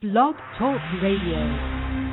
Blog Talk Radio.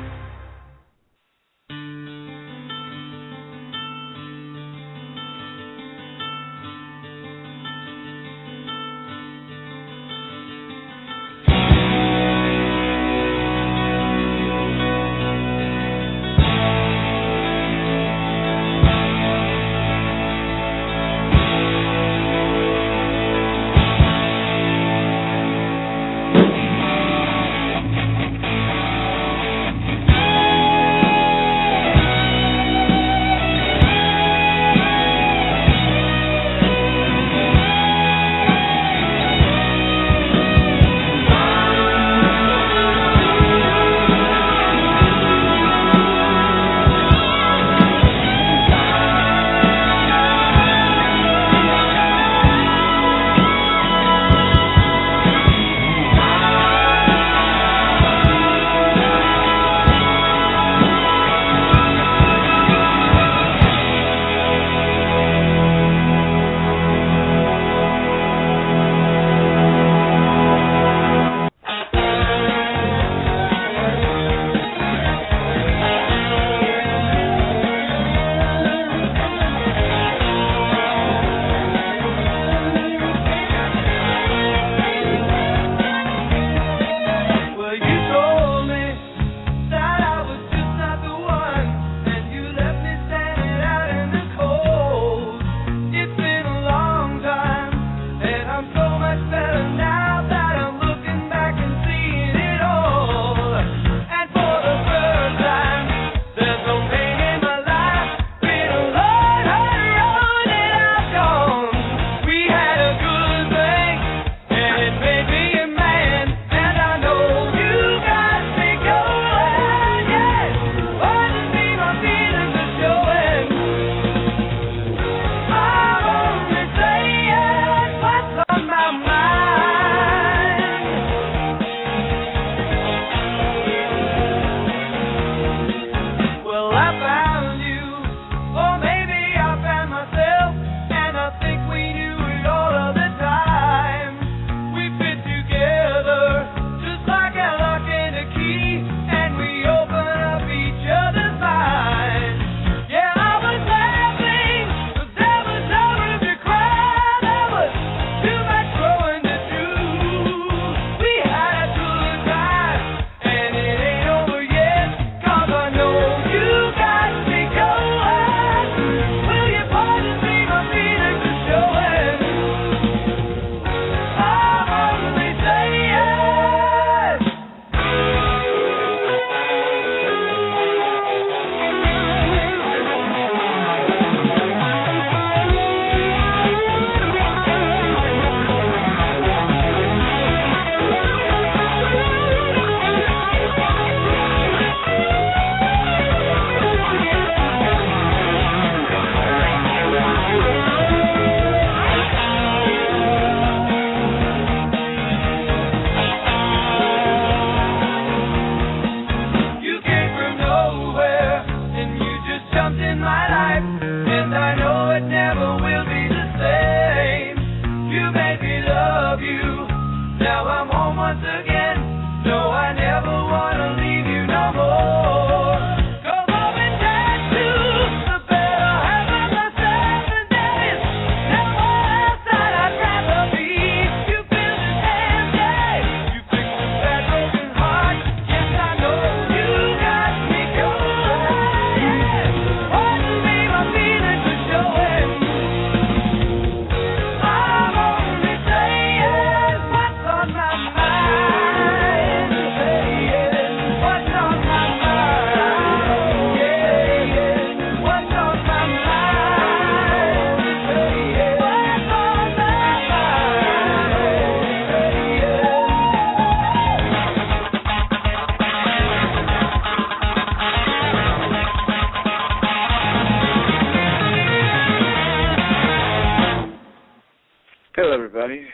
Hello, everybody.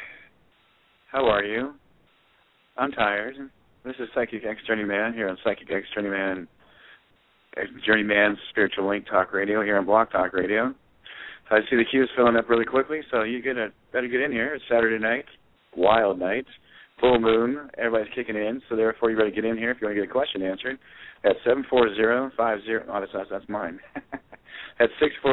How are you? I'm tired. This is Psychic X Journeyman here on Psychic X Journeyman's Spiritual Link Talk Radio here on Block Talk Radio. So I see the queue's filling up really quickly, so you better get in here. It's Saturday night, wild night, full moon. Everybody's kicking in, so therefore you better get in here if you want to get a question answered. At 740-50. Oh, that's mine. At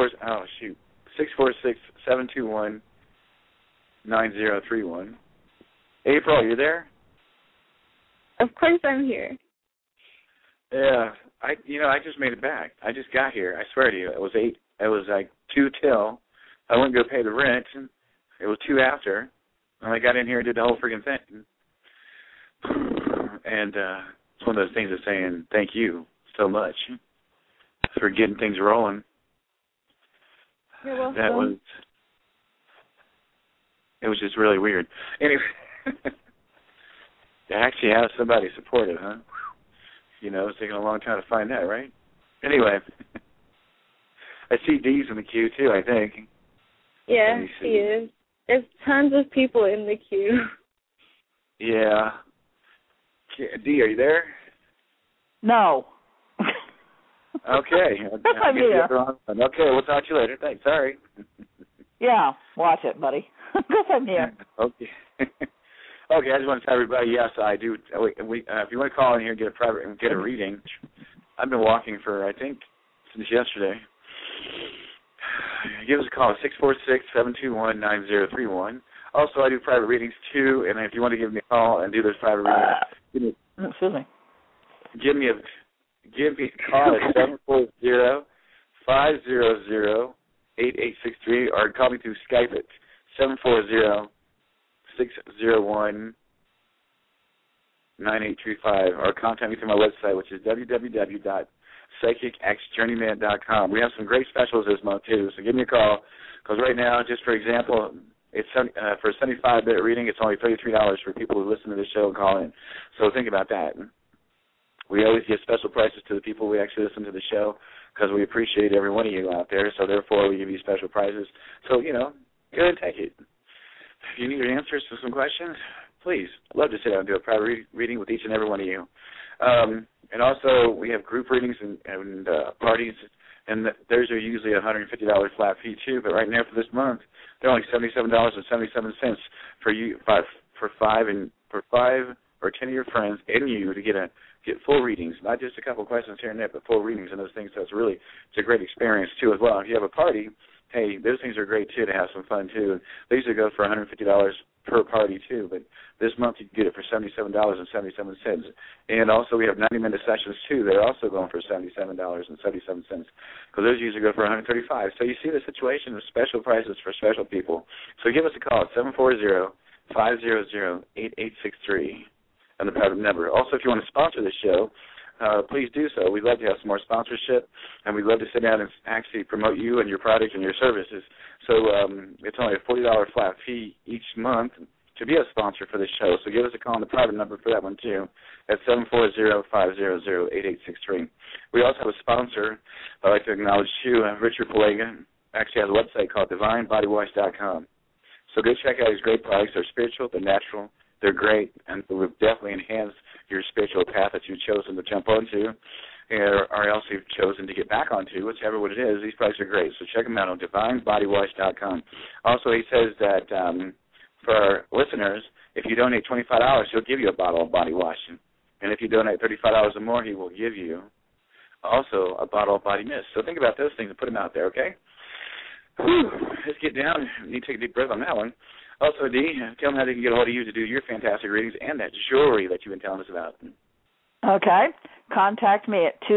646-721-9031. April, are you there? Of course I'm here. Yeah, I just made it back. I just got here. I swear to you, it was like 2 till. I went to go pay the rent. It was 2 after, and I got in here and did the whole freaking thing. And it's one of those things of saying thank you so much for getting things rolling. You're welcome. It was just really weird. Anyway, to actually have somebody supportive, huh? It's taking a long time to find that, right? Anyway, I see Dee's in the queue, too, I think. Yeah, he is. There's tons of people in the queue. Yeah. Dee, are you there? No. Okay. I'm here. Okay, we'll talk to you later. Thanks. Sorry. Yeah, watch it, buddy. Guess I'm here. Okay. Okay, I just want to tell everybody, yes, I do. If you want to call in here and get a reading, I've been walking for, I think, since yesterday. Give us a call at 646-721-9031. Also, I do private readings, too, and if you want to give me a call and do those private readings, give me a call at 740-500-8863, or call me through Skype at 740-601-9835, or contact me through my website, which is www.psychicxjourneyman.com. We have some great specials this month, too, so give me a call, because right now, just for example, it's for a 75-minute reading, it's only $33 for people who listen to this show and call in. So think about that. We always give special prices to the people who actually listen to the show because we appreciate every one of you out there, so therefore we give you special prizes. So, go ahead and take it. If you need answers to some questions, please. I'd love to sit down and do a private reading with each and every one of you. And also, we have group readings and parties, and those are usually a $150 flat fee, too. But right now for this month, they're only $77.77 for you, for 5 or 10 of your friends and you to get full readings, not just a couple of questions here and there, but full readings and those things. So it's a great experience, too, as well. If you have a party, hey, those things are great, too, to have some fun, too. They usually go for $150 per party, too, but this month you can get it for $77.77. And also we have 90-minute sessions, too. They're also going for $77.77 because those usually go for $135. So you see the situation of special prices for special people. So give us a call at 740-500-8863 on the private number. Also, if you want to sponsor the show, please do so. We'd love to have some more sponsorship, and we'd love to sit down and actually promote you and your product and your services. So it's only a $40 flat fee each month to be a sponsor for this show. So give us a call on the private number for that one, too, at 740-500-8863. We also have a sponsor I'd like to acknowledge, too, Richard Pelega. Actually has a website called DivineBodyWash.com. So go check out his great products. They're spiritual, they're natural, they're great, and we've definitely enhanced your spiritual path that you've chosen to jump onto, or else you've chosen to get back onto, whichever what it is. These products are great, so check them out on DivineBodyWash.com. Also, he says that for our listeners, if you donate $25, he'll give you a bottle of body wash. And if you donate $35 or more, he will give you also a bottle of body mist. So think about those things and put them out there, okay? Whew, let's get down. You need to take a deep breath on that one. Also, Dee, tell them how they can get a hold of you to do your fantastic readings and that jewelry that you've been telling us about. Okay. Contact me at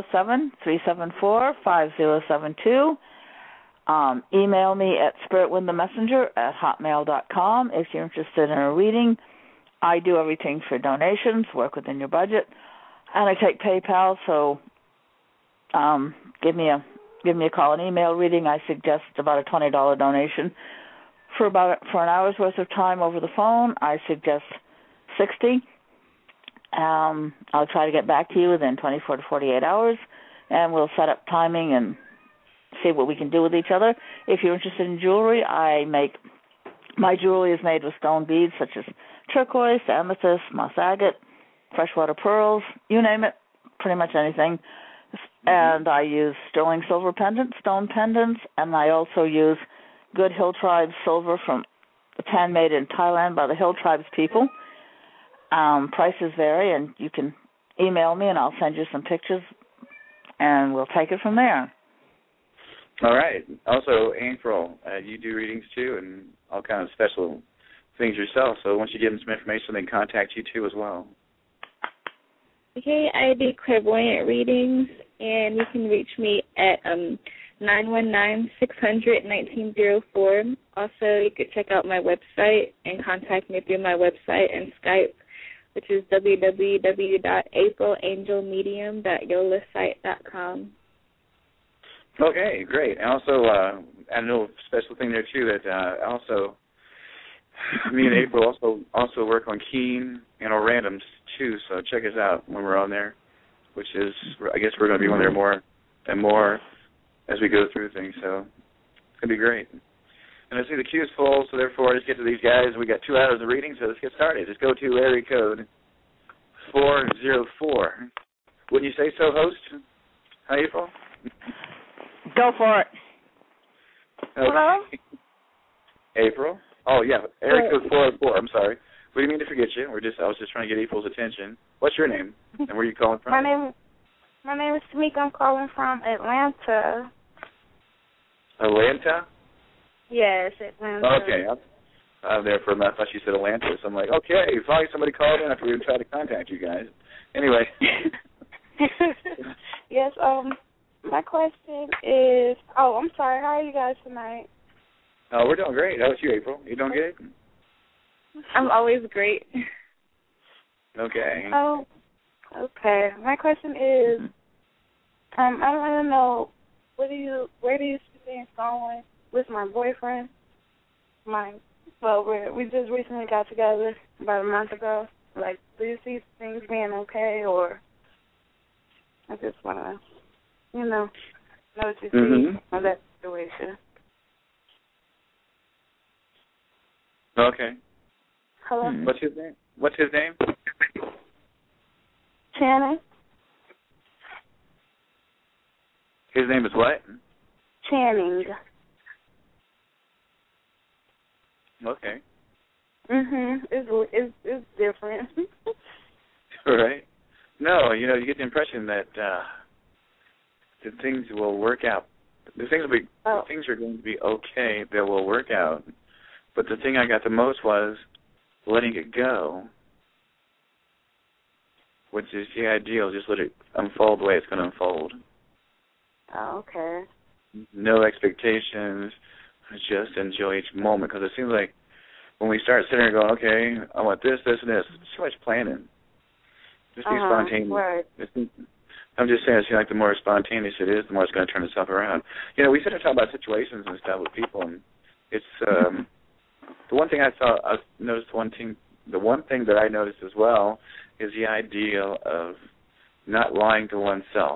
207-374-5072. Email me at spiritwindthemessenger@hotmail.com if you're interested in a reading. I do everything for donations, work within your budget, and I take PayPal, so give me a call. An email reading, I suggest about a $20 donation. For an hour's worth of time over the phone, I suggest $60. I'll try to get back to you within 24 to 48 hours, and we'll set up timing and see what we can do with each other. If you're interested in jewelry, my jewelry is made with stone beads such as turquoise, amethyst, moss agate, freshwater pearls, you name it, pretty much anything. And I use sterling silver pendants, stone pendants, and I also use Good Hill Tribes silver from it's handmade in Thailand by the Hill Tribes people. Prices vary, and you can email me, and I'll send you some pictures, and we'll take it from there. All right. Also, April, you do readings too, and all kinds of special things yourself. So once you give them some information, they can contact you too as well. Okay, I do clairvoyant readings, and you can reach me at 919-600-1904. Also, you could check out my website and contact me through my website and Skype, which is www.aprilAngelMedium.yolasite.com. Okay, great. And also, I know a special thing there too that also me and April also work on Keen and our randoms too. So check us out when we're on there, which is I guess we're going to be on there more and more as we go through things. So it's going to be great. And I see the queue is full, so therefore let's get to these guys. We got 2 hours of reading, so let's get started. Just go to area code 404. Wouldn't you say so, host? Hi, April. Go for it. Okay. Hello? April? Oh, yeah, area code 404. I'm sorry. We didn't mean to forget you. I was just trying to get April's attention. What's your name, and where are you calling from? My name is Tamika. I'm calling from Atlanta. Atlanta? Yes, Atlanta. Okay. I'm there for a minute. I thought you said Atlanta, so I'm like, okay, finally somebody called in after we tried to contact you guys. Anyway. Yes, my question is, I'm sorry, how are you guys tonight? Oh, we're doing great. How about you, April? You doing good? I'm always great. Okay. Oh, okay. My question is, I want to know, where do you see things going with my boyfriend? We just recently got together about a month ago. Like, do you see things being okay, or I just want to, know what you see on that situation. Okay. Hello? What's his name? Channing. His name is what? Channing. Okay. It's different. All right. No, you get the impression that the things will work out. The things are going to be okay. They will work out. But the thing I got the most was letting it go, which is the ideal. Just let it unfold the way it's going to unfold. Oh, okay. No expectations. Just enjoy each moment, because it seems like when we start sitting there going, okay, I want this, this, and this, it's too much planning. Just be spontaneous. Right. I'm just saying, it seems like the more spontaneous it is, the more it's going to turn itself around. We sit and talk about situations and stuff with people, and it's the one thing the one thing that I noticed as well is the idea of not lying to oneself.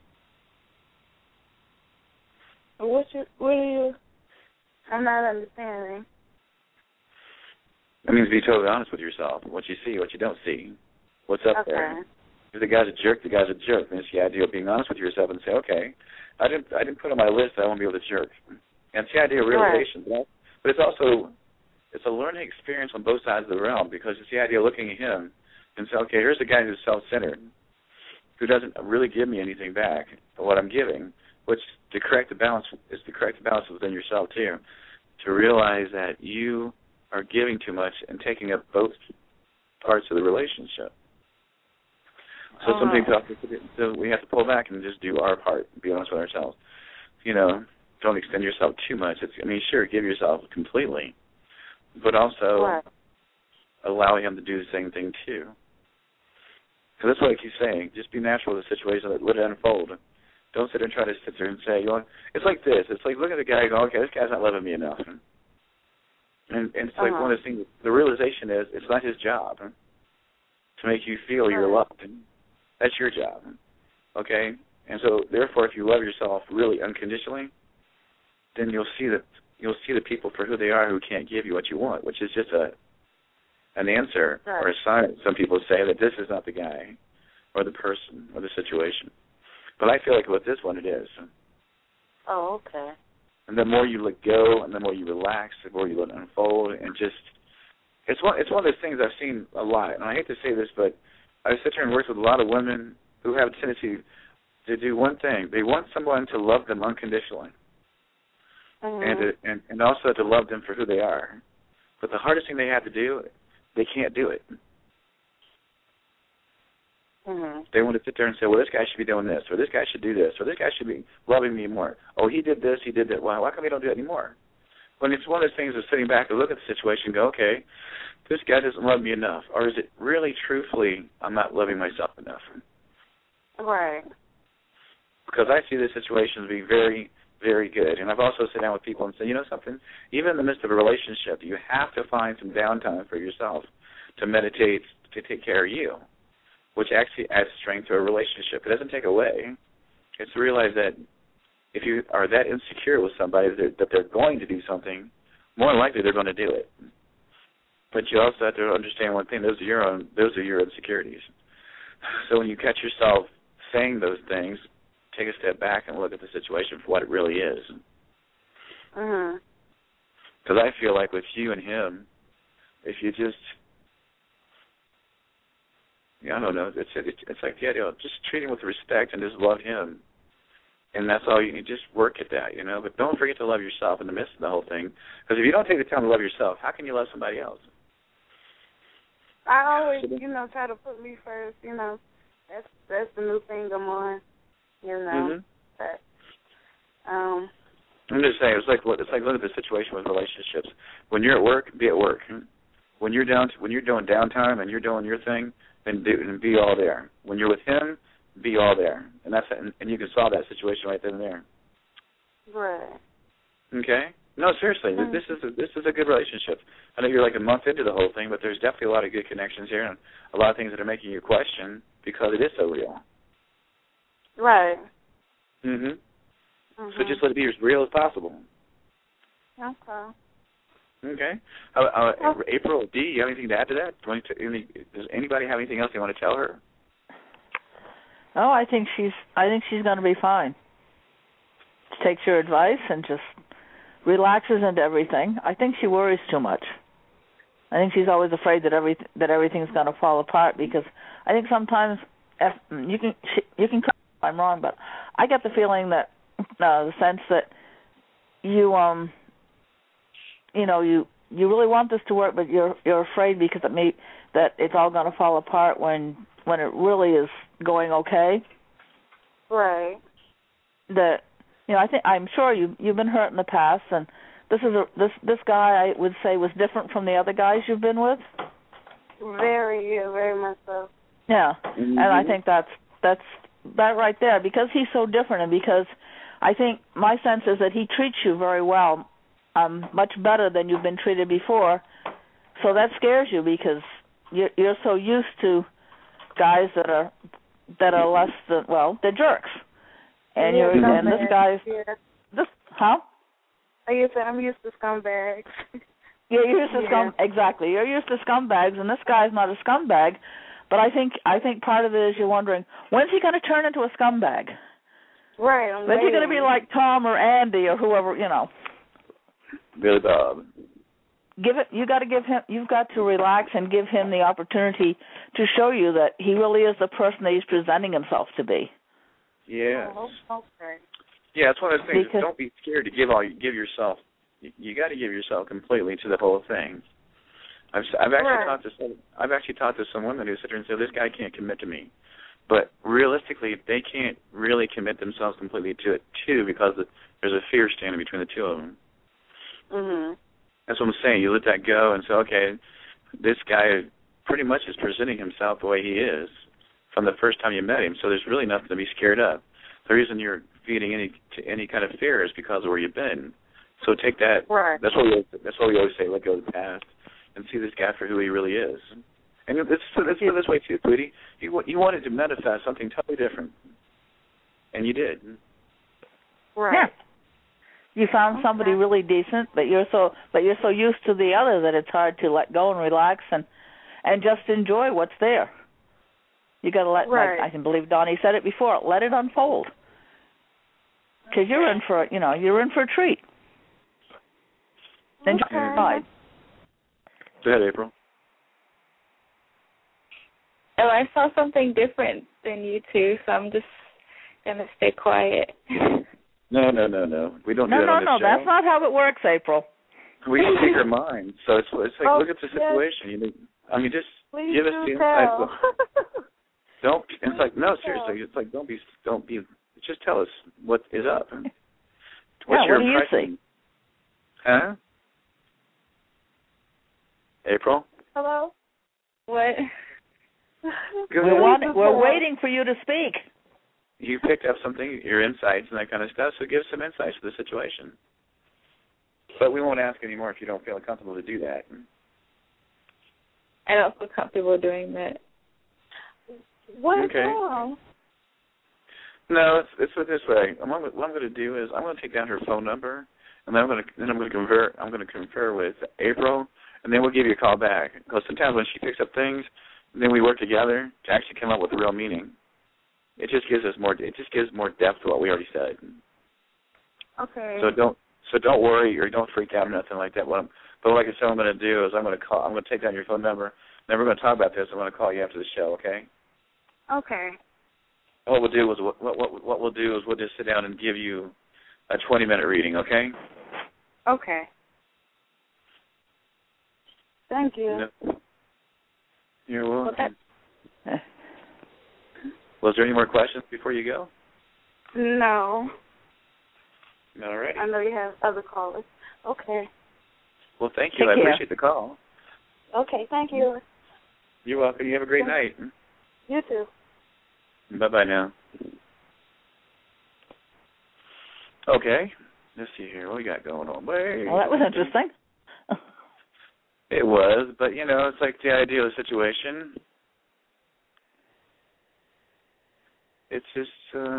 I'm not understanding. That means be totally honest with yourself, what you see, what you don't see, what's up there. If the guy's a jerk, the guy's a jerk. And it's the idea of being honest with yourself and say, okay, I didn't put on my list that I won't be able to jerk. And it's the idea of realization. Right. But it's also a learning experience on both sides of the realm, because it's the idea of looking at him and say, okay, here's a guy who's self-centered, who doesn't really give me anything back for what I'm giving, which to correct the balance within yourself too, to realize that you are giving too much and taking up both parts of the relationship. So so we have to pull back and just do our part, be honest with ourselves. Don't extend yourself too much. Sure, give yourself completely, but also allow him to do the same thing too. So that's what I keep saying. Just be natural with the situation. Let it unfold. Don't sit there and try to sit there and say, it's like this. It's like, look at the guy and go, okay, this guy's not loving me enough. And it's like one of the things, the realization is it's not his job to make you feel you're loved. That's your job, okay? And so, therefore, if you love yourself really unconditionally, then you'll see the people for who they are, who can't give you what you want, which is just an answer or a sign. Some people say that this is not the guy or the person or the situation. But I feel like with this one it is. Oh, okay. And the more you let go and the more you relax, the more you let it unfold, and just it's one of those things I've seen a lot, and I hate to say this, but I sit here and work with a lot of women who have a tendency to do one thing. They want someone to love them unconditionally, and also to love them for who they are. But the hardest thing they have to do, they can't do it. They want to sit there and say, well, this guy should be doing this, or this guy should do this, or this guy should be loving me more. Oh, he did this, he did that. Why come he don't do it anymore? When it's one of those things of sitting back and look at the situation and go, okay, this guy doesn't love me enough. Or is it really, truthfully, I'm not loving myself enough? Right. Because I see this situation as being very, very good. And I've also sat down with people and said, you know something, even in the midst of a relationship, you have to find some downtime for yourself to meditate, to take care of you, which actually adds strength to a relationship. It doesn't take away. It's to realize that if you are that insecure with somebody that they're going to do something, more than likely they're going to do it. But you also have to understand one thing: those are your insecurities. So when you catch yourself saying those things, take a step back and look at the situation for what it really is. Because I feel like with you and him, if you just, I don't know, it's like the idea of just treat him with respect and just love him. And that's all you need. Just work at that, But don't forget to love yourself in the midst of the whole thing. Because if you don't take the time to love yourself, how can you love somebody else? I always, try to put me first. That's the new thing I'm on. But, I'm just saying, it's like look at the situation with relationships. When you're at work, be at work. When you're doing downtime and you're doing your thing, then be all there. When you're with him, be all there, and you can solve that situation right then and there. Right. Okay. No, seriously, this is a good relationship. I know you're like a month into the whole thing, but there's definitely a lot of good connections here, and a lot of things that are making you question because it is so real. Right. So just let it be as real as possible. Okay. April D, you have anything to add to that? Does anybody have anything else they want to tell her? Oh, I think she's going to be fine. She takes your advice and just relaxes into everything. I think she worries too much. I think she's always afraid that everything's going to fall apart, because I think sometimes you can correct me if I'm wrong, but I get the feeling that the sense that you really want this to work, but you're afraid because that it's all going to fall apart when it really is going okay. Right. That I'm sure you've been hurt in the past, and this guy, I would say, was different from the other guys you've been with. Very much so. Yeah, and I think that's that right there, because he's so different, and because I think my sense is that he treats you very well, much better than you've been treated before. So that scares you, because you're so used to guys that are less than, they're jerks. And this guy's I'm used to scumbags. You're used to exactly. You're used to scumbags, and this guy's not a scumbag. But I think part of it is you're wondering, when's he going to turn into a scumbag? Right. When's he going to be like Tom or Andy or whoever, Billy Bob. You've got to relax and give him the opportunity to show you that he really is the person that he's presenting himself to be. Yes. Okay. Yeah, it's one of those things. Don't be scared to give yourself. You got to give yourself completely to the whole thing. I've actually talked to some women who sit there and say, this guy can't commit to me. But realistically, they can't really commit themselves completely to it, too, because there's a fear standing between the two of them. That's what I'm saying. You let that go and say, okay, this guy pretty much is presenting himself the way he is from the first time you met him, so there's really nothing to be scared of. The reason you're feeding any kind of fear is because of where you've been. So take that. Right. That's what we always say, let go of the past and see this guy for who he really is. And let's put it this way, too, Tweety. You wanted to manifest something totally different, and you did. Right. Yeah. You found somebody really decent, but you're so used to the other that it's hard to let go and relax and just enjoy what's there. You got to let. Right. I can believe Donnie said it before. Let it unfold, because you're in for a treat. Enjoy the ride. Go ahead, April. Oh, I saw something different than you two, so I'm just going to stay quiet. No. We don't do that on this show. No, that's not how it works, April. We can take your mind. So it's like, look at the situation. Yes. Just Please give us the insight. Don't. It's like, no, seriously. It's like, don't be. Just tell us what is up. What's your impression? What do you see? Huh? April? Hello? What? We're waiting for you to speak. You picked up something, your insights and that kind of stuff, so give some insights to the situation. But we won't ask anymore if you don't feel comfortable to do that. I don't feel comfortable doing that. What's wrong? No, it's this way. What I'm going to do is I'm going to take down her phone number, and then I'm going to confer with April, and then we'll give you a call back. Because sometimes when she picks up things, then we work together to actually come up with the real meaning. It just gives us more. It just gives more depth to what we already said. Okay. So don't worry or don't freak out or nothing like that. But like I said, what I'm going to do is I'm going to take down your phone number. Then we're going to talk about this. I'm going to call you after the show. Okay. Okay. What we'll do is we'll just sit down and give you a 20-minute reading. Okay. Okay. Thank you. No. You're welcome. Was there any more questions before you go? No. All right. I know you have other callers. Okay. Well, thank you. Take care. Appreciate the call. Okay, thank you. You're welcome. You have a great night. You too. Bye-bye now. Okay. Let's see here. What we got going on? Well, that was interesting. It was, but, it's like the ideal situation. It's just,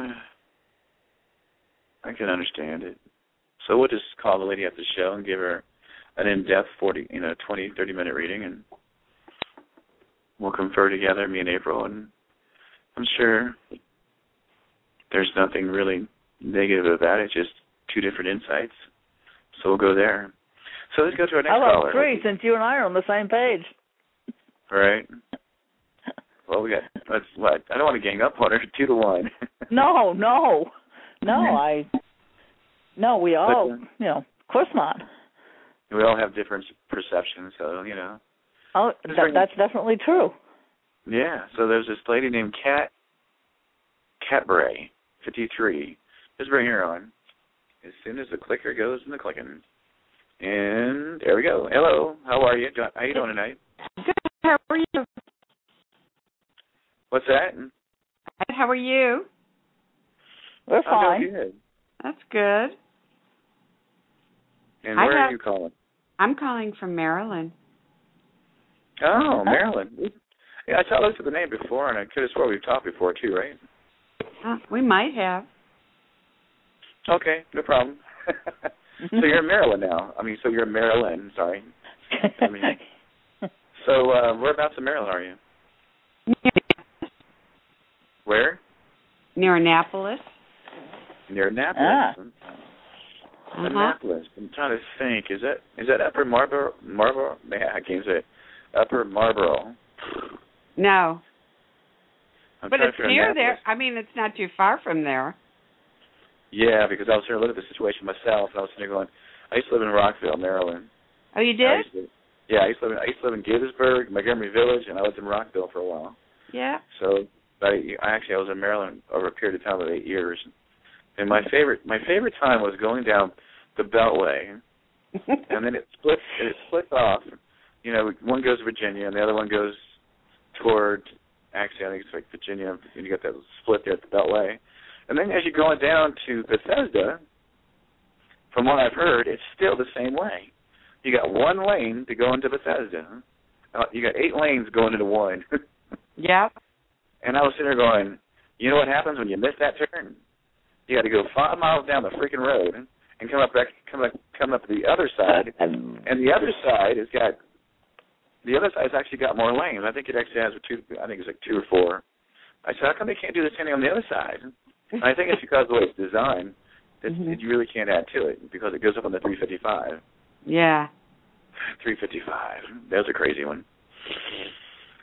I can understand it. So we'll just call the lady at the show and give her an in-depth 20, 30-minute reading, and we'll confer together, me and April, and I'm sure there's nothing really negative about it, just two different insights. So we'll go there. So let's go to our next caller. Three, since you and I are on the same page. All right. Well, I don't want to gang up on her. 2-1. No, we all, of course not. We all have different perceptions, so, Oh, that's definitely true. Yeah, so there's this lady named Cat Bray, 53. Just bring her on. As soon as the clicker goes in the clicking. And there we go. Hello, how are you? How you doing tonight? Good, how are you? What's that? How are you? We're fine. I'm good. That's good. And where are you calling? I'm calling from Maryland. Oh, Maryland. Yeah, I looked at the name before, and I could have swore we've talked before, too, right? We might have. Okay, no problem. So you're in Maryland now. So you're in Maryland, sorry. So whereabouts in Maryland are you? Where? Near Annapolis. Near Annapolis. Annapolis. I'm trying to think. Is that Upper Marlboro? I can't say it. Upper Marlboro. No. But it's near there. It's not too far from there. Yeah, because I was here to look at the situation myself, and I was sitting there going, I used to live in Rockville, Maryland. Oh, you did? I used to live in Gaithersburg, Montgomery Village, and I lived in Rockville for a while. Yeah. So, I was in Maryland over a period of time of 8 years. And my favorite time was going down the Beltway, and then it splits off. One goes to Virginia, and the other one goes toward, actually, I think it's like Virginia, and you got that split there at the Beltway. And then as you're going down to Bethesda, from what I've heard, it's still the same way. You got one lane to go into Bethesda. You got 8 lanes going into one. Yeah. And I was sitting there going, you know what happens when you miss that turn? You got to go 5 miles down the freaking road and come up the other side. And the other side has actually got more lanes. I think it actually has 2 or 4. I said, how come they can't do the same thing on the other side? And I think it's because of the way it's designed that you really can't add to it because it goes up on the 355. Yeah. 355. That was a crazy one.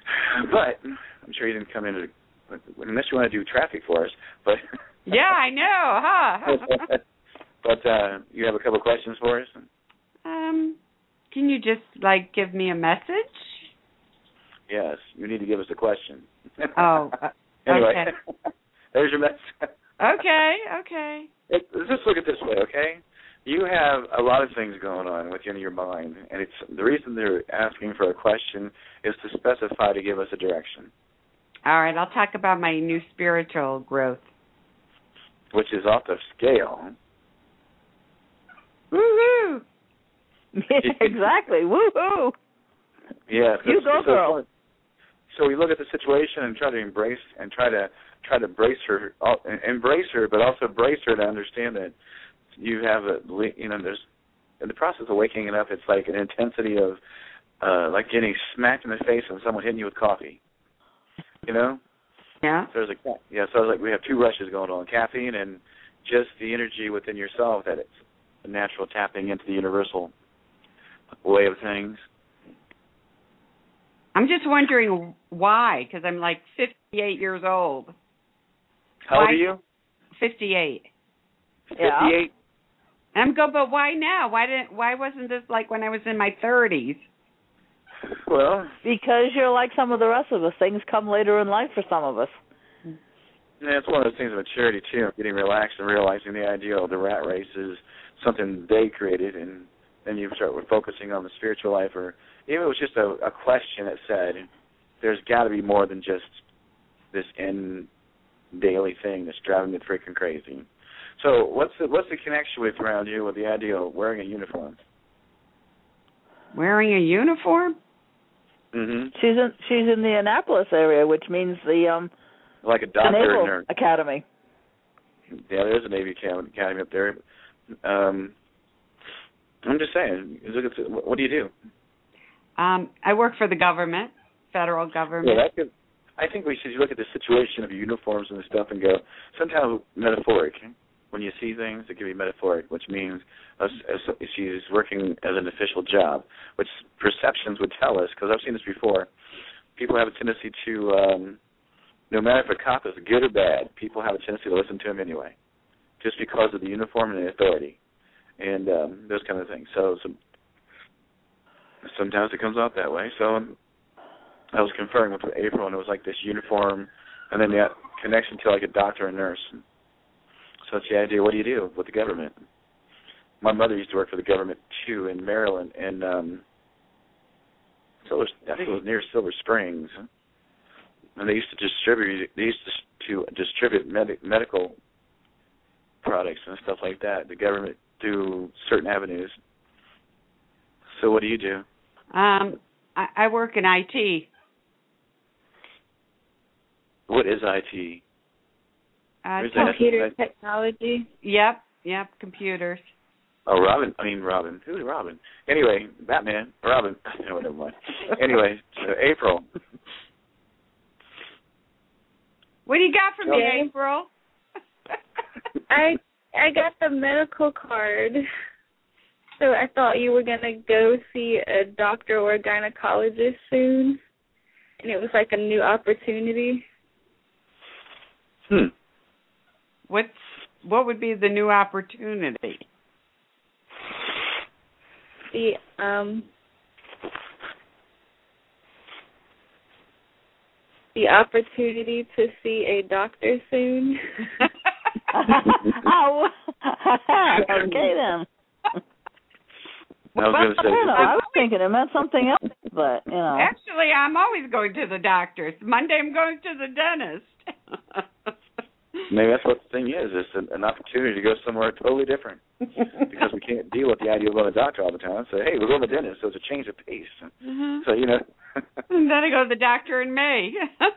But I'm sure you didn't come in unless you want to do traffic for us. But yeah, I know, huh? But you have a couple of questions for us? Can you just, give me a message? Yes, you need to give us a question. Oh, anyway, okay. There's your message. Okay. Just look at it this way, okay? You have a lot of things going on within your mind, and it's the reason they're asking for a question is to specify, to give us a direction. All right, I'll talk about my new spiritual growth. Which is off the scale. Woo-hoo! Exactly, woo-hoo! Yeah. You go, girl. So we look at the situation and try to embrace and try to brace her, but also brace her to understand that you have there's in the process of waking up, it's like an intensity of like getting smacked in the face and someone hitting you with coffee. Yeah. So there's we have two rushes going on: caffeine and just the energy within yourself. That it's a natural tapping into the universal way of things. I'm just wondering why, because I'm 58 years old. How old are you? 58. 58? But why now? Why wasn't this when I was in my 30s? Well, because you're like some of the rest of us. Things come later in life for some of us. Yeah, it's one of those things of maturity, too, getting relaxed and realizing the idea of the rat race is something they created, and then you start focusing on the spiritual life, or even if it was just a question that said, there's got to be more than just this daily thing that's driving me freaking crazy. So what's the connection around you with the idea of wearing a uniform? Wearing a uniform? Mm-hmm. She's in the Annapolis area, which means the like a doctor the Naval nurse. Academy. Yeah, there is a Navy Academy up there. I'm just saying. What do you do? I work for the government, federal government. Yeah, I think we should look at the situation of uniforms and stuff and go, sometimes metaphoric. When you see things, it can be metaphoric, which means she's working as an official job, which perceptions would tell us, because I've seen this before, people have a tendency to, no matter if a cop is good or bad, people have a tendency to listen to him anyway, just because of the uniform and the authority, and those kind of things. So sometimes it comes out that way. So I was conferring with April, and it was like this uniform, and then that connection to like a doctor and nurse. So it's the idea, what do you do with the government? My mother used to work for the government, too, in Maryland, and I think it was near Silver Springs. And they used to distribute medical products and stuff like that, the government, through certain avenues. So what do you do? I work in IT. What is IT? Computer technology. Yep, computers. Oh, Robin. Who's Robin? Anyway, Batman. Robin. No, never mind. Anyway, so April. What do you got for me, April? I got the medical card. So I thought you were going to go see a doctor or a gynecologist soon. And it was like a new opportunity. What would be the new opportunity? The opportunity to see a doctor soon. Oh, okay then. I was thinking it meant something else, but Actually, I'm always going to the doctors. Monday, I'm going to the dentist. Maybe that's what the thing is. It's an opportunity to go somewhere totally different because we can't deal with the idea of going to the doctor all the time. So, hey, we're going to the dentist, so it's a change of pace. Mm-hmm. So, And then I go to the doctor in May.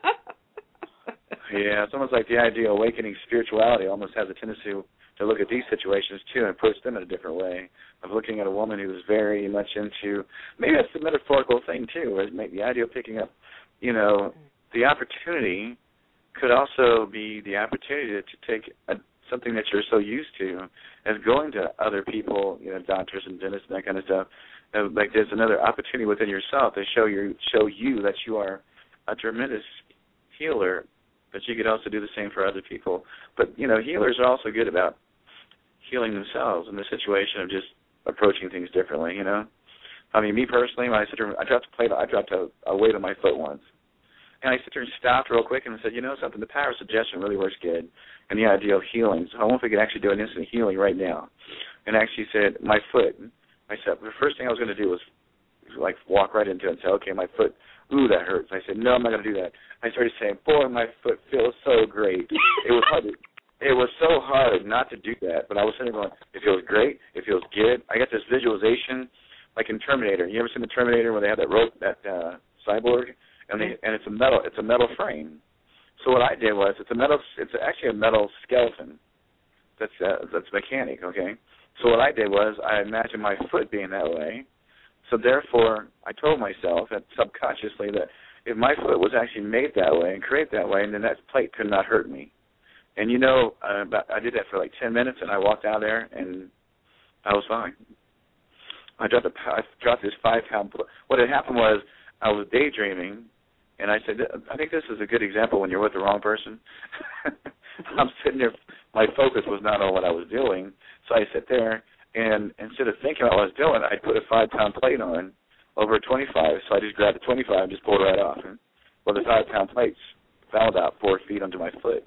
Yeah, it's almost like the idea of awakening spirituality almost has a tendency to look at these situations, too, and push them in a different way, of looking at a woman who's very much into, maybe that's the metaphorical thing, too, where the idea of picking up, the opportunity could also be the opportunity to take something that you're so used to as going to other people, doctors and dentists and that kind of stuff. Like there's another opportunity within yourself to show you that you are a tremendous healer, but she could also do the same for other people. But, healers are also good about healing themselves in the situation of just approaching things differently, I mean, me personally, when I sit there, I dropped a weight on my foot once. And I sit there and stopped real quick and said, something, the power of suggestion really works good, and the idea of healing. So I wonder if we could actually do an instant healing right now. And actually said, my foot, I said, the first thing I was going to do was like walk right into it and say, okay, my foot, ooh, that hurts. I said, no, I'm not going to do that. I started saying, boy, my foot feels so great. It was hard. It was so hard not to do that, but I was sitting there going, it feels great. It feels good. I got this visualization, like in Terminator. You ever seen the Terminator where they have that rope, that cyborg, and it's a metal frame. So what I did was, it's actually a metal skeleton. That's mechanic, okay. So what I did was I imagined my foot being that way. So therefore, I told myself, and subconsciously, that if my foot was actually made that way and created that way, then that plate could not hurt me. And I did that for like 10 minutes, and I walked out of there, and I was fine. I dropped this 5-pound plate. What had happened was I was daydreaming, and I said, I think this is a good example when you're with the wrong person. I'm sitting there, my focus was not on what I was doing, so I sit there, and instead of thinking about what I was doing, I put a 5-pound plate on over a 25, so I just grabbed the 25 and just pulled it right off. Well, the 5-pound plates fell about 4 feet onto my foot.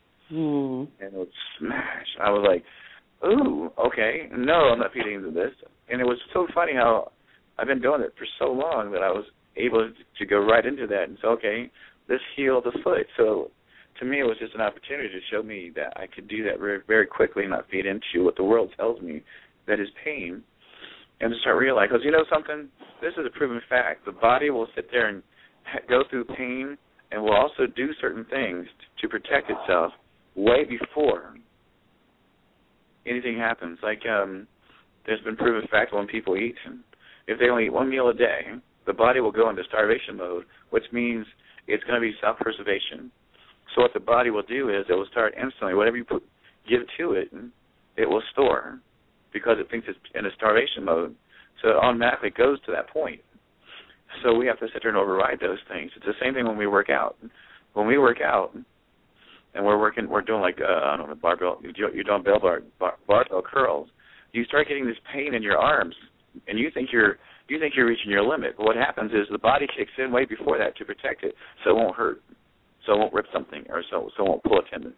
And it would smash. I was like, ooh, okay, no, I'm not feeding into this. And it was so funny how I've been doing it for so long that I was able to go right into that and say, okay, let's heal the foot. So to me, it was just an opportunity to show me that I could do that very, very quickly and not feed into what the world tells me that is pain, and to start realizing, because something, this is a proven fact, the body will sit there and go through pain and will also do certain things to protect itself way before anything happens. Like there's been proven fact when people eat, if they only eat one meal a day, the body will go into starvation mode, which means it's going to be self-preservation. So what the body will do is it will start instantly, whatever you give to it, it will store because it thinks it's in a starvation mode. So it automatically goes to that point. So we have to sit there and override those things. It's the same thing when we work out. When we work out, and we're doing like I don't know, barbell. You're doing barbell curls. You start getting this pain in your arms, and you think you're reaching your limit. But what happens is the body kicks in way before that to protect it, so it won't hurt, so it won't rip something, or so it won't pull a tendon.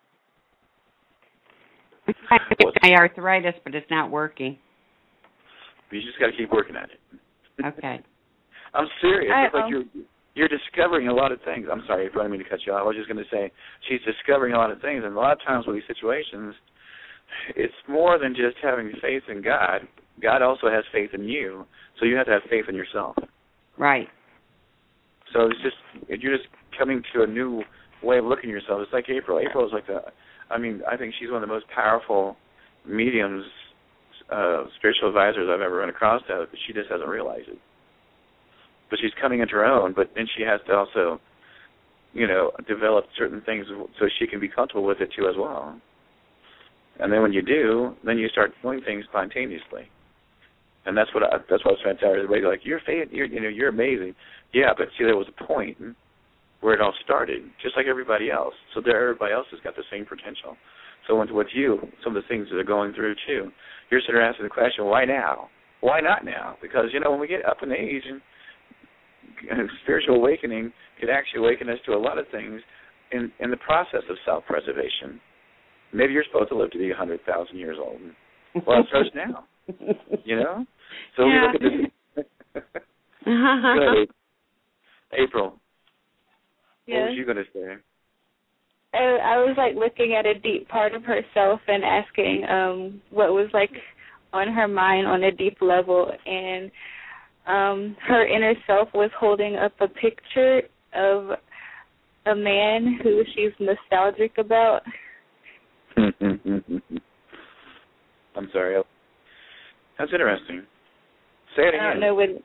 My arthritis, but it's not working. You just got to keep working at it. Okay. I'm serious. It's like you're discovering a lot of things. I'm sorry, I didn't mean to cut you off. I was just going to say she's discovering a lot of things, and a lot of times with these situations, it's more than just having faith in God. God also has faith in you, so you have to have faith in yourself. Right. So you're just coming to a new way of looking at yourself. It's like April. April is like I think she's one of the most powerful mediums, spiritual advisors I've ever run across, but she just hasn't realized it. But she's coming into her own, but then she has to also, develop certain things so she can be comfortable with it too as well. And then when you do, then you start doing things spontaneously. And that's what I was trying to tell everybody. Like, you're amazing. Yeah, but see, there was a point where it all started, just like everybody else. So everybody else has got the same potential. So with you, some of the things that are going through too, you're sitting there asking the question, why now? Why not now? Because when we get up in age, and spiritual awakening could actually awaken us to a lot of things in the process of self-preservation. Maybe you're supposed to live to be 100,000 years old. Well, it starts now. So we look at this. Good. April. Yeah. What was you going to say? I was looking at a deep part of herself and asking what was on her mind on a deep level, and her inner self was holding up a picture of a man who she's nostalgic about. I'm sorry. That's interesting. Say it again. I don't know what.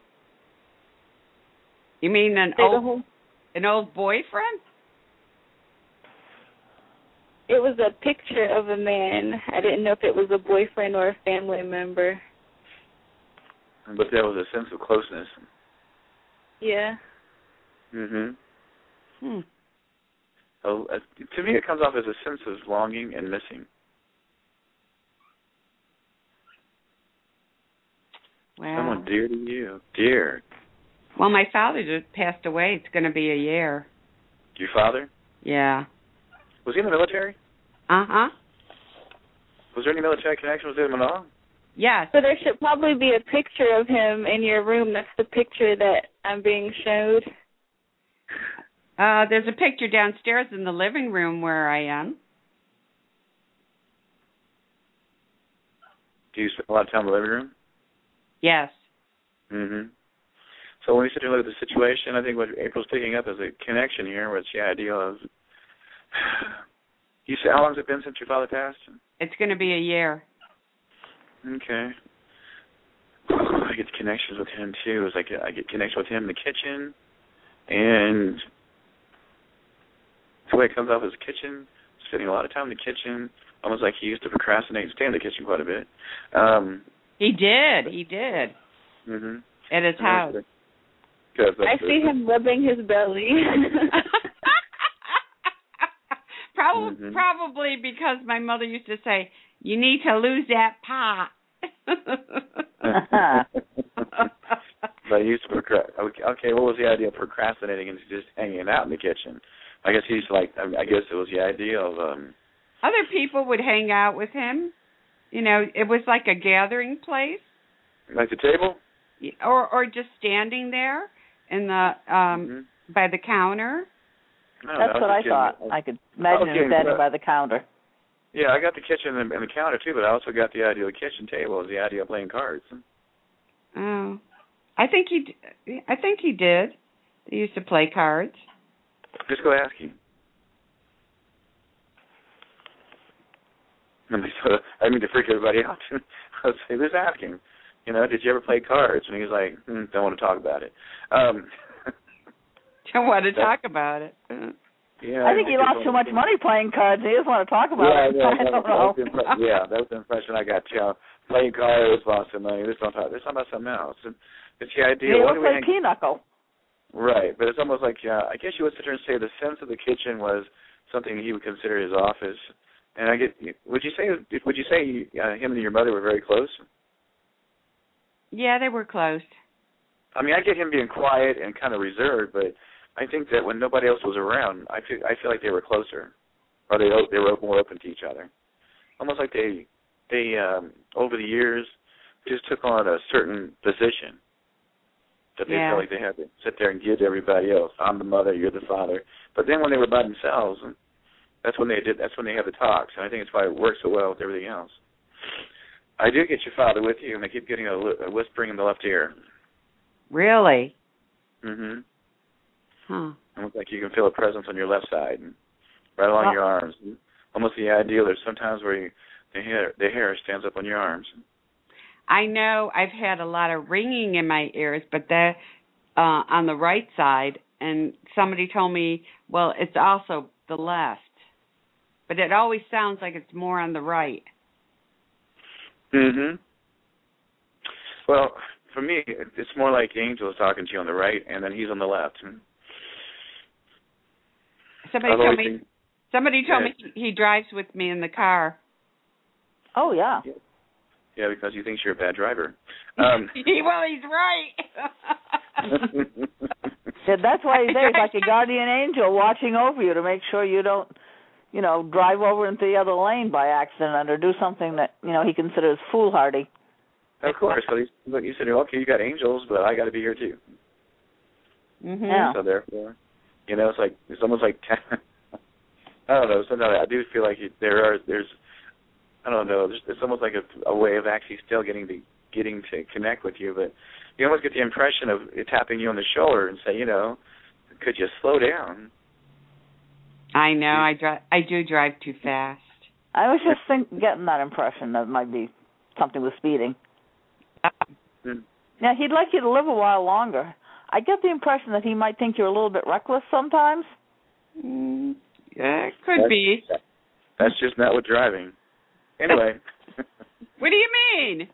You mean an old boyfriend? It was a picture of a man. I didn't know if it was a boyfriend or a family member. But there was a sense of closeness. Yeah. To me, it comes off as a sense of longing and missing. Well, someone dear to you. Dear. Well, my father just passed away. It's going to be a year. Your father? Yeah. Was he in the military? Uh-huh. Was there any military connection with him at all? Yes. So there should probably be a picture of him in your room. That's the picture that I'm being showed. There's a picture downstairs in the living room where I am. Do you spend a lot of time in the living room? Yes. Mm-hmm. So when we sit here and look at the situation, I think what April's picking up is a connection here, where it's the idea of, you said, how long has it been since your father passed? It's going to be a year. Okay. I get connections with him, too. It's like I get connections with him in the kitchen, and the way it comes off is the kitchen, spending a lot of time in the kitchen, almost like he used to procrastinate and stay in the kitchen quite a bit. He did. Mm-hmm. At his house. I see him rubbing his belly. Probably because my mother used to say, you need to lose that pot. But he used to okay, what was the idea of procrastinating and just hanging out in the kitchen? I guess he's like, I guess it was the idea of... Other people would hang out with him. You know, it was like a gathering place. Like the table? Or just standing there in the by the counter. That's what I thought. I could imagine him standing by the counter. Yeah, I got the kitchen and the counter too, but I also got the idea of the kitchen table as the idea of playing cards. Oh, I think he did. They used to play cards. Just go ask him. I mean to freak everybody out. I was saying, just ask him. You know, did you ever play cards? And he was like, don't want to talk about it. Don't want to talk about it. Yeah, I think he lost too much money playing cards. He doesn't want to talk about it. I don't know. That was the impression I got. You know, playing cards, lost some money. Let's talk about something else. It's the idea. He looks like Pinochle. Right, but it's almost like, I guess you would sit there and say the sense of the kitchen was something he would consider his office. And would you say him and your mother were very close? Yeah, they were close. I mean, I get him being quiet and kind of reserved, but I think that when nobody else was around, I feel like they were closer, or they were more open to each other. Almost like they over the years just took on a certain position that they felt like they had to sit there and give to everybody else. I'm the mother, you're the father. But then when they were by themselves, that's when they had the talks, and I think it's why it works so well with everything else. I do get your father with you, and I keep getting a whispering in the left ear. Really? Mm-hmm. Huh. Almost like you can feel a presence on your left side, and right along your arms. Almost the idea there's sometimes where the hair stands up on your arms. I know I've had a lot of ringing in my ears, but that on the right side, and somebody told me, well, it's also the left. But it always sounds like it's more on the right. Mm-hmm. Well, for me, it's more like Angel is talking to you on the right, and then he's on the left. Somebody told me he drives with me in the car. Oh, yeah. Yeah, because he thinks you're a bad driver. Well, he's right. That's why he's there. He's like a guardian angel watching over you to make sure you don't, drive over into the other lane by accident or do something that, he considers foolhardy. Of course. So you said, okay, you got angels, but I got to be here too. Mm-hmm. Yeah. So therefore, it's almost like, I don't know, sometimes I do feel like there's I don't know, it's almost like a way of actually still getting to connect with you, but you almost get the impression of it tapping you on the shoulder and say, could you slow down? I know, I do drive too fast. I was just getting that impression that it might be something with speeding. Now, he'd like you to live a while longer. I get the impression that he might think you're a little bit reckless sometimes. Yeah, it could be. That's just not with driving. Anyway. What do you mean?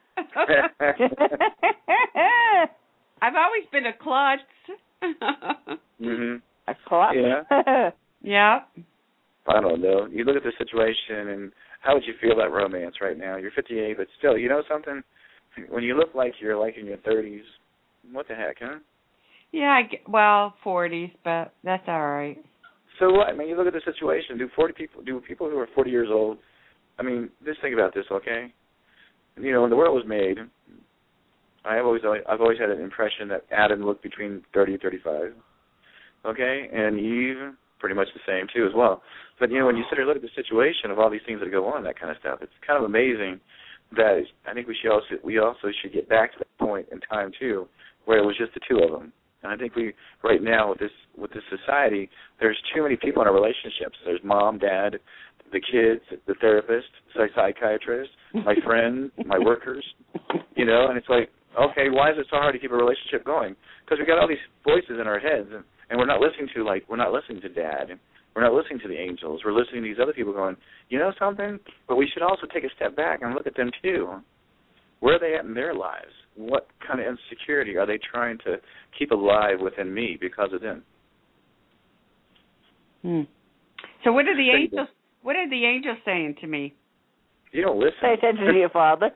I've always been a klutz. Mm-hmm. Collapse. Yeah. Yeah. I don't know. You look at the situation, and how would you feel about romance right now? You're 58, but still, you know something? When you look like you're like in your 30s, what the heck, huh? Yeah, 40s, but that's all right. So what? I mean, you look at the situation. Do people who are 40 years old, I mean, just think about this, okay? You know, when the world was made, I've always had an impression that Adam looked between 30 and 35, okay? And Eve, pretty much the same, too, as well. But, you know, when you sit and look at the situation of all these things that go on, that kind of stuff, it's kind of amazing that I think we also should get back to that point in time, too, where it was just the two of them. And I think right now with this society, there's too many people in our relationships. There's mom, dad, the kids, the therapist, psychiatrist, my friends, my workers, you know, and it's like, okay, why is it so hard to keep a relationship going? Because we got all these voices in our heads, and we're not listening to dad, and we're not listening to the angels. We're listening to these other people going, you know something? But we should also take a step back and look at them too. Where are they at in their lives? What kind of insecurity are they trying to keep alive within me because of them? So what are the angels? What are the angels saying to me? You don't listen. Pay attention to your father.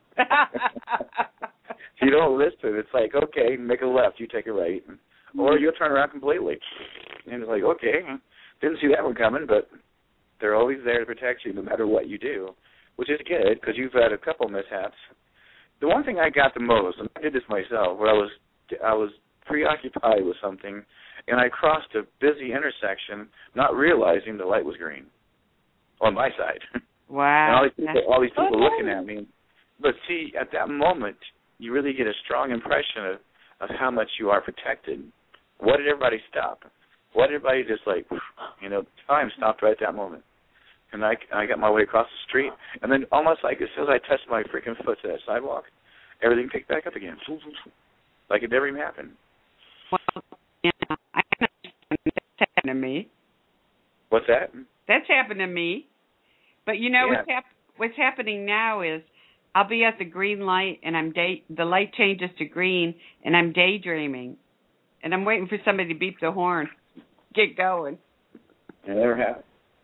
You don't listen. It's like, okay, make a left, you take a right, or you'll turn around completely. And it's like, okay, didn't see that one coming, but they're always there to protect you no matter what you do, which is good because you've had a couple mishaps. The one thing I got the most, and I did this myself, where I was preoccupied with something, and I crossed a busy intersection, not realizing the light was green on my side. Wow. And all these people looking at me. But see, at that moment, you really get a strong impression of how much you are protected. What did everybody stop? What did everybody just like, you know, time stopped right at that moment. And I got my way across the street, and then almost like as soon as I touched my freaking foot to that sidewalk, everything picked back up again. Like it never even happened. Well, yeah, I can understand. That's happened to me. What's that? That's happened to me. But you know what's happening now is I'll be at the green light, and the light changes to green, and I'm daydreaming, and I'm waiting for somebody to beep the horn, get going. It never happened.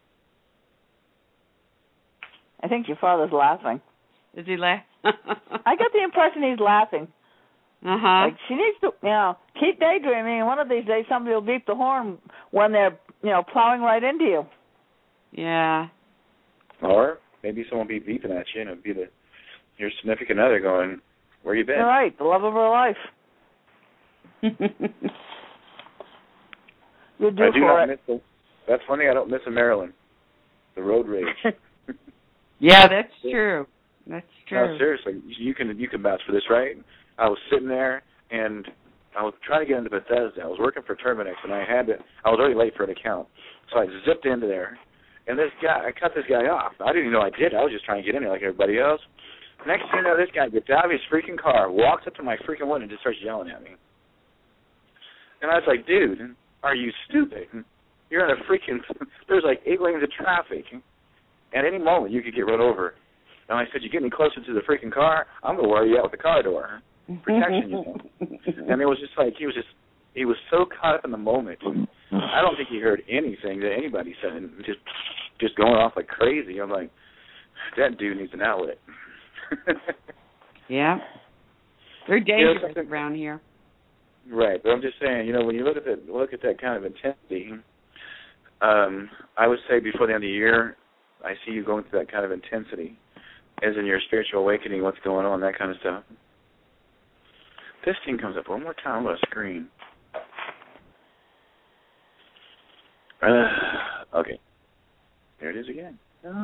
I think your father's laughing. Does he laugh? I get the impression he's laughing. Uh-huh. Like she needs to, you know, keep daydreaming, and one of these days somebody will beep the horn when they're, you know, plowing right into you. Yeah. Or maybe someone will be beeping at you, and it'll be your significant other going, where you been? You're right, the love of her life. You're due for it. That's funny, I don't miss a Maryland. The road rage. Yeah, that's true. That's true. No, seriously, you can vouch for this, right? I was sitting there, and I was trying to get into Bethesda. I was working for Terminix, and I was already late for an account. So I zipped into there, and I cut this guy off. I didn't even know I did. I was just trying to get in there like everybody else. Next thing you know, this guy gets out of his freaking car, walks up to my freaking window, and just starts yelling at me. And I was like, dude, are you stupid? You're in a freaking, there's like 8 lanes of traffic. At any moment, you could get run over. And I said, you get any closer to the freaking car, I'm going to wear you out with the car door. Protection, you know. And it was just like, he was so caught up in the moment. I don't think he heard anything that anybody said, and just going off like crazy. I'm like, that dude needs an outlet. Yeah. They're dangerous around here. Right, but I'm just saying, you know, when you look at that kind of intensity, I would say before the end of the year, I see you going through that kind of intensity, as in your spiritual awakening, what's going on, that kind of stuff. This thing comes up one more time on the screen. Okay. There it is again.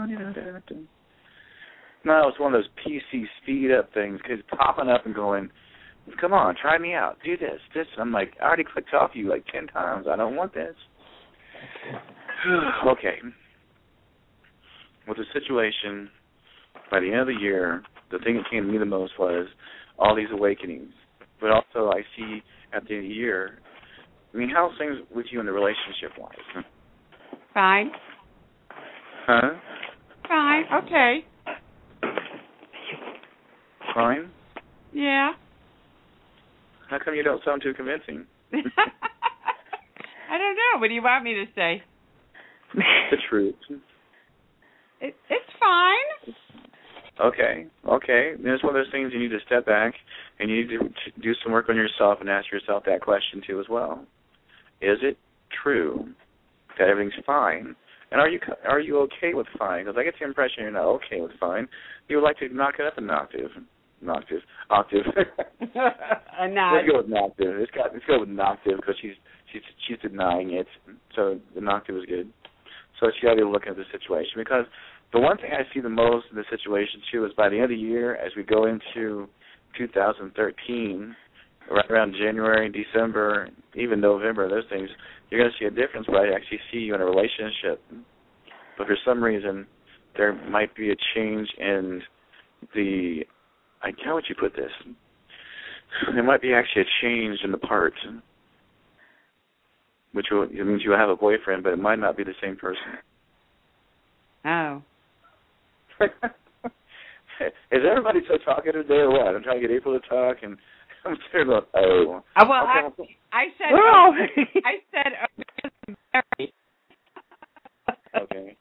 No, it's one of those PC speed up things, because popping up and going, come on, try me out, do this. I'm like, I already clicked off you like 10 times. I don't want this. Okay. With the situation, by the end of the year, the thing that came to me the most was all these awakenings. But also I see at the end of the year, I mean, how's things with you in the relationship-wise? Fine. Huh? Fine, okay. Fine? Yeah. How come you don't sound too convincing? I don't know. What do you want me to say? The truth. It's fine. Okay. And it's one of those things you need to step back and you need to do some work on yourself and ask yourself that question too as well. Is it true that everything's fine? And are you okay with fine? Because I get the impression you're not okay with fine. You would like to knock it up an octave. Octave. A notch. Let's go with an octave. Let's go with an octave because she's denying it. So the octave is good. So she got to be looking at the situation, because the one thing I see the most in the situation too is by the end of the year, as we go into 2013, right around January, December, even November, those things, you're going to see a difference. But I actually see you in a relationship, but for some reason there might be a change in the. How would you put this? There might be actually a change in the parts, which it means you have a boyfriend, but it might not be the same person. Oh. Is everybody so talkative today or what? I'm trying to get April to talk, and I'm sitting like, Well, okay. I said married. Okay.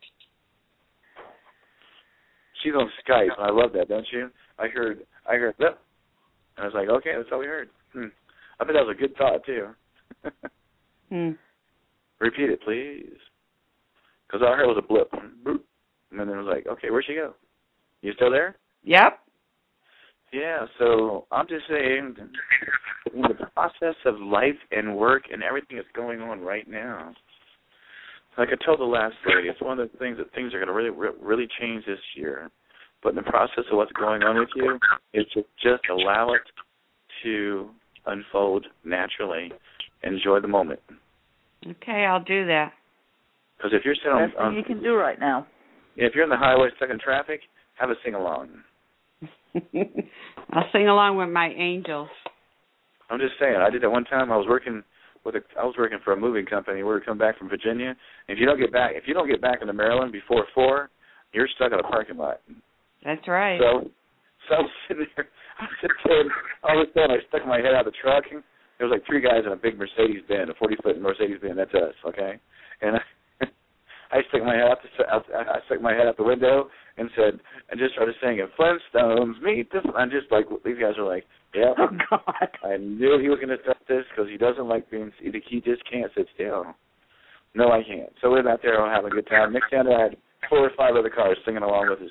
She's on Skype. I love that, don't you? I heard that. And I was like, okay, that's all we heard. I bet that was a good thought, too. Repeat it, please. Because all I heard was a blip. Boop. And then it was like, okay, where'd she go? You still there? Yep. Yeah, so I'm just saying, in the process of life and work and everything that's going on right now, like I told the last lady, it's one of the things that things are going to really change this year. But in the process of what's going on with you, is to just allow it to unfold naturally. Enjoy the moment. Okay, I'll do that. Because if you're sitting on... Best thing you can do right now. If you're in the highway stuck in traffic, have a sing-along. I'll sing along with my angels. I'm just saying. I did that one time. I was working for a moving company. We were coming back from Virginia. And if you don't get back into Maryland before 4, you're stuck in a parking lot. That's right. So I'm sitting there. All of a sudden, I stuck my head out of the truck. There was like 3 guys in a big Mercedes-Benz, a 40-foot Mercedes-Benz. That's us, okay? And I stuck my head out the window and said, I just started singing, Flintstones, meet the... I'm just like, these guys are like, yeah. Oh, God. I knew he was going to start this because he doesn't like being... He just can't sit still. No, I can't. So we're out there having a good time. Next time I had 4 or 5 other cars singing along with us.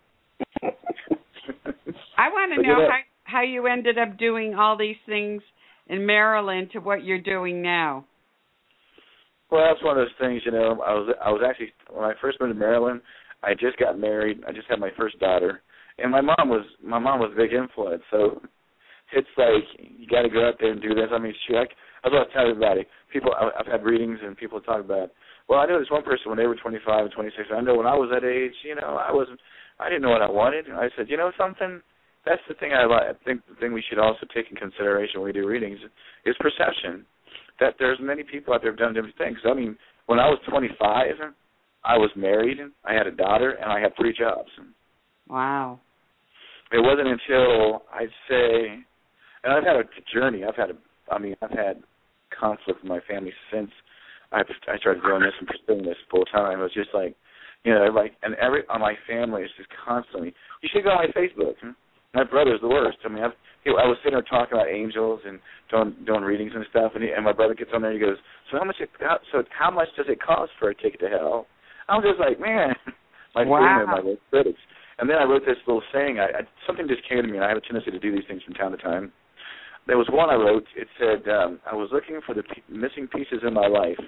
I want to know how you ended up doing all these things in Maryland to what you're doing now. Well, that's one of those things, I was actually, when I first moved to Maryland, I just got married. I just had my first daughter, and my mom was a big influence. So it's like you got to go out there and do this. I mean, I was telling everybody. People, I've had readings and people talk about. Well, I know this one person when they were 25 and 26. I know when I was that age, I didn't know what I wanted. I said, something. That's the thing I think the thing we should also take in consideration when we do readings is perception. That there's many people out there who've done different things. I mean, when I was 25, I was married, I had a daughter, and I had 3 jobs. Wow. It wasn't until I'd say, and I've had a journey. I've had conflict with my family since I started doing this and pursuing this full time. It was just like, on my family is just constantly. You should go on my Facebook. My brother's the worst. I mean, I was sitting there talking about angels and doing readings and stuff, and my brother gets on there and he goes, how much does it cost for a ticket to hell? I was just like, man, my family, my little critics. And then I wrote this little saying. Something just came to me, and I have a tendency to do these things from time to time. There was one I wrote. It said, I was looking for the missing pieces in my life.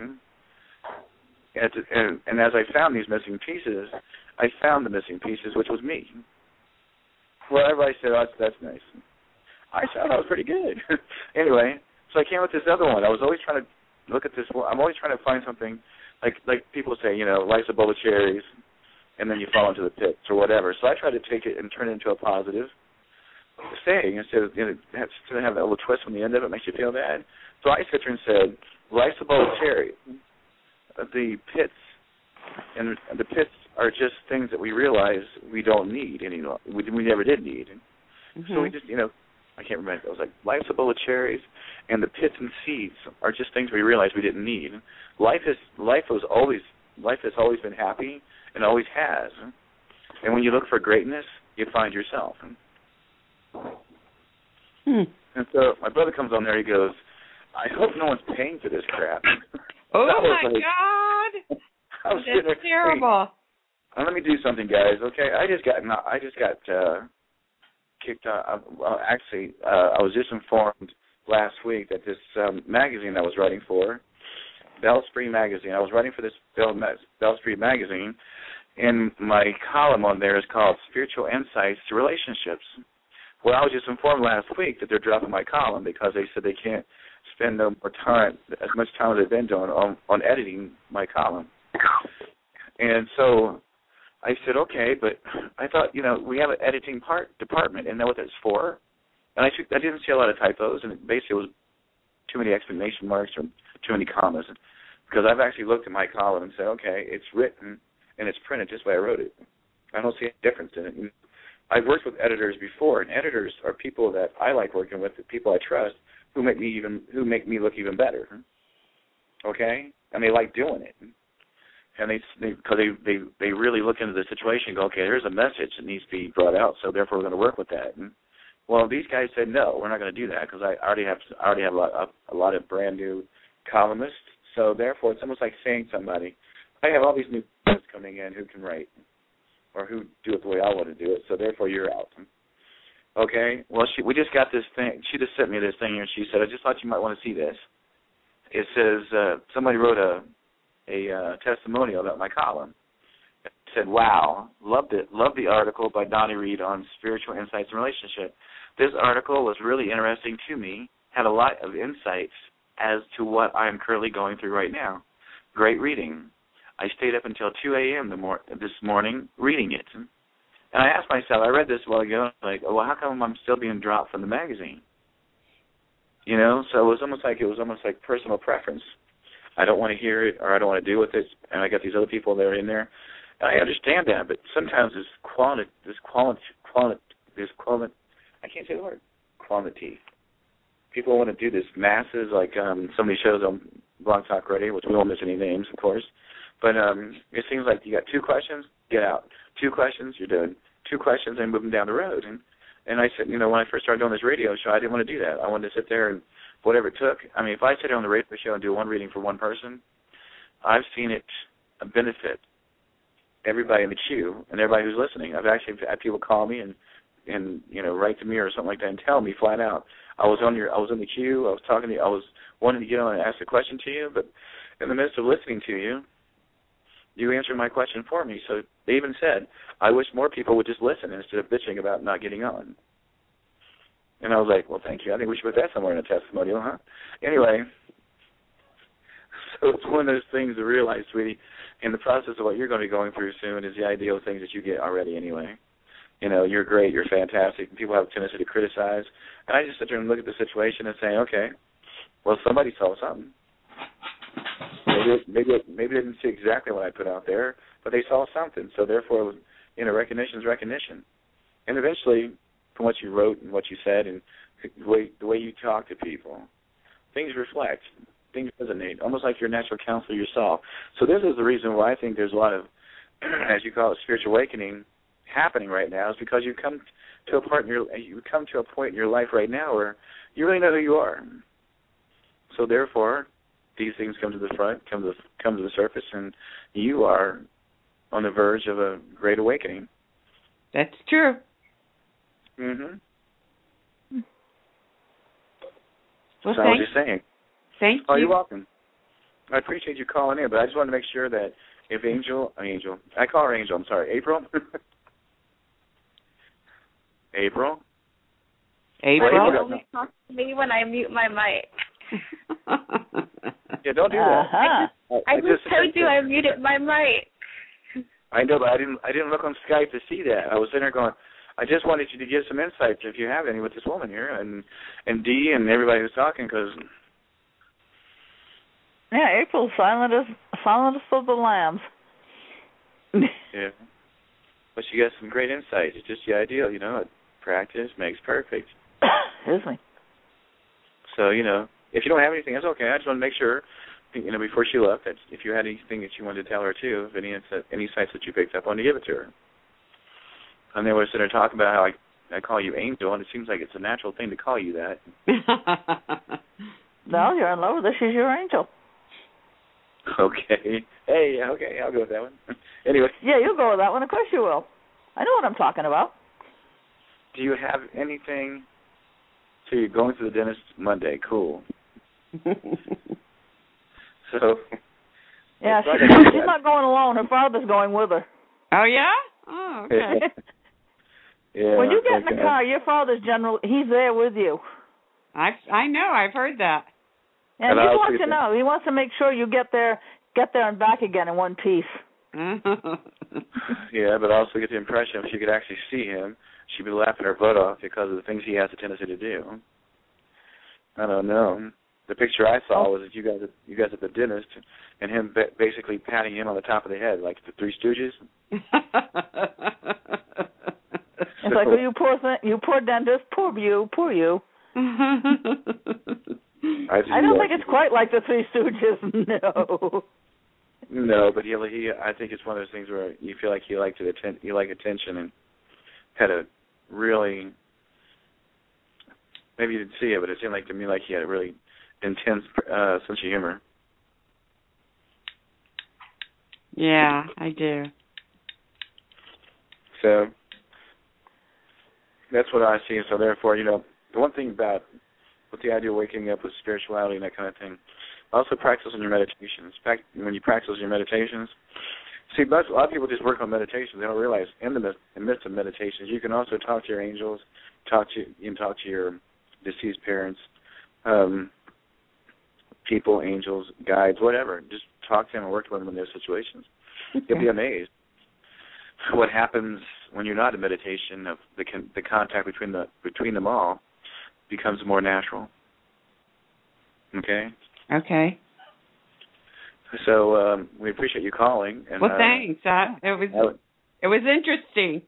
And as I found these missing pieces, I found the missing pieces, which was me. Well, everybody said, oh, that's nice. I thought that was pretty good. Anyway, so I came with this other one. I was always trying to look at this. I'm always trying to find something, like people say, life's a bowl of cherries, and then you fall into the pits or whatever. So I tried to take it and turn it into a positive saying instead of have that little twist on the end of it makes you feel bad. So I sit there and said, life's a bowl of cherries. The pits are just things that we realize we don't need anymore. We never did need. Mm-hmm. So we just, I can't remember. It was like life's a bowl of cherries, and the pits and seeds are just things we realized we didn't need. Life has always been happy and always has. And when you look for greatness, you find yourself. And so my brother comes on there. He goes, "I hope no one's paying for this crap." Oh my God! That's terrible. Hey, let me do something, guys. Okay, I just got kicked out. Well, actually, I was just informed last week that this magazine I was writing for, Bellspree Magazine. I was writing for this Bellspree Magazine, and my column on there is called Spiritual Insights to Relationships. Well, I was just informed last week that they're dropping my column because they said they can't spend no more time, as much time as they've been doing on editing my column. And so I said, okay, but I thought, we have an editing department, and know what that's for? And I didn't see a lot of typos, and it basically was too many exclamation marks or too many commas, because I've actually looked at my column and said, okay, it's written and it's printed just the way I wrote it. I don't see a difference in it. And I've worked with editors before, and editors are people that I like working with, the people I trust, who make me look even better. Okay, and they like doing it, and they really look into the situation and go, okay, there's a message that needs to be brought out, so therefore we're going to work with that. And, well, these guys said no, we're not going to do that because I already have a lot of brand new columnists, so therefore it's almost like saying somebody, I have all these new guys coming in who can write or who do it the way I want to do it, so therefore you're out. Okay, well, we just got this thing. She just sent me this thing here, and she said, I just thought you might want to see this. It says somebody wrote a testimonial about my column. It said, wow, loved it. Loved the article by Donnie Reed on spiritual insights and relationship. This article was really interesting to me, had a lot of insights as to what I am currently going through right now. Great reading. I stayed up until 2 a.m. this morning reading it. And I asked myself, I read this a while ago, like, well, how come I'm still being dropped from the magazine? So it was almost like personal preference. I don't want to hear it, or I don't want to deal with it, and I got these other people that are in there. And I understand that, but sometimes I can't say the word, quantity. People want to do this masses, like some of these shows on Blog Talk Radio, which we won't miss any names, of course. But it seems like you got 2 questions, get out. 2 questions, you're done. 2 questions, and moving down the road. And I said, when I first started doing this radio show, I didn't want to do that. I wanted to sit there and whatever it took. I mean, if I sit there on the radio show and do one reading for one person, I've seen it benefit everybody in the queue and everybody who's listening. I've actually had people call me and write to me or something like that and tell me flat out, I was in the queue, I was talking to you, I was wanting to get on and ask a question to you, but in the midst of listening to you, you answered my question for me. So they even said, I wish more people would just listen instead of bitching about not getting on. And I was like, well, thank you. I think we should put that somewhere in a testimonial, huh? Anyway, so it's one of those things to realize, sweetie, in the process of what you're going to be going through soon is the ideal things that you get already anyway. You're great, you're fantastic. People have a tendency to criticize. And I just sit there and look at the situation and say, okay, well, somebody saw something. Maybe they didn't see exactly what I put out there, but they saw something. So therefore, recognition is recognition. And eventually, from what you wrote and what you said and the way you talk to people, things reflect, things resonate, almost like your natural counselor yourself. So this is the reason why I think there's a lot of, as you call it, spiritual awakening happening right now, is because you've come to a point in your life right now where you really know who you are. So therefore, these things come to the front, come to the surface, and you are on the verge of a great awakening. That's true. Mhm. Well, so I was just saying. Thank you. Oh, you're welcome. I appreciate you calling in, but I just wanted to make sure that if I call her Angel, I'm sorry, April? April? Only talk to me when I mute my mic. Yeah, don't do that. I just told you I muted my mic. I know, but I didn't look on Skype to see that. I was sitting there going, I just wanted you to give some insights, if you have any, with this woman here, and Dee and everybody who's talking, because... Yeah, April's silent as of the lambs. Yeah. But she got some great insights. It's just the ideal, practice makes perfect. Excuse me. So, if you don't have anything, that's okay. I just want to make sure, before she left, that if you had anything that you wanted to tell her, too, if any insights that you picked up on, to give it to her. And they were sitting there talking about how I call you Angel, and it seems like it's a natural thing to call you that. No, you're in love with her. She's your angel. Okay. Hey, okay, I'll go with that one. Anyway. Yeah, you'll go with that one. Of course you will. I know what I'm talking about. Do you have anything? So you're going to the dentist Monday. Cool. So. Yeah, she's not going alone. Her father's going with her. Oh, yeah? Oh, okay. Yeah, when you get in the car, your father's he's there with you. I know. I've heard that. And he wants to know. He wants to make sure you get there and back again in one piece. Yeah, but also get the impression if she could actually see him, she'd be laughing her butt off because of the things he has a tendency to do. I don't know. The picture I saw was that you guys at the dentist, and him basically patting him on the top of the head like the Three Stooges. It's like, oh, you poor dentist, poor you. I don't think it's quite like the Three Stooges, no. No, but he I think it's one of those things where you feel like he liked attention and had a really, maybe you didn't see it, but it seemed like to me like he had a really intense sense of humor. Yeah, I do. So that's what I see. So therefore, the one thing about with the idea of waking up with spirituality and that kind of thing, also practice on your meditations. In fact, when you practice your meditations, see, a lot of people just work on meditations. They don't realize in the midst of meditations, you can also talk to your angels, talk to your deceased parents, people, angels, guides, whatever. Just talk to them and work with them in their situations. You'll be amazed what happens when you're not in meditation. Of the contact between them all becomes more natural. Okay. Okay. So we appreciate you calling. And, well, thanks. It was interesting.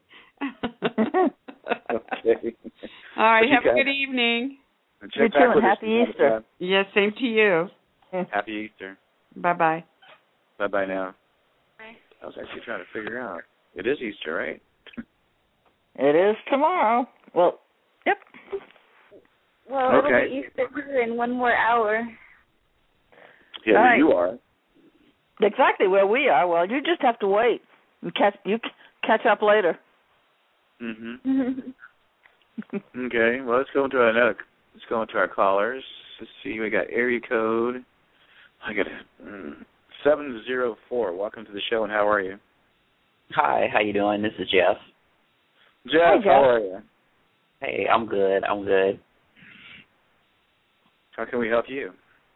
Okay. All right. Have a good evening. You too, and happy Easter. Yes, same to you. Happy Easter. Bye-bye. Bye-bye now. Bye. I was actually trying to figure out. It is Easter, right? It is tomorrow. Well, yep. Well, it'll be Easter in 1 more hour. Yeah, where you are. Exactly where we are. Well, you just have to wait and catch up later. Mhm. Okay. Well, let's go into our callers. Let's see. We got area code. I got 704. Welcome to the show, and how are you? Hi. How you doing? This is Jeff. Jeff, how are you? Hey, I'm good. How can we help you?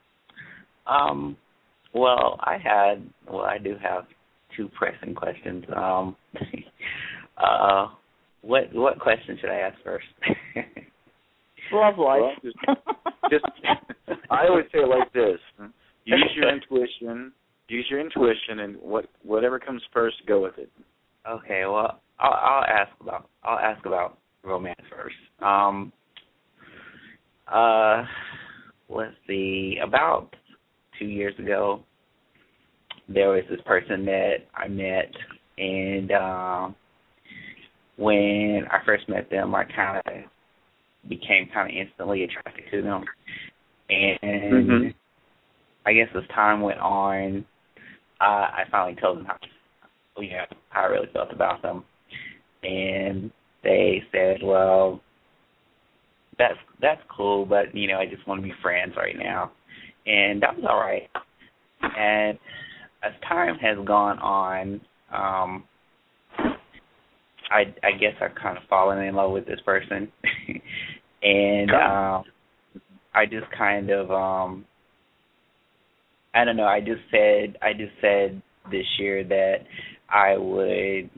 Well, I do have 2 pressing questions. What question should I ask first? Love life. Well, just I always say it like this: use your intuition, and whatever comes first, go with it. Okay. Well, I'll ask about romance first. Let's see. About 2 years ago, there was this person that I met, and when I first met them, I kind of became instantly attracted to them. And I guess as time went on, I finally told them how I really felt about them. And they said, well, that's cool, but, I just want to be friends right now. And that was all right. And as time has gone on, I guess I've kind of fallen in love with this person. And I just kind of I don't know, I just said this year that I would,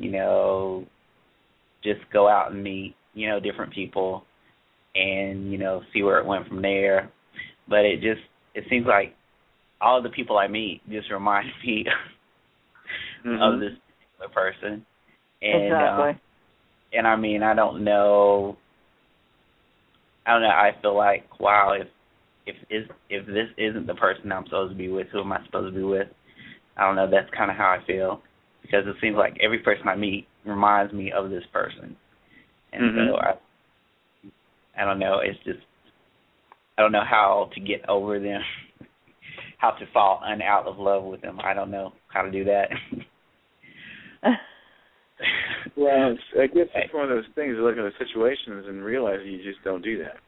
just go out and meet, different people and, see where it went from there. But it seems like all the people I meet just remind me of this particular person. And, exactly. And I mean, I don't know I don't know. I feel like, wow, if this isn't the person I'm supposed to be with, who am I supposed to be with? I don't know. That's kind of how I feel, because it seems like every person I meet reminds me of this person, and so I don't know. It's just I don't know how to get over them, how to fall out of love with them. I don't know how to do that. Well, I guess it's one of those things. You look at the situations and realize you just don't do that.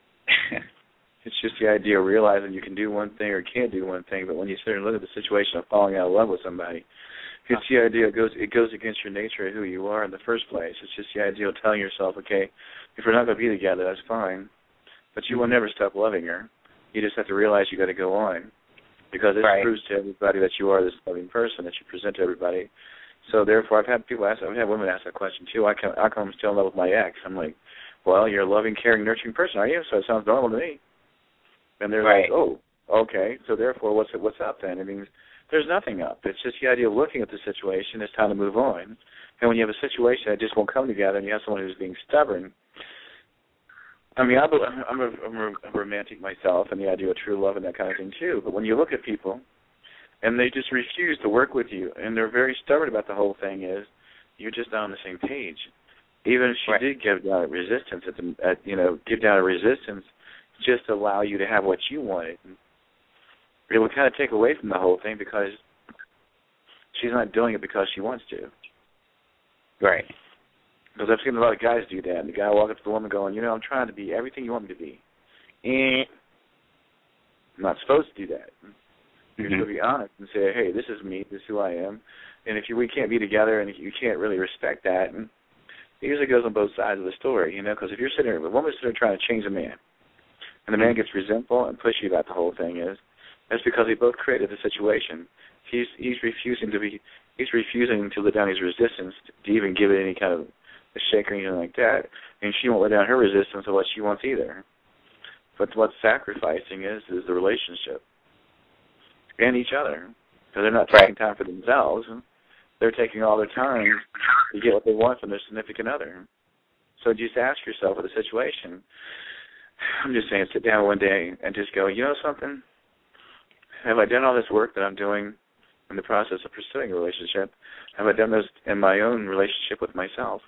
It's just the idea of realizing you can do one thing or can't do one thing. But when you sit and look at the situation of falling out of love with somebody, it's the idea it goes against your nature of who you are in the first place. It's just the idea of telling yourself, okay, if we're not going to be together, that's fine. But you will never stop loving her. You just have to realize you got to go on, because it proves to everybody that you are this loving person that you present to everybody. So therefore, I've had women ask that question too. I come still in love with my ex. I'm like, well, you're a loving, caring, nurturing person, are you? So it sounds normal to me. And they're like, oh, okay. So therefore, what's up then? I mean, there's nothing up. It's just the idea of looking at the situation. It's time to move on. And when you have a situation that just won't come together, and you have someone who's being stubborn. I mean, I'm a romantic myself, and the idea of true love and that kind of thing too. But when you look at people, and they just refuse to work with you, and they're very stubborn about the whole thing, is you're just not on the same page. Even if she did give down a resistance, give down a resistance just to allow you to have what you wanted, it would kind of take away from the whole thing, because she's not doing it because she wants to. Right. Because I've seen a lot of guys do that. And the guy walks up to the woman going, I'm trying to be everything you want me to be. I'm not supposed to do that. You're supposed to be honest and say, hey, this is me, this is who I am. And if we can't be together and you can't really respect that, and it usually goes on both sides of the story, because if you're sitting there, the woman's sitting there trying to change a man, and the man gets resentful and pushy about the whole thing, that's because they both created the situation. He's refusing to let down his resistance to even give it any kind of a shake or anything like that, and she won't let down her resistance of what she wants either. But what's sacrificing is the relationship and each other, because they're not taking time for themselves. They're taking all their time to get what they want from their significant other. So just ask yourself with the situation. I'm just saying, sit down one day and just go, something? Have I done all this work that I'm doing in the process of pursuing a relationship? Have I done this in my own relationship with myself?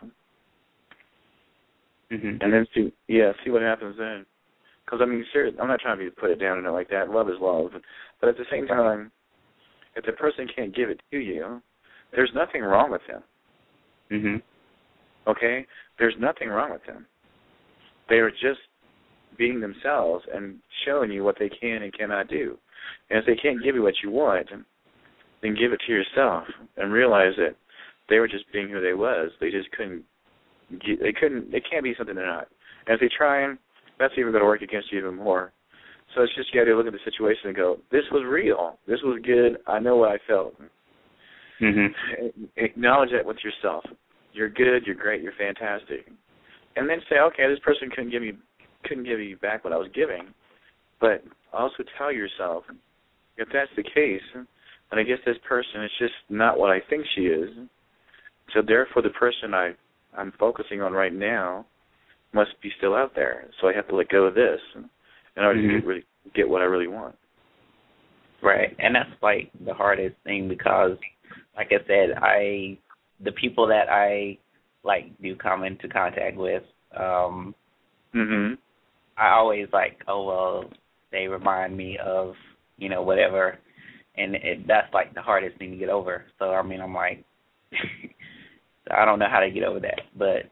And then see what happens then. Because, seriously, I'm not trying to put it down and like that. Love is love. But at the same time, if the person can't give it to you, there's nothing wrong with them. Okay? There's nothing wrong with them. They are just being themselves and showing you what they can and cannot do. And if they can't give you what you want, then give it to yourself and realize that they were just being who they was. They just couldn't. They can't be something they're not. And if they try, that's even going to work against you even more. So it's just you got to look at the situation and go, this was real. This was good. I know what I felt. Acknowledge that with yourself. You're good. You're great. You're fantastic. And then say, okay, this person couldn't give you back what I was giving. But also tell yourself, if that's the case, then I guess this person is just not what I think she is. So therefore, the person I'm focusing on right now must be still out there. So I have to let go of this in order to get what I really want. Right, and that's like the hardest thing, because, like I said, the people that I do come into contact with, I always they remind me of whatever, and that's like the hardest thing to get over. So I'm like, I don't know how to get over that, but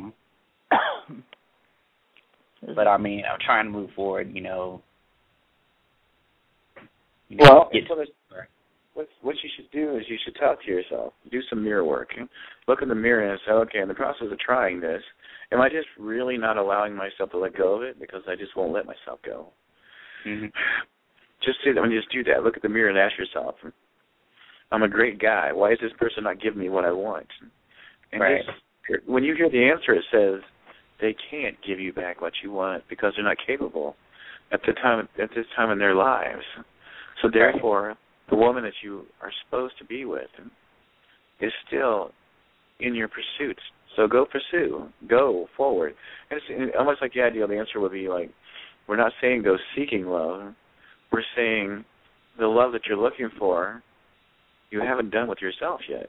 I'm trying to move forward. What you should do is you should talk to yourself. Do some mirror work. Look in the mirror and say, okay, in the process of trying this, am I just really not allowing myself to let go of it because I just won't let myself go? Just sit there and just do that. Look at the mirror and ask yourself, I'm a great guy. Why is this person not giving me what I want? And when you hear the answer, it says they can't give you back what you want because they're not capable at this time in their lives. So therefore, the woman that you are supposed to be with is still in your pursuits. So go pursue. Go forward. And it's almost like the ideal answer would be like, we're not saying go seeking love. We're saying the love that you're looking for, you haven't done with yourself yet.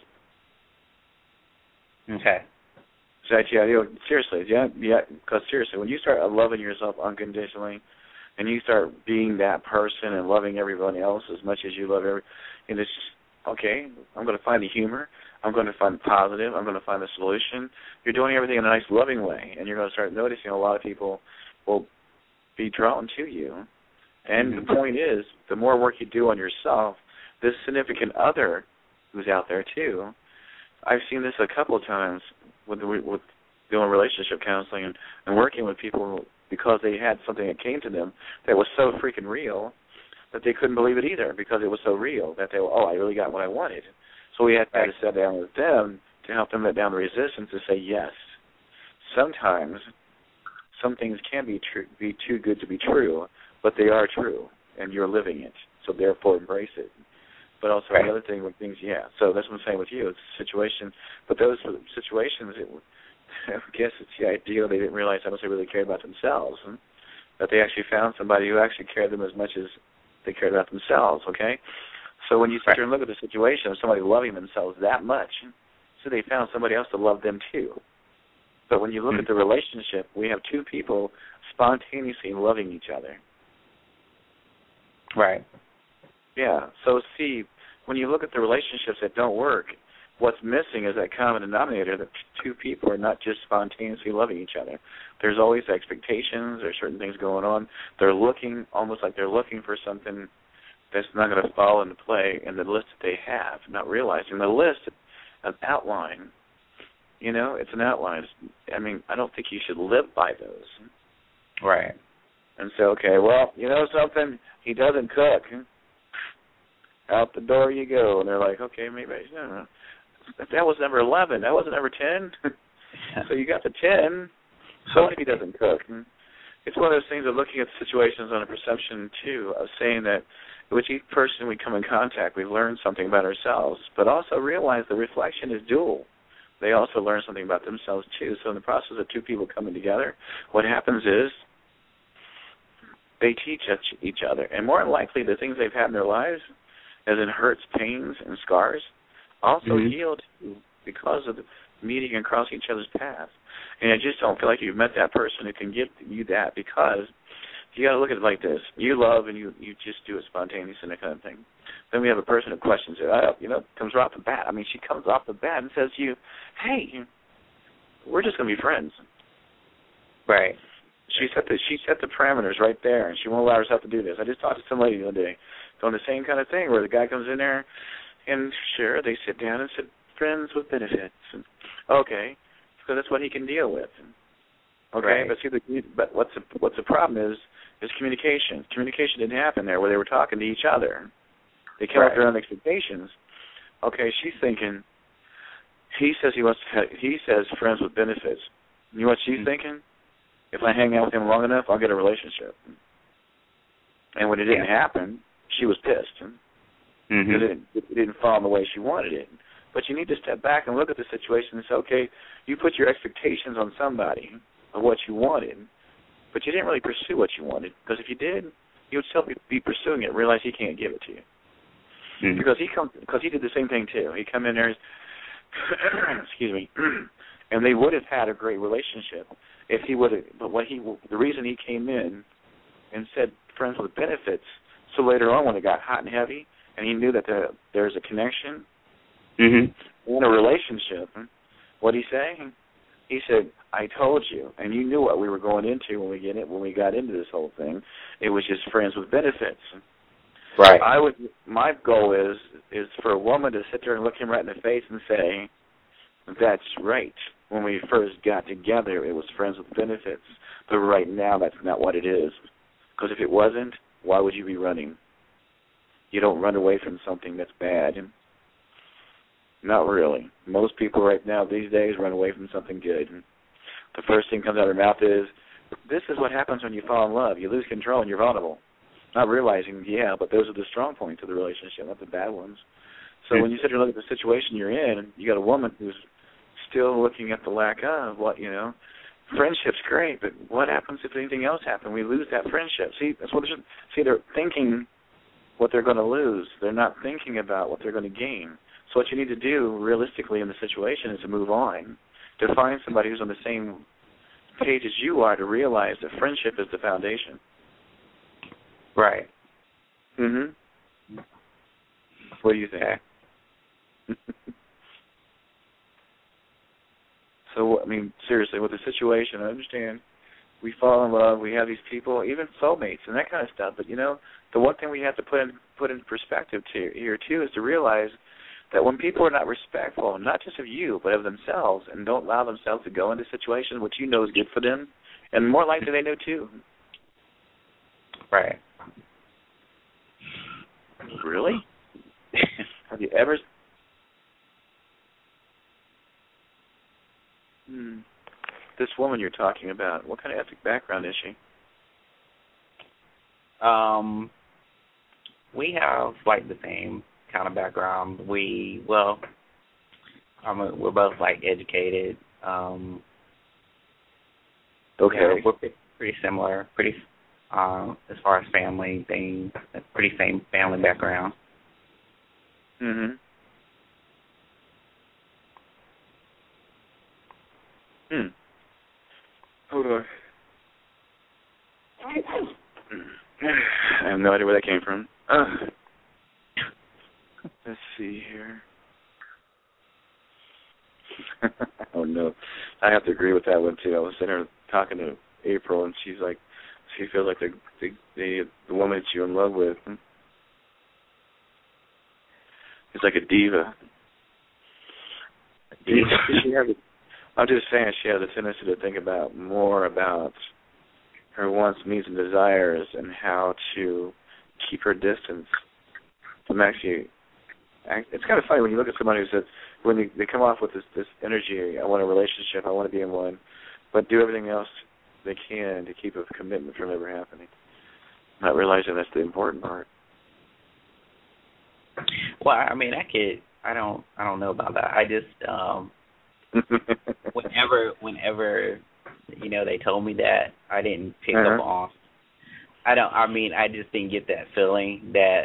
Okay. So seriously, because seriously, when you start loving yourself unconditionally, and you start being that person and loving everyone else as much as you love and it's okay, I'm going to find the humor, I'm going to find the positive, I'm going to find the solution. You're doing everything in a nice, loving way, and you're going to start noticing a lot of people will be drawn to you. And the point is, the more work you do on yourself, this significant other who's out there too, I've seen this a couple of times with doing relationship counseling and working with people because they had something that came to them that was so freaking real that they couldn't believe it either because it was so real that they were, I really got what I wanted. So we had to sit down with them to help them let down the resistance to say yes. Sometimes some things can be too good to be true, but they are true, and you're living it. So therefore, embrace it. But also the other thing with things, so that's what I'm saying with you. It's a situation, but those situations, I guess it's the ideal they didn't realize how much they really cared about themselves, and that they actually found somebody who actually cared them as much as they cared about themselves, okay? So when you sit there and look at the situation of somebody loving themselves that much, so they found somebody else to love them too. But when you look at the relationship, we have two people spontaneously loving each other. Right. Yeah. So see, when you look at the relationships that don't work, what's missing is that common denominator that two people are not just spontaneously loving each other. There's always expectations. There's certain things going on. They're looking, almost like they're looking for something that's not going to fall into play in the list that they have, not realizing the list, an outline. You know, it's an outline. I mean, I don't think you should live by those. Right. And say, okay, well, you know something? He doesn't cook. Out the door you go. And they're like, okay, maybe I don't know. That was number 11. That wasn't number 10. So you got the 10. So if he doesn't cook. It's one of those things of looking at situations on a perception, too, of saying that with each person we come in contact, we learn something about ourselves, but also realize the reflection is dual. They also learn something about themselves, too. So in the process of two people coming together, what happens is they teach each other. And more than likely, the things they've had in their lives, as in hurts, pains, and scars, also healed because of the meeting and crossing each other's paths. And I just don't feel like you've met that person who can give you that, because you got to look at it like this. You love and you just do it spontaneously and that kind of thing. Then we have a person who questions it. Comes right off the bat. I mean, she comes off the bat and says to you, hey, we're just going to be friends. Right. She set the parameters right there, and she won't allow herself to do this. I just talked to some lady the other day doing the same kind of thing where the guy comes in there, and sure, they sit down and said, friends with benefits. And, okay, because that's what he can deal with. Okay, right. But what's the problem is communication. Communication didn't happen there where they were talking to each other. They came up with their own expectations. Okay, she's thinking, he says friends with benefits. You know what she's thinking? If I hang out with him long enough, I'll get a relationship. And when it didn't happen, she was pissed. Because it didn't fall in the way she wanted it. But you need to step back and look at the situation and say, okay, you put your expectations on somebody of what you wanted, but you didn't really pursue what you wanted. Because if you did, you would still be pursuing it and realize he can't give it to you. Because he did the same thing too. He come in there, excuse me, and they would have had a great relationship if he would have. But the reason he came in and said friends with benefits, so later on when it got hot and heavy, and he knew that there's a connection in a relationship, what'd he say? He said, I told you, and you knew what we were going into when we got into this whole thing. It was just friends with benefits. Right. My goal is for a woman to sit there and look him right in the face and say, that's right. When we first got together, it was friends with benefits. But right now, that's not what it is. Because if it wasn't, why would you be running? You don't run away from something that's bad. Not really. Most people right now, these days, run away from something good. The first thing comes out of their mouth is, this is what happens when you fall in love. You lose control and you're vulnerable. Not realizing, but those are the strong points of the relationship, not the bad ones. So when you sit there and look at the situation you're in, you got a woman who's still looking at the lack of what, friendship's great, but what happens if anything else happens? We lose that friendship. See, that's what they're thinking what they're going to lose. They're not thinking about what they're going to gain. So what you need to do realistically in the situation is to move on, to find somebody who's on the same page as you are, to realize that friendship is the foundation. Right. Mhm. What do you think? So, I mean, seriously, with the situation, I understand we fall in love, we have these people, even soulmates and that kind of stuff. But, the one thing we have to put in perspective here, too, is to realize that when people are not respectful, not just of you, but of themselves, and don't allow themselves to go into situations which you know is good for them, and more likely they know, too. Right. Really? Have you ever... This woman you're talking about, what kind of ethnic background is she? We have like the same kind of background. We're both like educated. Okay. We're pretty similar, as far as family things, pretty same family background. Mhm. Hold on. I have no idea where that came from. Let's see here. Oh, no. I have to agree with that one, too. I was sitting there talking to April, and she's like, she feels like the woman that you're in love with is like a diva. I'm just saying she has a tendency to think about more about her wants, needs, and desires and how to keep her distance from actually... It's kind of funny when you look at somebody who says, when they come off with this energy, I want a relationship, I want to be in one, but do everything else they can to keep a commitment from ever happening, not realizing that's the important part. Well, I mean, I don't know about that. I just, whenever, they told me that, I didn't pick up on. I just didn't get that feeling that,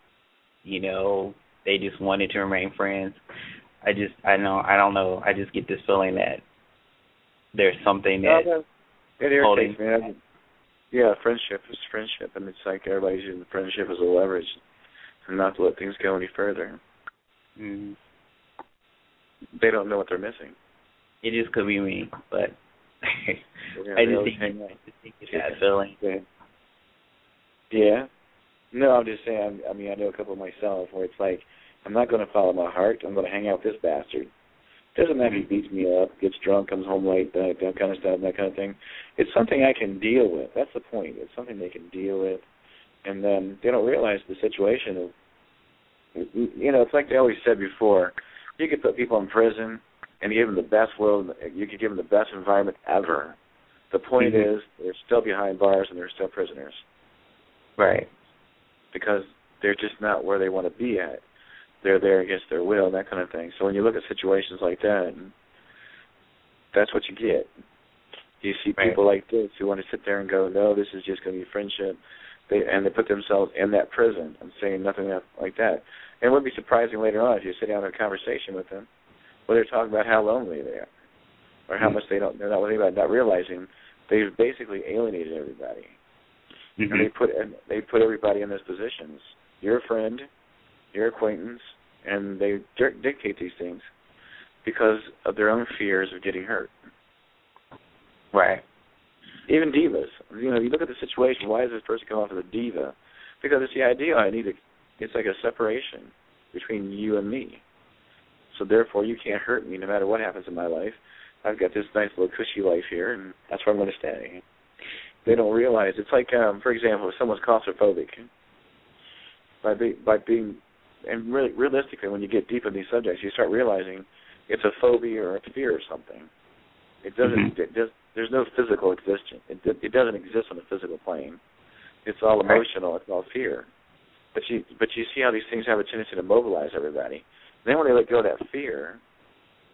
they just wanted to remain friends. I don't know. I just get this feeling that there's something that it irritates me. Yeah, friendship is friendship, and it's like everybody's using friendship as a leverage and not to let things go any further. Mm-hmm. They don't know what they're missing. It just could be me, but yeah, I just think it's that feeling. Yeah. No, I'm just saying, I know a couple myself where it's like, I'm not going to follow my heart. I'm going to hang out with this bastard. Doesn't matter if he beats me up, gets drunk, comes home late, that kind of stuff, that kind of thing. It's something I can deal with. That's the point. It's something they can deal with. And then they don't realize the situation of, it's like they always said before, you could put people in prison and give them the best world, you could give them the best environment ever. The point is, they're still behind bars and they're still prisoners. Right. Because they're just not where they want to be at. They're there against their will, that kind of thing. So when you look at situations like that, that's what you get. You see people like this who want to sit there and go, no, this is just going to be friendship. They put themselves in that prison and saying nothing like that. And it would be surprising later on if you sit down and have a conversation with them where they're talking about how lonely they are or how much they're not worried about, not realizing they've basically alienated everybody. Mm-hmm. And they put everybody in those positions. You're a friend, your acquaintance, and they dictate these things because of their own fears of getting hurt. Right. Even divas. You look at the situation, why does this person come off as a diva? Because it's the idea it's like a separation between you and me. So therefore you can't hurt me no matter what happens in my life. I've got this nice little cushy life here, and that's where I'm going to stay. They don't realize. It's like, for example, if someone's claustrophobic, by being, and really realistically, when you get deep in these subjects, you start realizing it's a phobia or a fear or something. It doesn't. There's no physical existence. It doesn't exist on the physical plane. It's all emotional. It's all fear. But you see how these things have a tendency to mobilize everybody. And then when they let go of that fear,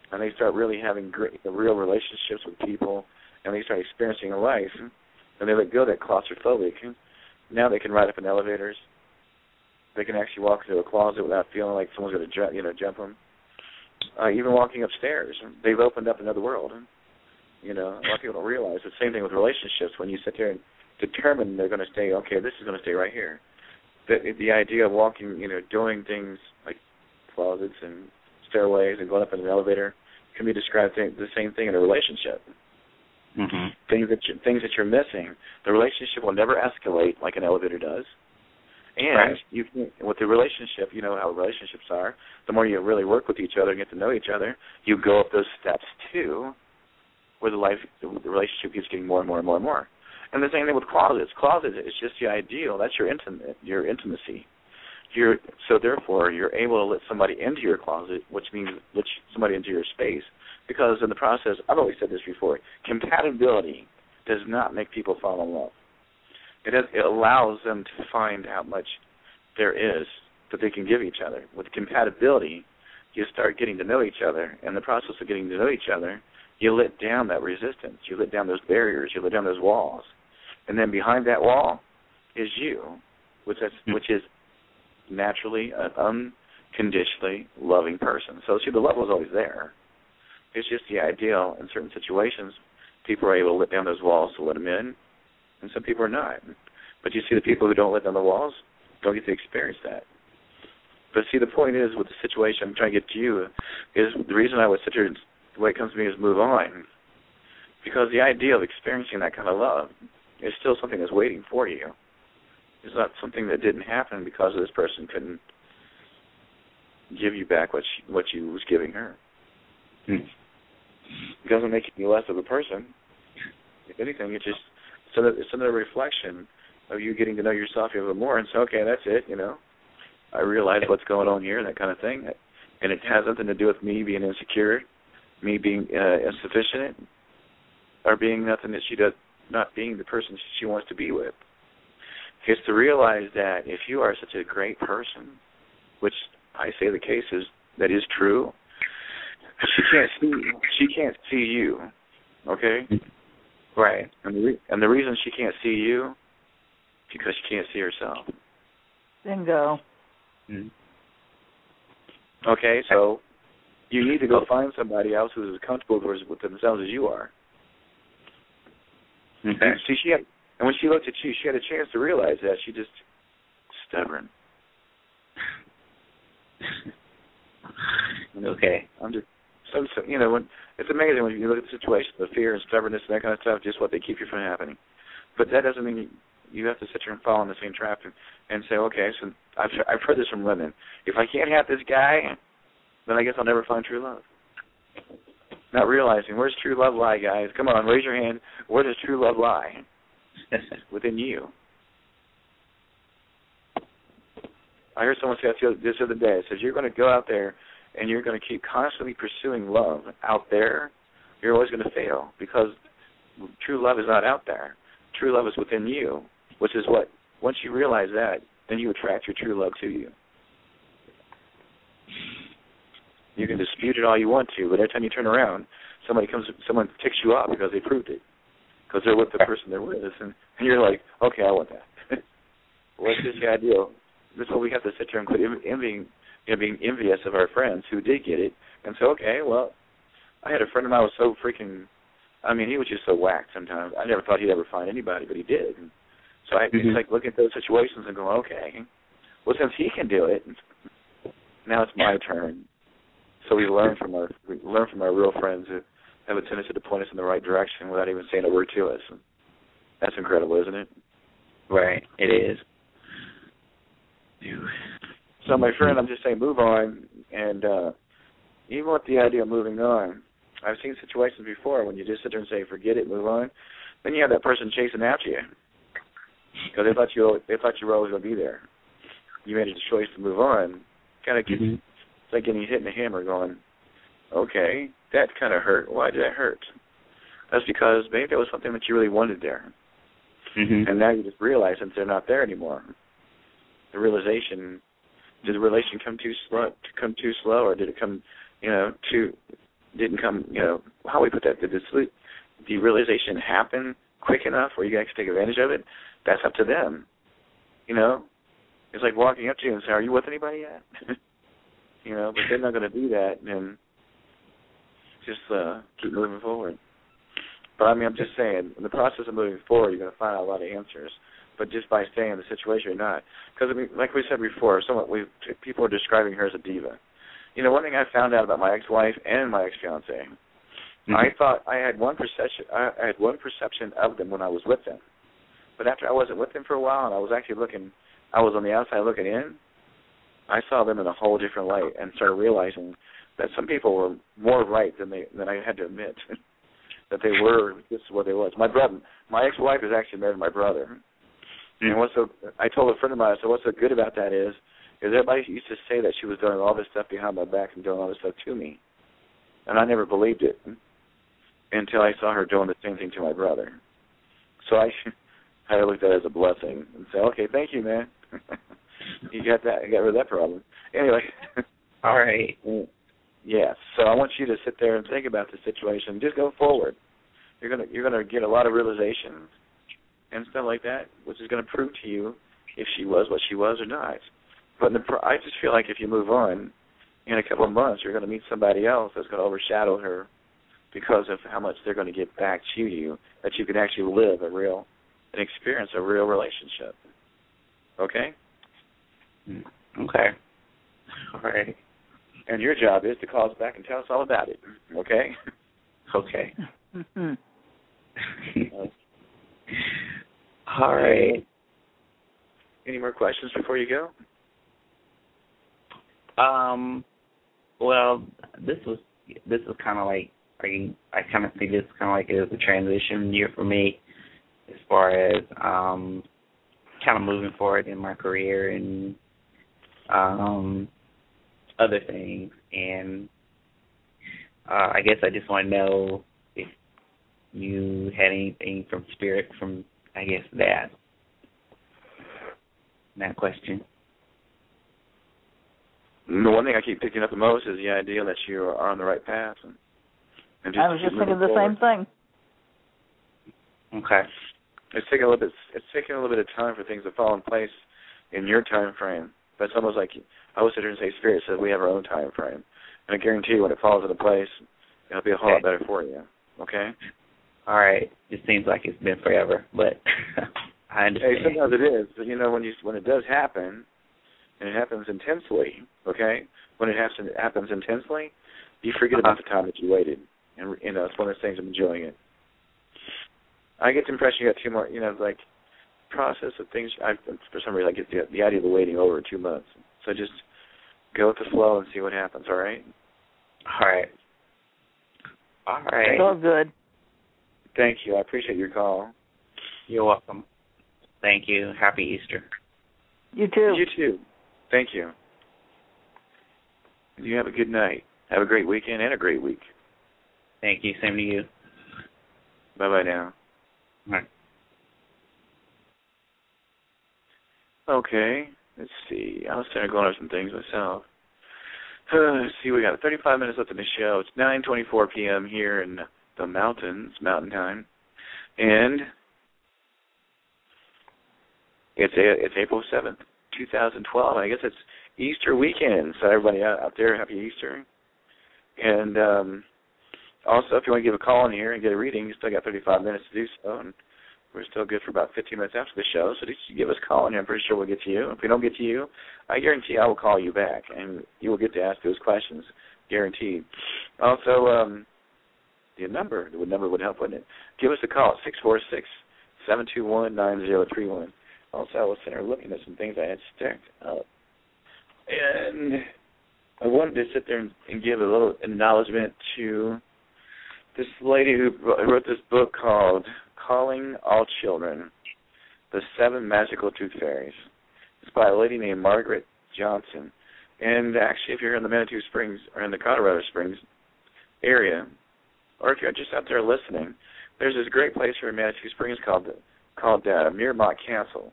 and they start really having real relationships with people, and they start experiencing life, and they let go of that claustrophobic. Now they can ride up in elevators. They can actually walk into a closet without feeling like someone's going to jump them. Even walking upstairs, they've opened up another world. A lot of people don't realize the same thing with relationships. When you sit there and determine they're going to stay, okay, this is going to stay right here. The idea of walking, doing things like closets and stairways and going up in an elevator can be described the same thing in a relationship. Mm-hmm. Things that you're missing. The relationship will never escalate like an elevator does. And with the relationship, you know how relationships are. The more you really work with each other and get to know each other, you go up those steps too, where the relationship keeps getting more and more and more and more. And the same thing with closets. Closets is just the ideal. That's your intimacy. So therefore, you're able to let somebody into your closet, which means let somebody into your space. Because in the process, I've always said this before, compatibility does not make people fall in love. It allows them to find how much there is that they can give each other. With compatibility, you start getting to know each other. In the process of getting to know each other, you let down that resistance. You let down those barriers. You let down those walls. And then behind that wall is you, which is naturally an unconditionally loving person. So, see, the love was always there. It's just the ideal in certain situations. People are able to let down those walls to let them in, and some people are not. But you see, the people who don't let down the walls don't get to experience that. But see, the point is, with the situation I'm trying to get to you, is the reason I would sit here, the way it comes to me is move on. Because the idea of experiencing that kind of love is still something that's waiting for you. It's not something that didn't happen because this person couldn't give you back what you was giving her. It doesn't make you less of a person. If anything, it's another reflection of you getting to know yourself a little more and say, okay, that's it, I realize what's going on here, that kind of thing. And it has nothing to do with me being insecure, me being insufficient, or being nothing that she does, not being the person she wants to be with. It's to realize that if you are such a great person, which I say the case is, that is true, she can't see you, okay? Right. And the reason she can't see you, because she can't see herself. Bingo. Okay, so you need to go find somebody else who's as comfortable with themselves as you are. Okay. See, and when she looked at you, she had a chance to realize that. She just stubborn. Okay. I'm just when it's amazing when you look at the situation, the fear and stubbornness and that kind of stuff, just what they keep you from happening. But that doesn't mean you have to sit here and fall in the same trap and say, okay, so I've heard this from women. If I can't have this guy, then I guess I'll never find true love. Not realizing, where's true love lie, guys? Come on, raise your hand. Where does true love lie? Within you. I heard someone say this other day. It says, you're going to go out there and you're going to keep constantly pursuing love out there, you're always going to fail because true love is not out there. True love is within you, which is what, once you realize that, then you attract your true love to you. You can dispute it all you want to, but every time you turn around, someone ticks you off because they proved it, because they're with the person they're with, and you're like, okay, I want that. What's this the ideal? This is what we have to sit here and quit being envious of our friends who did get it, and say, okay, well, I had a friend of mine who was so freaking, he was just so whacked sometimes. I never thought he'd ever find anybody, but he did. And so it's like looking at those situations and going, okay, well, since he can do it, now it's my turn. So we learn from our real friends who have a tendency to point us in the right direction without even saying a word to us. And that's incredible, isn't it? Right, it is. So, my friend, I'm just saying, move on. And even with the idea of moving on, I've seen situations before when you just sit there and say, forget it, move on. Then you have that person chasing after you because they thought you were always going to be there. You made a choice to move on. Kind of gets it's like getting hit in the hammer going, okay, that kind of hurt. Why did that hurt? That's because maybe there was something that you really wanted there. And now you just realize that they're not there anymore. The realization, did the relation come too slow, or did it come, too didn't come, how do we put that? Did the realization happen quick enough where you can actually take advantage of it? That's up to them. It's like walking up to you and saying, are you with anybody yet? But they're not going to do that, and just keep moving forward. But, I'm just saying, in the process of moving forward, you're going to find out a lot of answers. But just by staying in the situation, you're not. Because, like we said before, people are describing her as a diva. One thing I found out about my ex-wife and my ex-fiancé, I thought I had one perception of them when I was with them. But after I wasn't with them for a while, and I was on the outside looking in, I saw them in a whole different light and started realizing that some people were more right than I had to admit. That they were just what they was. My ex-wife is actually married to my brother. And I told a friend of mine, I said, what's so good about that is everybody used to say that she was doing all this stuff behind my back and doing all this stuff to me. And I never believed it until I saw her doing the same thing to my brother. So I had to look at that as a blessing and say, okay, thank you, man. You got that. You got rid of that problem. Anyway. All right. Yes. So I want you to sit there and think about the situation. Just go forward. You're gonna get a lot of realizations and stuff like that, which is going to prove to you if she was what she was or not. But I just feel like if you move on, in a couple of months, you're going to meet somebody else that's going to overshadow her because of how much they're going to get back to you, that you can actually live and experience a real relationship. Okay? Okay. All right. And your job is to call us back and tell us all about it. Okay? Okay. All right. Any more questions before you go? Well, this was kind of like I kind of think this is kind of like it was a transition year for me as far as kind of moving forward in my career and other things. And I guess I just want to know if you had anything from Spirit from, I guess, that question. The one thing I keep picking up the most is the idea that you are on the right path. And I was just thinking the same thing. Okay. It's taking a little bit of time for things to fall in place in your time frame. But it's almost like I would sit here and say, Spirit says we have our own time frame, and I guarantee you, when it falls into place, it'll be a whole lot better for you. Okay. All right. It seems like it's been forever, but I understand. Hey, sometimes it is. But when it does happen, and it happens intensely, okay? When it happens intensely, you forget about the time that you waited. And, it's one of those things, I'm enjoying it. I get the impression you got 2 more, like, process of things. For some reason, I get the idea of waiting over 2 months. So just go with the flow and see what happens, all right? All right. All right. It's all good. Thank you. I appreciate your call. You're welcome. Thank you. Happy Easter. You too. You too. Thank you. You have a good night. Have a great weekend and a great week. Thank you. Same to you. Bye-bye now. All right. Okay. Let's see. I was trying to go over some things myself. Let's see. We got 35 minutes left in the show. It's 9:24 p.m. here in the mountains, Mountain Time. And it's April 7th, 2012. I guess it's Easter weekend. So everybody out there, happy Easter. And also, if you want to give a call in here and get a reading, you still got 35 minutes to do so. And we're still good for about 15 minutes after the show. So just give us a call in here. I'm pretty sure we'll get to you. If we don't get to you, I guarantee I will call you back. And you will get to ask those questions, guaranteed. Also, the number would help, wouldn't it? Give us a call at 646-721-9031. Also, I was sitting there looking at some things I had stacked up. And I wanted to sit there and give a little acknowledgement to this lady who wrote this book called Calling All Children, The 7 Magical Tooth Fairies. It's by a lady named Margaret Johnson. And actually, if you're in the Manitou Springs or in the Colorado Springs area, or if you're just out there listening, there's this great place here in Manitou Springs called Miramont Castle.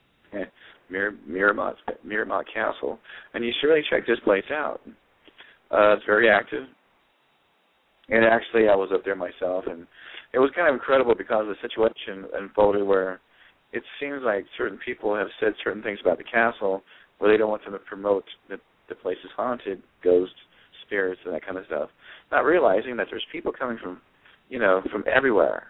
Miramont Castle. And you should really check this place out. It's very active. And actually, I was up there myself, and it was kind of incredible because the situation unfolded where it seems like certain people have said certain things about the castle where they don't want them to promote that the place is haunted, ghosts, spirits, and that kind of stuff, not realizing that there's people coming from, from everywhere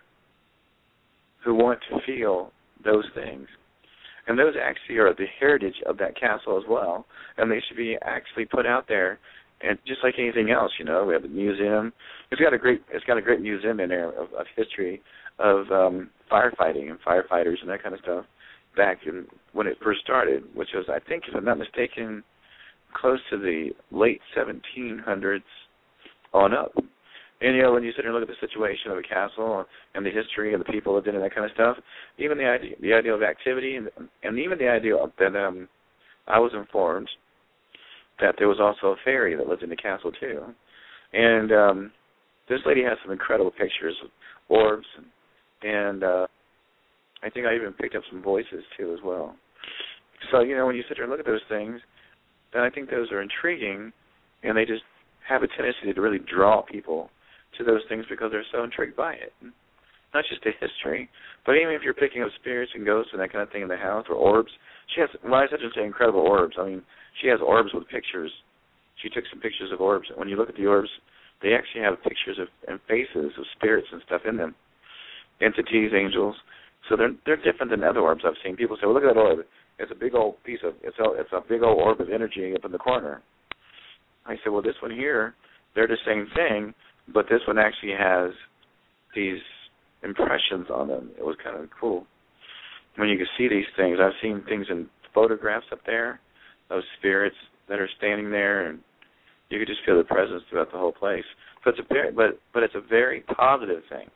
who want to feel those things. And those actually are the heritage of that castle as well, and they should be actually put out there. And just like anything else, we have the museum. It's got a great museum in there of history of firefighting and firefighters and that kind of stuff back in when it first started, which was, I think, if I'm not mistaken, close to the late 1700s on up. And when you sit and look at the situation of a castle and the history of the people that did it and that kind of stuff, even the idea of activity and even the idea that I was informed that there was also a fairy that lived in the castle too. And this lady has some incredible pictures of orbs, and I think I even picked up some voices too as well. So, when you sit there and look at those things, then I think those are intriguing, and they just have a tendency to really draw people to those things because they're so intrigued by it. Not just the history, but even if you're picking up spirits and ghosts and that kind of thing in the house, or orbs. She has, when I said to say incredible orbs, I mean, she has orbs with pictures. She took some pictures of orbs. When you look at the orbs, they actually have pictures of and faces of spirits and stuff in them, entities, angels. So they're different than other orbs I've seen. People say, well, look at that orb. It's a big old piece of, it's a big old orb of energy up in the corner. I said, well, this one here, they're the same thing, but this one actually has these impressions on them. It was kind of cool. When you can see these things, I've seen things in photographs up there, those spirits that are standing there, and you could just feel the presence throughout the whole place. So it's it's a very positive thing.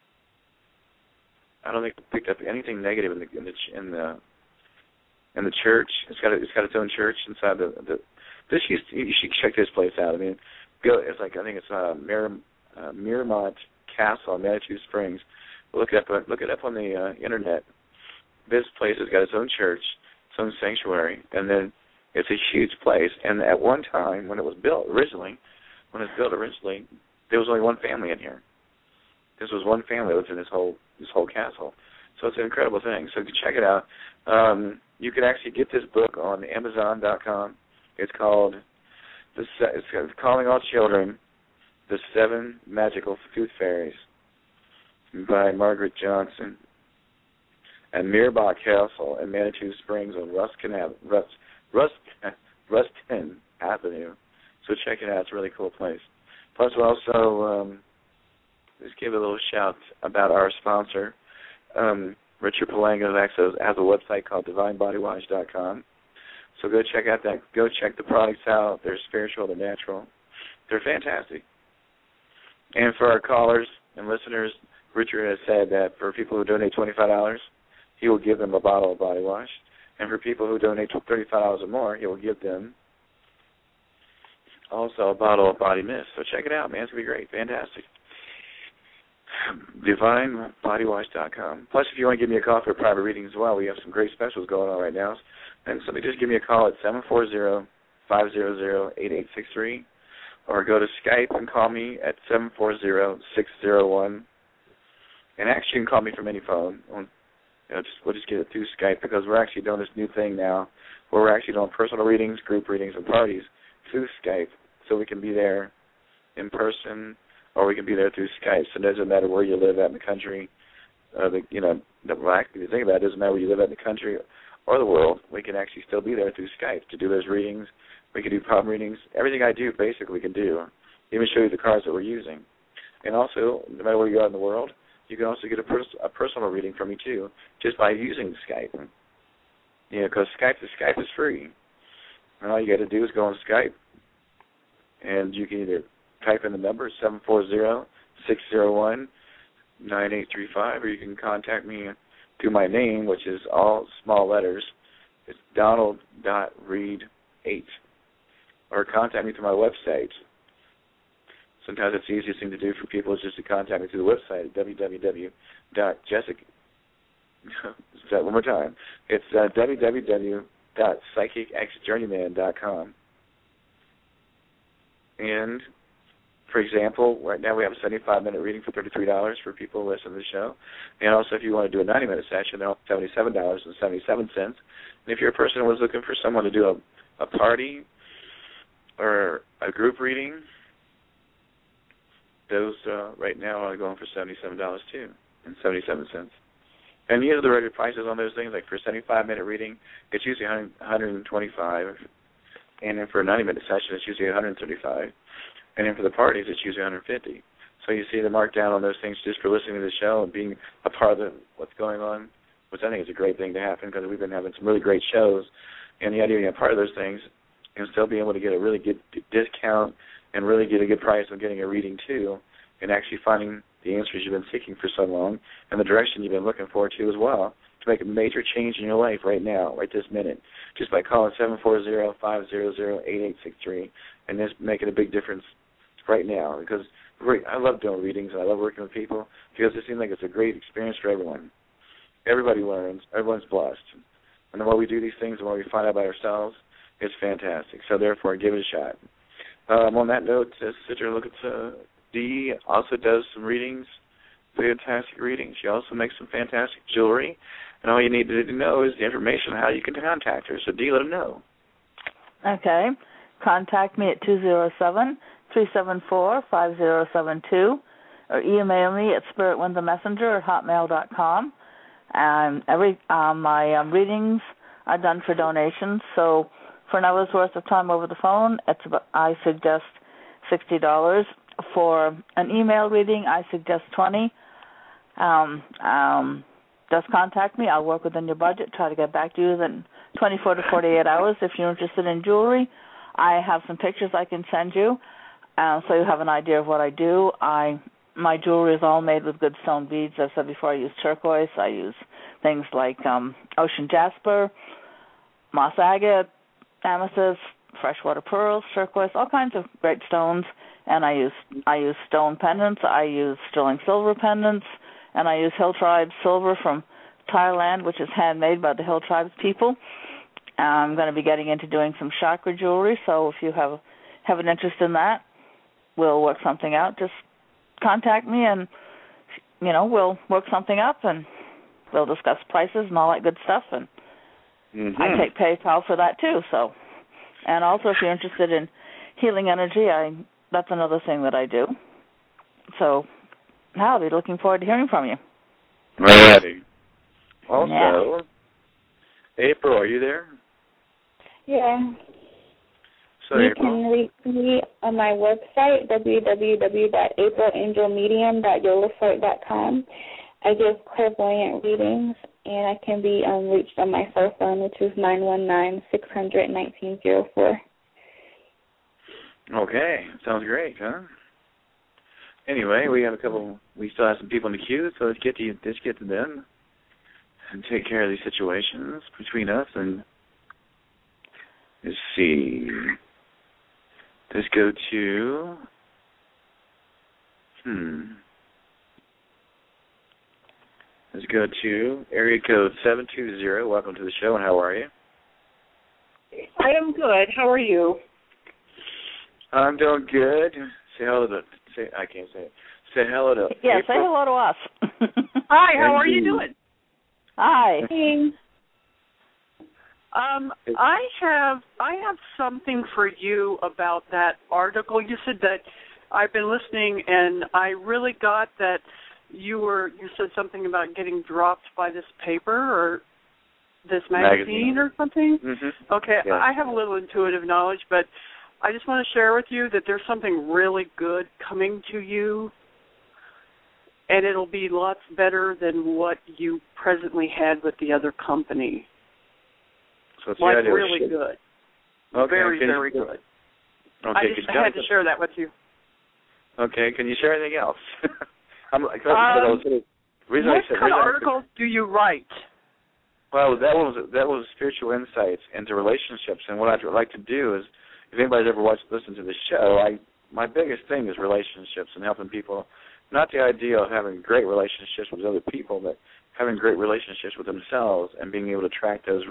I don't think it picked up anything negative in the church. It's got its own church inside you should check this place out. I mean, it's like, I think it's Miramont Castle in Manitou Springs. Look it up on the internet. This place has got its own church, its own sanctuary, and then it's a huge place. And at one time, when it was built originally, there was only one family in here. This was one family that lived in this whole castle. So it's an incredible thing. So you can check it out. You can actually get this book on Amazon.com. It's called Calling All Children, The 7 Magical Tooth Fairies by Margaret Johnson at Mirbach Castle in Manitou Springs on Ruskin Avenue. So check it out. It's a really cool place. Plus, we'll also just give a little shout about our sponsor. Richard Palango has a website called DivineBodyWash.com. So go check out that. Go check the products out. They're spiritual. They're natural. They're fantastic. And for our callers and listeners, Richard has said that for people who donate $25, he will give them a bottle of body wash. And for people who donate $35 or more, he will give them also a bottle of body mist. So check it out, man. It's going to be great. Fantastic. DivineBodyWash.com. Plus, if you want to give me a call for a private reading as well, we have some great specials going on right now. And somebody just give me a call at 740-500-8863, or go to Skype and call me at 740-601. And actually, you can call me from any phone. We'll just get it through Skype because we're actually doing this new thing now where we're actually doing personal readings, group readings, and parties through Skype, so we can be there in person or we can be there through Skype. So it doesn't matter where you live at in the country. If you think about it, it doesn't matter where you live at in the country or the world. We can actually still be there through Skype to do those readings. We can do palm readings. Everything I do, basically, we can do. Even show you the cards that we're using. And also, no matter where you are in the world, you can also get a personal reading from me, too, just by using Skype. Because Skype is free. And all you got to do is go on Skype, and you can either type in the number, 740-601-9835, or you can contact me through my name, which is all small letters. It's Donald.Reed8. Or contact me through my website. Sometimes it's the easiest thing to do for people is just to contact me through the website at www.jessica. One more time. It's www.psychicxjourneyman.com. And For example, right now we have a 75-minute reading for $33 for people who listen to the show. And also, if you want to do a 90-minute session, they're $77.77. And if you're a person who was looking for someone to do a party or a group reading, those right now are going for $77 too, and 77 cents. And the regular prices on those things, like for a 75-minute reading, it's usually $125, and then for a 90-minute session, it's usually $135, and then for the parties, it's usually $150. So you see the markdown on those things just for listening to the show and being a part of what's going on, which I think is a great thing to happen because we've been having some really great shows, and the idea of being a part of those things and still being able to get a really good discount and really get a good price on getting a reading too, and actually finding the answers you've been seeking for so long and the direction you've been looking forward to as well, to make a major change in your life right now, right this minute, just by calling 740-500-8863 and just making a big difference right now. Because I love doing readings and I love working with people because it seems like it's a great experience for everyone. Everybody learns. Everyone's blessed. And the more we do these things, the more we find out about ourselves, it's fantastic. So therefore, give it a shot. On that note, Sister look at Dee also does some readings, fantastic readings. She also makes some fantastic jewelry. And all you need to know is the information on how you can contact her. So Dee, let them know. Okay. Contact me at 207-374-5072 or email me at spiritwindthemessenger@hotmail.com. My readings are done for donations, so for an hour's worth of time over the phone, I suggest $60. For an email reading, I suggest $20. Just contact me. I'll work within your budget, try to get back to you within 24 to 48 hours. If you're interested in jewelry, I have some pictures I can send you so you have an idea of what I do. My jewelry is all made with good stone beads. As I said before, I use turquoise. I use things like ocean jasper, moss agate, amethyst, freshwater pearls, turquoise, all kinds of great stones. And I use stone pendants. I use sterling silver pendants, and I use Hill Tribe silver from Thailand, which is handmade by the Hill Tribes people. I'm going to be getting into doing some chakra jewelry, so if you have an interest in that, we'll work something out. Just contact me, and we'll work something up, and we'll discuss prices and all that good stuff. And I take PayPal for that too. So, and also if you're interested in healing energy, that's another thing that I do. So, I'll be looking forward to hearing from you. Alrighty. Also, April, are you there? Yeah. So you April, can reach me on my website, www.aprilangelmeedium.yolafort.com. I give clairvoyant readings, and I can be reached on my cell phone, which is 919-600-1904. Okay, sounds great, huh? Anyway, we still have some people in the queue, so let's get to them and take care of these situations between us. And let's see. Let's go to Let's go to area code 720. Welcome to the show, and how are you? I am good. How are you? I'm doing good. Say hello to. I can't say it. Say hello to. Yeah, April. say hello to us. Hi. How are you doing? Hi. I have something for you about that article. You said that I've been listening, and I really got that you said something about getting dropped by this paper or this magazine or something. Mm-hmm. Okay, yeah. I have a little intuitive knowledge, but I just want to share with you that there's something really good coming to you, and it'll be lots better than what you presently had with the other company. So it's like really good. Okay. Very, very good. Okay, I just had to share that with you. Okay, can you share anything else? What kind of articles do you write? Well, that was spiritual insights into relationships, and what I'd like to do is, if anybody's ever listened to the show, my biggest thing is relationships and helping people. Not the idea of having great relationships with other people, but having great relationships with themselves and being able to attract those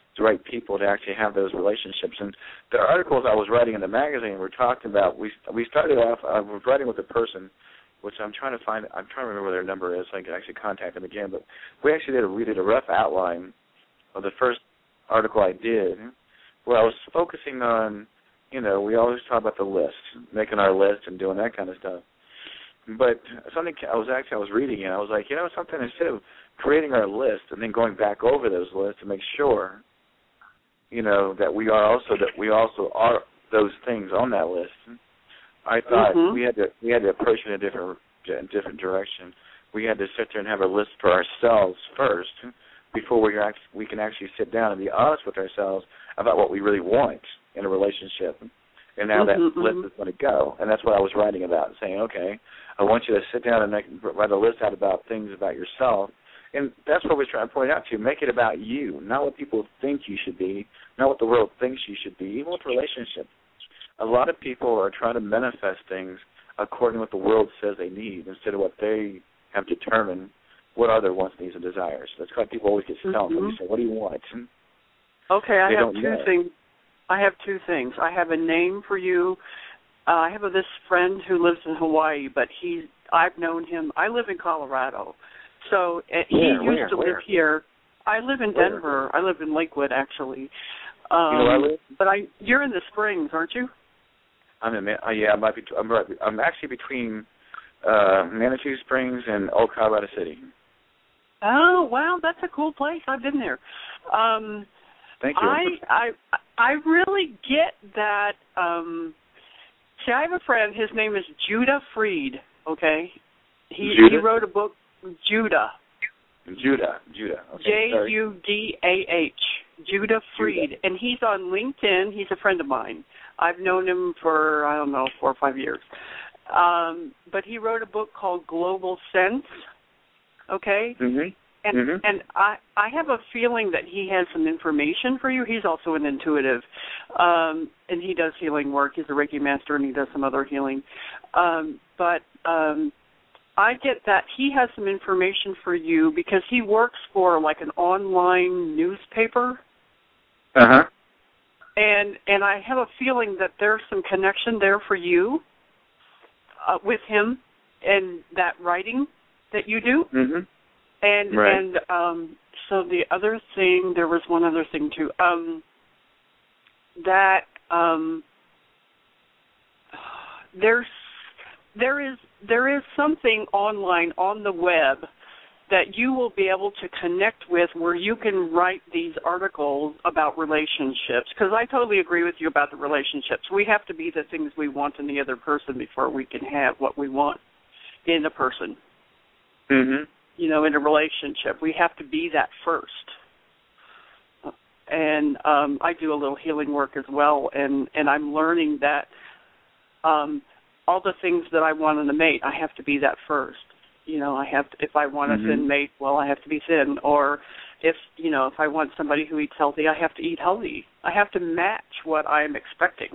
the right people to actually have those relationships. And the articles I was writing in the magazine were talking about, we started off, I was writing with a person, which I'm trying to remember what their number is so I can actually contact them again, but we actually did a rough outline of the first article I did, where I was focusing on, we always talk about the list, making our list and doing that kind of stuff. But something I was reading and I was like, something, instead of creating our list and then going back over those lists to make sure, that we also are those things on that list. I thought we had to approach it in a different direction. We had to sit there and have a list for ourselves first before we can actually sit down and be honest with ourselves about what we really want in a relationship. And now that list is going to go. And that's what I was writing about, saying, okay, I want you to sit down and write a list out about things about yourself. And that's what we're trying to point out to you. Make it about you, not what people think you should be, not what the world thinks you should be, even with relationships. A lot of people are trying to manifest things according to what the world says they need instead of what they have determined what are their wants, needs, and desires. That's why people always get stumped when you say, what do you want? Okay, I have two things. I have a name for you. I have this friend who lives in Hawaii, but I've known him. I live in Colorado. So he used to live here. I live in Denver. I live in Lakewood, actually. Where I live? But you're in the Springs, aren't you? I'm in. I'm actually between Manitou Springs and Old Colorado City. Oh, wow, that's a cool place. I've been there. Thank you. I really get that. See, I have a friend. His name is Judah Freed. Okay, he wrote a book. Judah. Okay, Judah. Judah Freed, and he's on LinkedIn. He's a friend of mine. I've known him for 4 or 5 years. But he wrote a book called Global Sense. Okay. And I have a feeling that he has some information for you. He's also an intuitive, and he does healing work. He's a Reiki master, and he does some other healing. But I get that he has some information for you because he works for like an online newspaper. And I have a feeling that there's some connection there for you with him and that writing that you do. And so the other thing, there was one other thing too, that there is something online on the web that you will be able to connect with where you can write these articles about relationships. Because I totally agree with you about the relationships. We have to be the things we want in the other person before we can have what we want in a person. In a relationship. We have to be that first. And I do a little healing work as well, and I'm learning that all the things that I want in a mate, I have to be that first. I have to, if I want a thin mate, well, I have to be thin. Or if I want somebody who eats healthy, I have to eat healthy. I have to match what I'm expecting.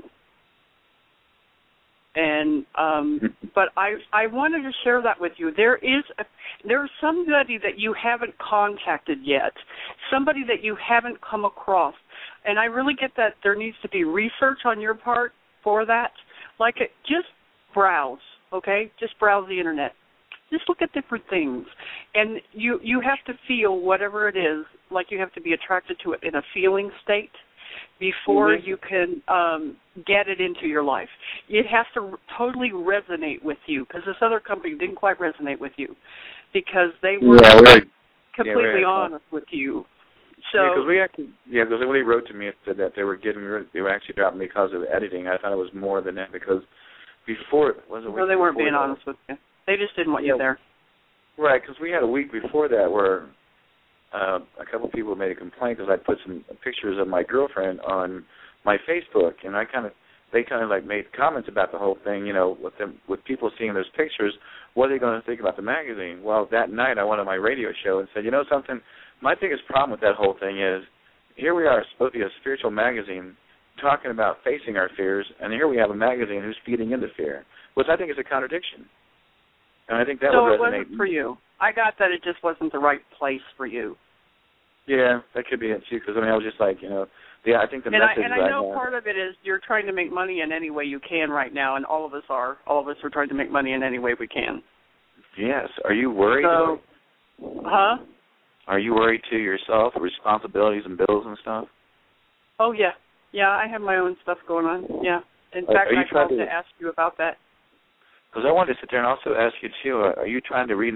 And but I wanted to share that with you. There's somebody that you haven't contacted yet, somebody that you haven't come across, and I really get that there needs to be research on your part for that. Like, just browse, okay? Just browse the internet. Just look at different things, and you have to feel whatever it is. Like, you have to be attracted to it in a feeling state before you can get it into your life. It has to totally resonate with you, because this other company didn't quite resonate with you because they weren't completely honest with you. So because when they wrote to me and said that they were actually dropping me because of editing, I thought it was more than that, because before no, they weren't being honest with you. They just didn't want you there. Right, because we had a week before that where a couple of people made a complaint because I put some pictures of my girlfriend on my Facebook, and they kind of like made comments about the whole thing, with people seeing those pictures, what are they going to think about the magazine? Well, that night I went on my radio show and said, something, my biggest problem with that whole thing is, here we are, supposed to be a spiritual magazine talking about facing our fears, and here we have a magazine who's feeding into fear, which I think is a contradiction. And I think that would resonate. So it wasn't for you. I got that it just wasn't the right place for you. Yeah, that could be it too. Because I was just like, I think the message. And I know part of it is you're trying to make money in any way you can right now, and all of us are. All of us are trying to make money in any way we can. Yes. Are you worried? So, huh? Are you worried to yourself, responsibilities and bills and stuff? Oh yeah, I have my own stuff going on. Yeah. In fact, I called to ask you about that. Because I wanted to sit there and also ask you too. Are you trying to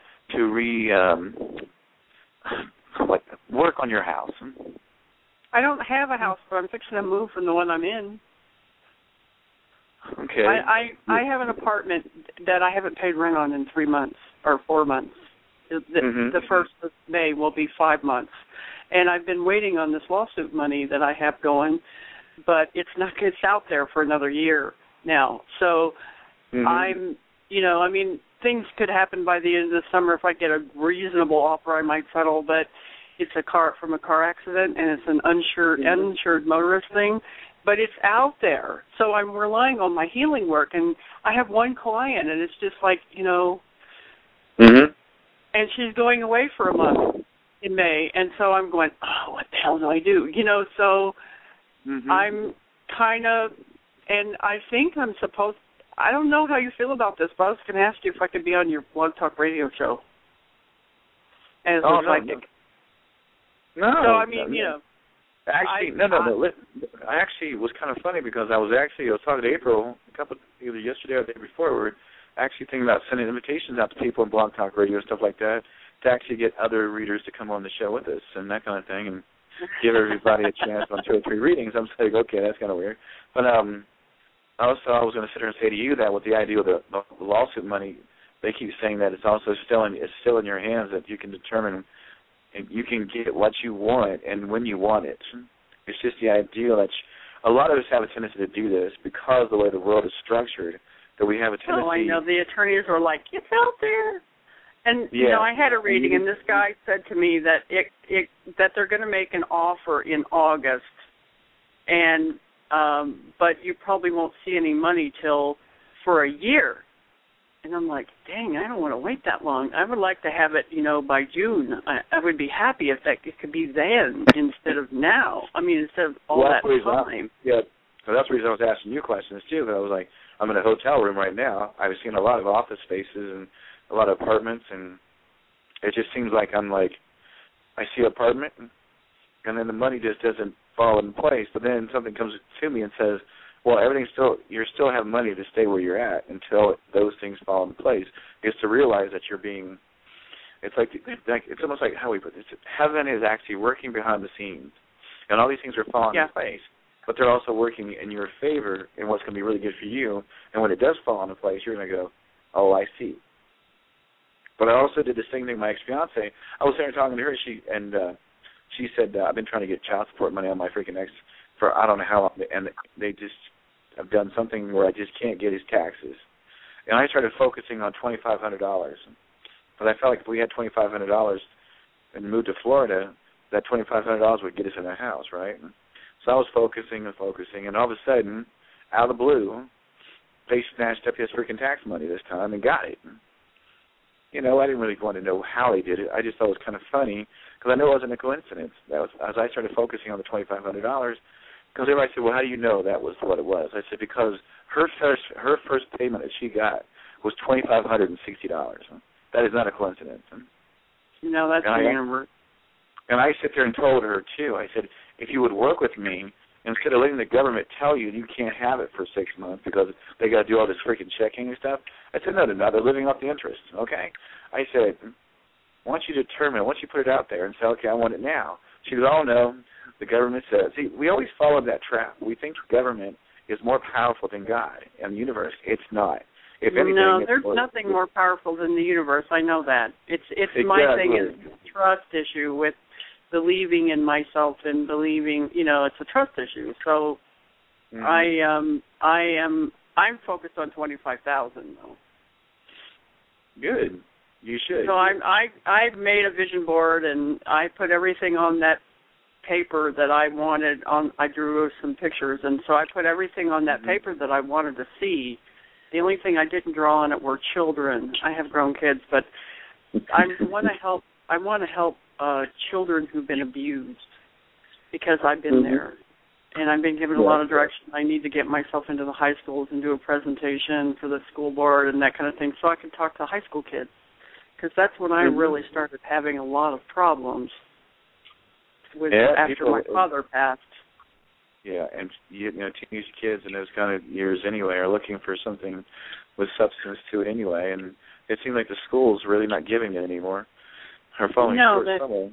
work on your house? I don't have a house, but I'm fixing to move from the one I'm in. Okay. I have an apartment that I haven't paid rent on in 3 months or 4 months. The 1st of May will be 5 months, and I've been waiting on this lawsuit money that I have going, but it's out there for another year now. So I'm, things could happen by the end of the summer. If I get a reasonable offer, I might settle, but it's from a car accident, and it's an uninsured motorist thing, but it's out there. So I'm relying on my healing work, and I have one client, and it's just like, and she's going away for a month in May, and so I'm going, oh, what the hell do I do? So I'm kind of, and I think I'm supposed, I don't know how you feel about this, but I was going to ask you if I could be on your Blog Talk Radio show as a psychic. No. So, Actually, no. I actually was kind of funny because I was talking to April either yesterday or the day before. We were actually thinking about sending invitations out to people in Blog Talk Radio and stuff like that to actually get other readers to come on the show with us and that kind of thing and give everybody a chance on 2 or 3 readings. I'm saying, okay, that's kind of weird. But also I was going to sit here and say to you that with the idea of the lawsuit money, they keep saying that it's also still in your hands, that you can determine and you can get what you want and when you want it. It's just the idea that a lot of us have a tendency to do this because of the way the world is structured, that we have a tendency. Oh, I know. The attorneys are like, it's out there. And, I had a reading, and this guy said to me that that they're going to make an offer in August, and but you probably won't see any money for a year. And I'm like, dang, I don't want to wait that long. I would like to have it, by June. I would be happy if it could be then instead of now. Instead of all that time. Yeah, so that's the reason I was asking you questions, too. But I was like, I'm in a hotel room right now. I've seen a lot of office spaces and a lot of apartments, and it just seems like I see an apartment, and then the money just doesn't fall in place. But then something comes to me and says, well, you still have money to stay where you're at until those things fall into place. It's to realize that it's almost like how we put this. Heaven is actually working behind the scenes, and all these things are falling into place, but they're also working in your favor in what's going to be really good for you. And when it does fall into place, you're going to go, oh, I see. But I also did the same thing with my ex-fiancée. I was there talking to her, she said, I've been trying to get child support money on my freaking ex for I don't know how long, and they just have done something where I just can't get his taxes. And I started focusing on $2,500. But I felt like if we had $2,500 and moved to Florida, that $2,500 would get us in a house, right? So I was focusing, and all of a sudden, out of the blue, they snatched up his freaking tax money this time and got it. I didn't really want to know how they did it. I just thought it was kind of funny because I knew it wasn't a coincidence. That was as I started focusing on the $2,500, because everybody said, well, how do you know that was what it was? I said, because her first payment that she got was $2,560. That is not a coincidence. No, that's the universe. And I sit there and told her, too, I said, if you would work with me, instead of letting the government tell you can't have it for 6 months because they got to do all this freaking checking and stuff, I said, no, they're living off the interest, okay? I said, once you put it out there and say, okay, I want it now. She goes, oh, no, the government says. See, we always follow that trap. We think the government is more powerful than God and the universe. It's not. If anything, no, there's nothing more powerful than the universe. I know that. It's exactly. My thing is a trust issue with believing in myself and believing, it's a trust issue. So I'm focused on 25,000 though. Good. You should. So I've made a vision board and I put everything on that paper that I wanted on. I drew some pictures, and so I put everything on that paper that I wanted to see. The only thing I didn't draw on it were children. I have grown kids, but I want to help children who've been abused because I've been there. And I've been given a lot of direction. I need to get myself into the high schools and do a presentation for the school board and that kind of thing so I can talk to high school kids. Because that's when I really started having a lot of problems with after my father passed. Yeah, and teenage kids in those kind of years anyway are looking for something with substance to it anyway, and it seems like the school's really not giving it anymore. Or falling short somewhere.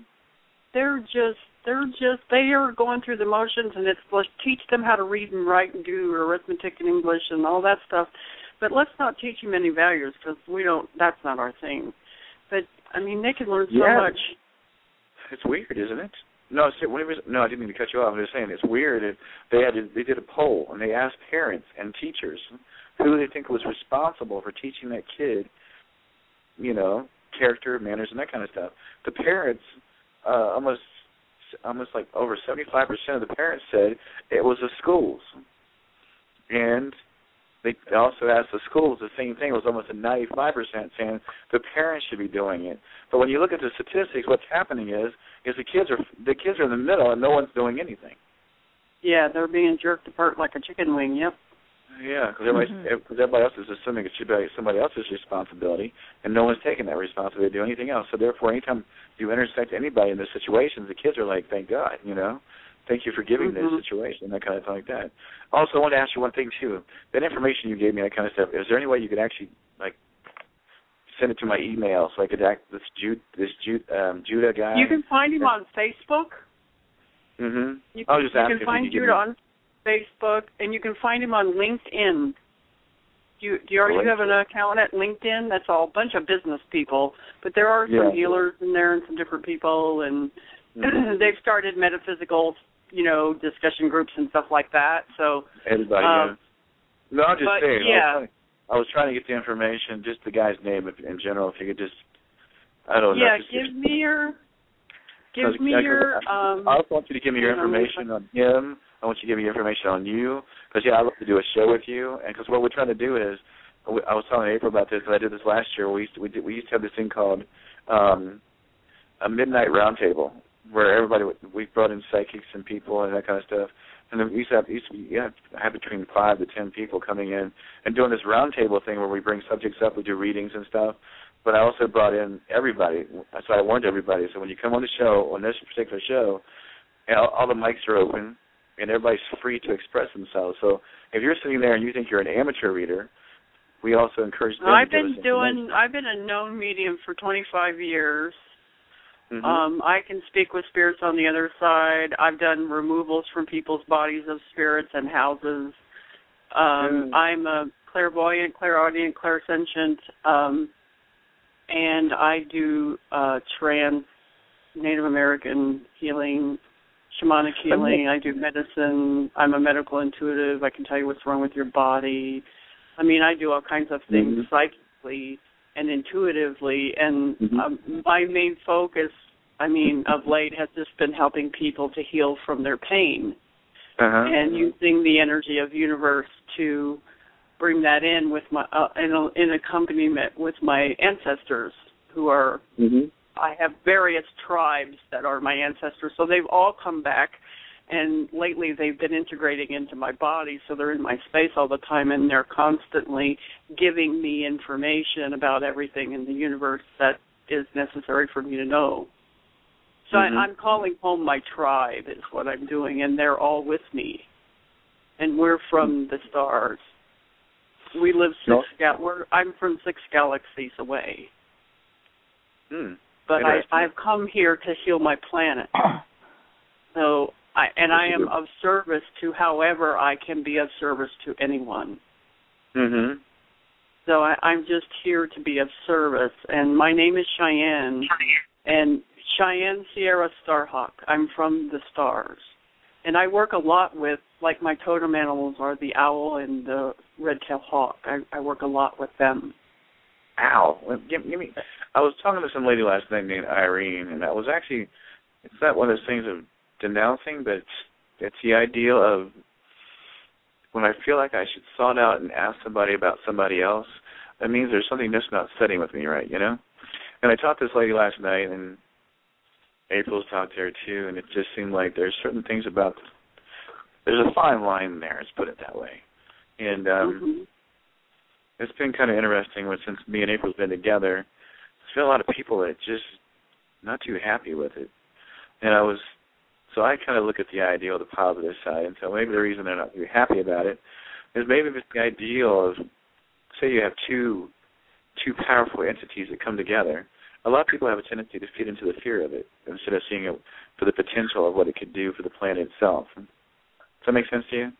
They are going through the motions, and it's let's teach them how to read and write and do arithmetic and English and all that stuff. But let's not teach them any values because that's not our thing. But, I mean, they can learn so much. It's weird, isn't it? No, I didn't mean to cut you off. I'm just saying it's weird. They did a poll, and they asked parents and teachers who they think was responsible for teaching that kid, character, manners, and that kind of stuff. The parents, almost like over 75% of the parents said it was the schools. And they also asked the schools the same thing. It was almost a 95% saying the parents should be doing it. But when you look at the statistics, what's happening is the kids are in the middle and no one's doing anything. Yeah, they're being jerked apart like a chicken wing. Yep. Yeah, because everybody else is assuming it should be somebody else's responsibility, and no one's taking that responsibility to do anything else. So therefore, anytime you intersect anybody in this situation, the kids are like, "Thank God," Thank you for giving this situation, that kind of thing like that. Also, I want to ask you one thing too. That information you gave me, that kind of stuff. Is there any way you could actually send it to my email so I could this Judah guy? You can find him on Facebook. I was just asking. You can find Judah on Facebook, and you can find him on LinkedIn. Do you already have an account at LinkedIn? That's all a bunch of business people, but there are some healers in there and some different people, and they've started metaphysical, discussion groups and stuff like that. So everybody. No, I'm just saying. Yeah. I was trying to get the information, just the guy's name in general. If you could just, I don't know. Yeah, give me your. I also want you to give me your information on him. I want you to give me information on you, because I'd love to do a show with you. And because what we're trying to do is, I was telling April about this, because I did this last year. We used to have this thing called a midnight roundtable, where we brought in psychics and people and that kind of stuff. And then we used to have between 5 to 10 people coming in and doing this roundtable thing where we bring subjects up, we do readings and stuff. But I also brought in everybody, so I warned everybody. So when you come on the show, on this particular show, all the mics are open, and everybody's free to express themselves. So if you're sitting there and you think you're an amateur reader, we also encourage them I've been a known medium for 25 years. I can speak with spirits on the other side. I've done removals from people's bodies of spirits and houses. I'm a clairvoyant, clairaudient, clairsentient, and I do trans Native American healing, shamanic healing. I do medicine. I'm a medical intuitive. I can tell you what's wrong with your body. I mean, I do all kinds of things psychically and intuitively, and my main focus, of late, has just been helping people to heal from their pain and using the energy of the universe to bring that in with my in accompaniment with my ancestors, who are I have various tribes that are my ancestors, so they've all come back. And lately they've been integrating into my body, so they're in my space all the time, and they're constantly giving me information about everything in the universe that is necessary for me to know. So I'm calling home my tribe is what I'm doing, and they're all with me. And we're from the stars. We live I'm from 6 galaxies away. But I've come here to heal my planet. So I am of service to however I can be of service to anyone. So I'm just here to be of service. And my name is Cheyenne, and Cheyenne Sierra Starhawk. I'm from the stars. And I work a lot with, like, my totem animals are the owl and the red-tailed hawk. I work a lot with them. Owl. Give me. I was talking to some lady last night named Irene, and that was actually, it's not one of those things of denouncing, but it's the idea of when I feel like I should sort out and ask somebody about somebody else, that means there's something just not setting with me right, And I talked to this lady last night, and April's talked there too, and it just seemed like there's certain things about. There's a fine line there. Let's put it that way. And it's been kind of interesting since me and April's been together. There's been a lot of people that just not too happy with it, and so I kind of look at the ideal, the positive side, and so maybe the reason they're not too happy about it is maybe it's the ideal of, say you have two powerful entities that come together. A lot of people have a tendency to feed into the fear of it instead of seeing it for the potential of what it could do for the planet itself. Does that make sense to you?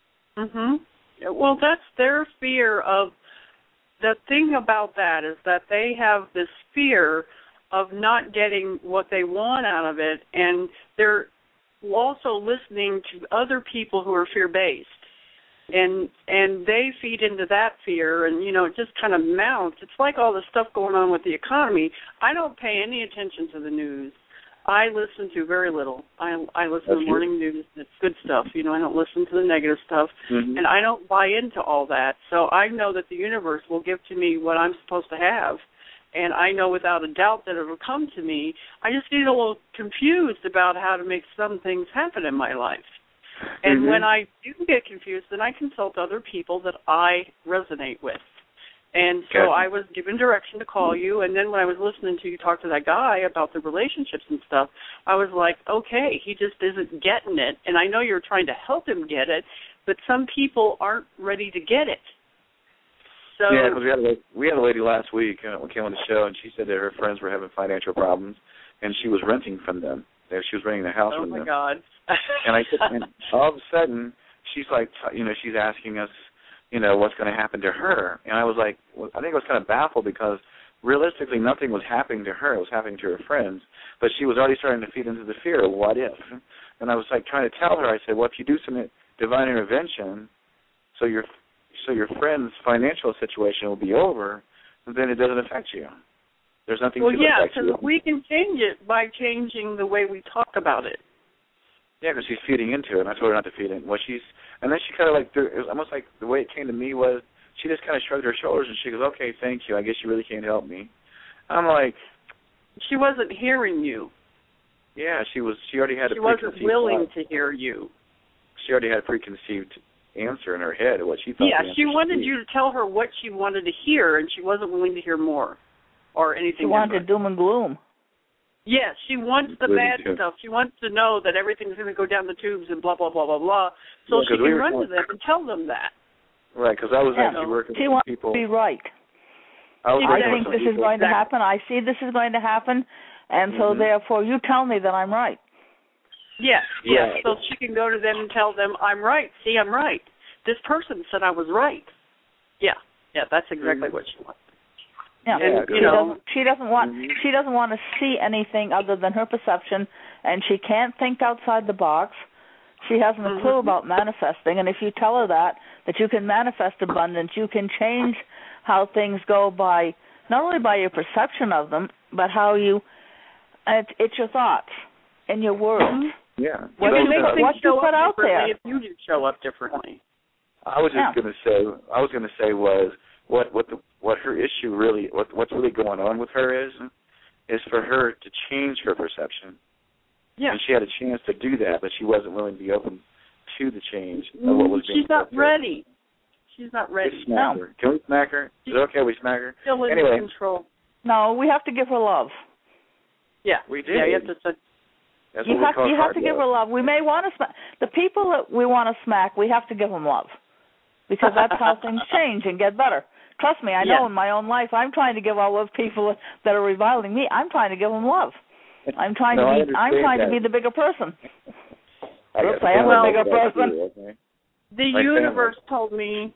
Well, that's their fear of. The thing about that is that they have this fear of not getting what they want out of it, and they're also listening to other people who are fear-based. And they feed into that fear, and, it just kind of mounts. It's like all the stuff going on with the economy. I don't pay any attention to the news. I listen to very little. I listen to the morning news. It's good stuff. I don't listen to the negative stuff. And I don't buy into all that. So I know that the universe will give to me what I'm supposed to have. And I know without a doubt that it will come to me. I just get a little confused about how to make some things happen in my life. And when I do get confused, then I consult other people that I resonate with. And so I was given direction to call you, and then when I was listening to you talk to that guy about the relationships and stuff, I was like, okay, he just isn't getting it. And I know you're trying to help him get it, but some people aren't ready to get it. So yeah, because we had a lady last week who came on the show, and she said that her friends were having financial problems, and she was renting from them. She was renting the house from them. Oh, my God. And all of a sudden, she's like, she's asking us, what's going to happen to her. And I was like, I think I was kind of baffled because realistically nothing was happening to her. It was happening to her friends. But she was already starting to feed into the fear of what if. And I was like trying to tell her, I said, well, if you do some divine intervention, so your friend's financial situation will be over, then it doesn't affect you. There's nothing to affect you. Well, yeah, because we can change it by changing the way we talk about it. Yeah, because she's feeding into it, and I told her not to feed in. And then she kind of it was almost like the way it came to me was she just kind of shrugged her shoulders, and she goes, okay, thank you. I guess you really can't help me. I'm like. She wasn't hearing you. Yeah, she already had a preconceived. She wasn't willing to hear you. She already had a preconceived answer in her head of what she thought. Yeah, she wanted you to tell her what she wanted to hear, and she wasn't willing to hear more or anything. She wanted doom and gloom. Yes, she wants the bad stuff. She wants to know that everything's going to go down the tubes and blah, blah, blah, blah, blah, so she can run to them and tell them that. Right, because I was actually working with people. She wants to be right. I think this is going to happen. I see this is going to happen, and so therefore you tell me that I'm right. Yes, yes, so she can go to them and tell them, I'm right. See, I'm right. This person said I was right. Yeah, that's exactly what she wants. Yeah, and, she doesn't want to see anything other than her perception, and she can't think outside the box. She hasn't a clue about manifesting, and if you tell her that you can manifest abundance, you can change how things go by not only by your perception of them, but how it's your thoughts and your words. Yeah, what you put out there. If you do show up differently, I was just going to say was. What her issue really, what's really going on with her is for her to change her perception. Yeah. And she had a chance to do that, but she wasn't willing to be open to the change of what was being She's not ready. She's not ready. We smack her. Can we smack her? Is it okay we smack her? Still in control. No, we have to give her love. Yeah. We do. Yeah, you have to That's you what we have to give her love. We may want to smack. The people that we want to smack, we have to give them love. Because that's how things change and get better. Trust me, I know in my own life, I'm trying to give all those people that are reviling me, I'm trying to give them love. I'm trying to be the bigger person. I am the bigger person. The universe told me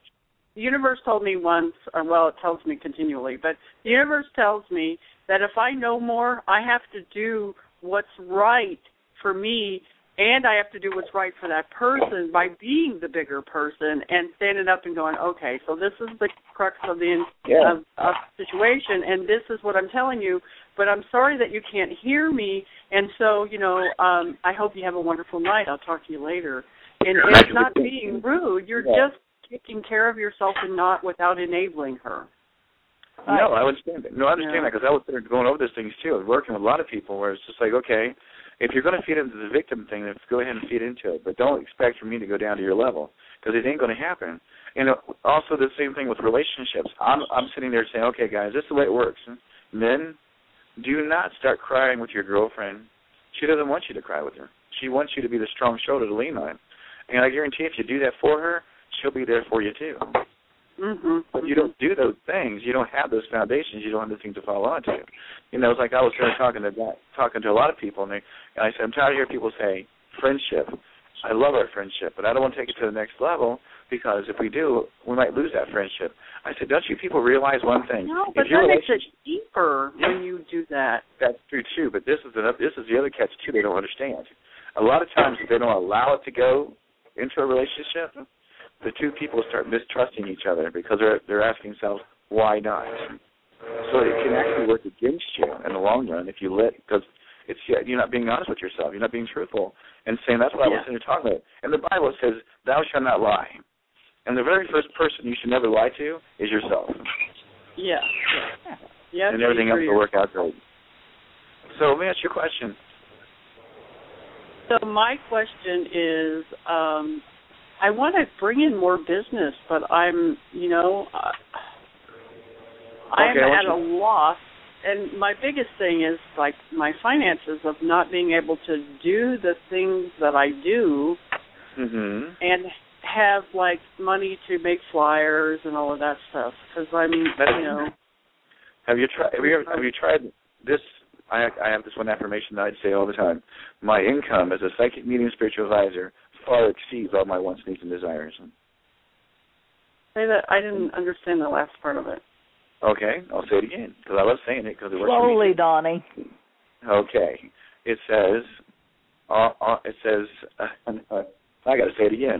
once, or it tells me continually, but the universe tells me that if I know more, I have to do what's right for me, and I have to do what's right for that person by being the bigger person and standing up and going, okay, so this is the crux of the situation, and this is what I'm telling you, but I'm sorry that you can't hear me, and so, I hope you have a wonderful night. I'll talk to you later. And it's not being rude. You're just taking care of yourself and not without enabling her. No, I understand that. No, I understand that because I was there going over those things too. I was working with a lot of people where it's just like, okay, if you're going to feed into the victim thing, then go ahead and feed into it. But don't expect for me to go down to your level because it ain't going to happen. And also the same thing with relationships. I'm sitting there saying, okay, guys, this is the way it works. Men, do not start crying with your girlfriend. She doesn't want you to cry with her. She wants you to be the strong shoulder to lean on. And I guarantee if you do that for her, she'll be there for you too. Mm-hmm. But you don't do those things. You don't have those foundations. You don't have the things to fall onto. You know, it's like I was talking to a lot of people, and I said, I'm tired of hearing people say friendship. I love our friendship, but I don't want to take it to the next level because if we do, we might lose that friendship. I said, don't you people realize one thing? No, but that makes it deeper when you do that. That's true too, but this is the other catch too. They don't understand. A lot of times, if they don't allow it to go into a relationship, the two people start mistrusting each other because they're asking themselves, why not? So it can actually work against you in the long run if you because you're not being honest with yourself. You're not being truthful and saying that's what I was sitting here talking about. And the Bible says, thou shalt not lie. And the very first person you should never lie to is yourself. Yeah. Yeah. And everything else will work out great. So let me ask you a question. So my question is, I want to bring in more business, but I'm at a loss. And my biggest thing is, like, my finances of not being able to do the things that I do and have, like, money to make flyers and all of that stuff. Because Have you tried this? I have this one affirmation that I'd say all the time. My income as a psychic medium spiritual advisor far exceeds all my wants, needs, and desires. Say that. I didn't understand the last part of it. Okay, I'll say it again because I love saying it because it works slowly, for me. Donnie. Okay, it says. I got to say it again.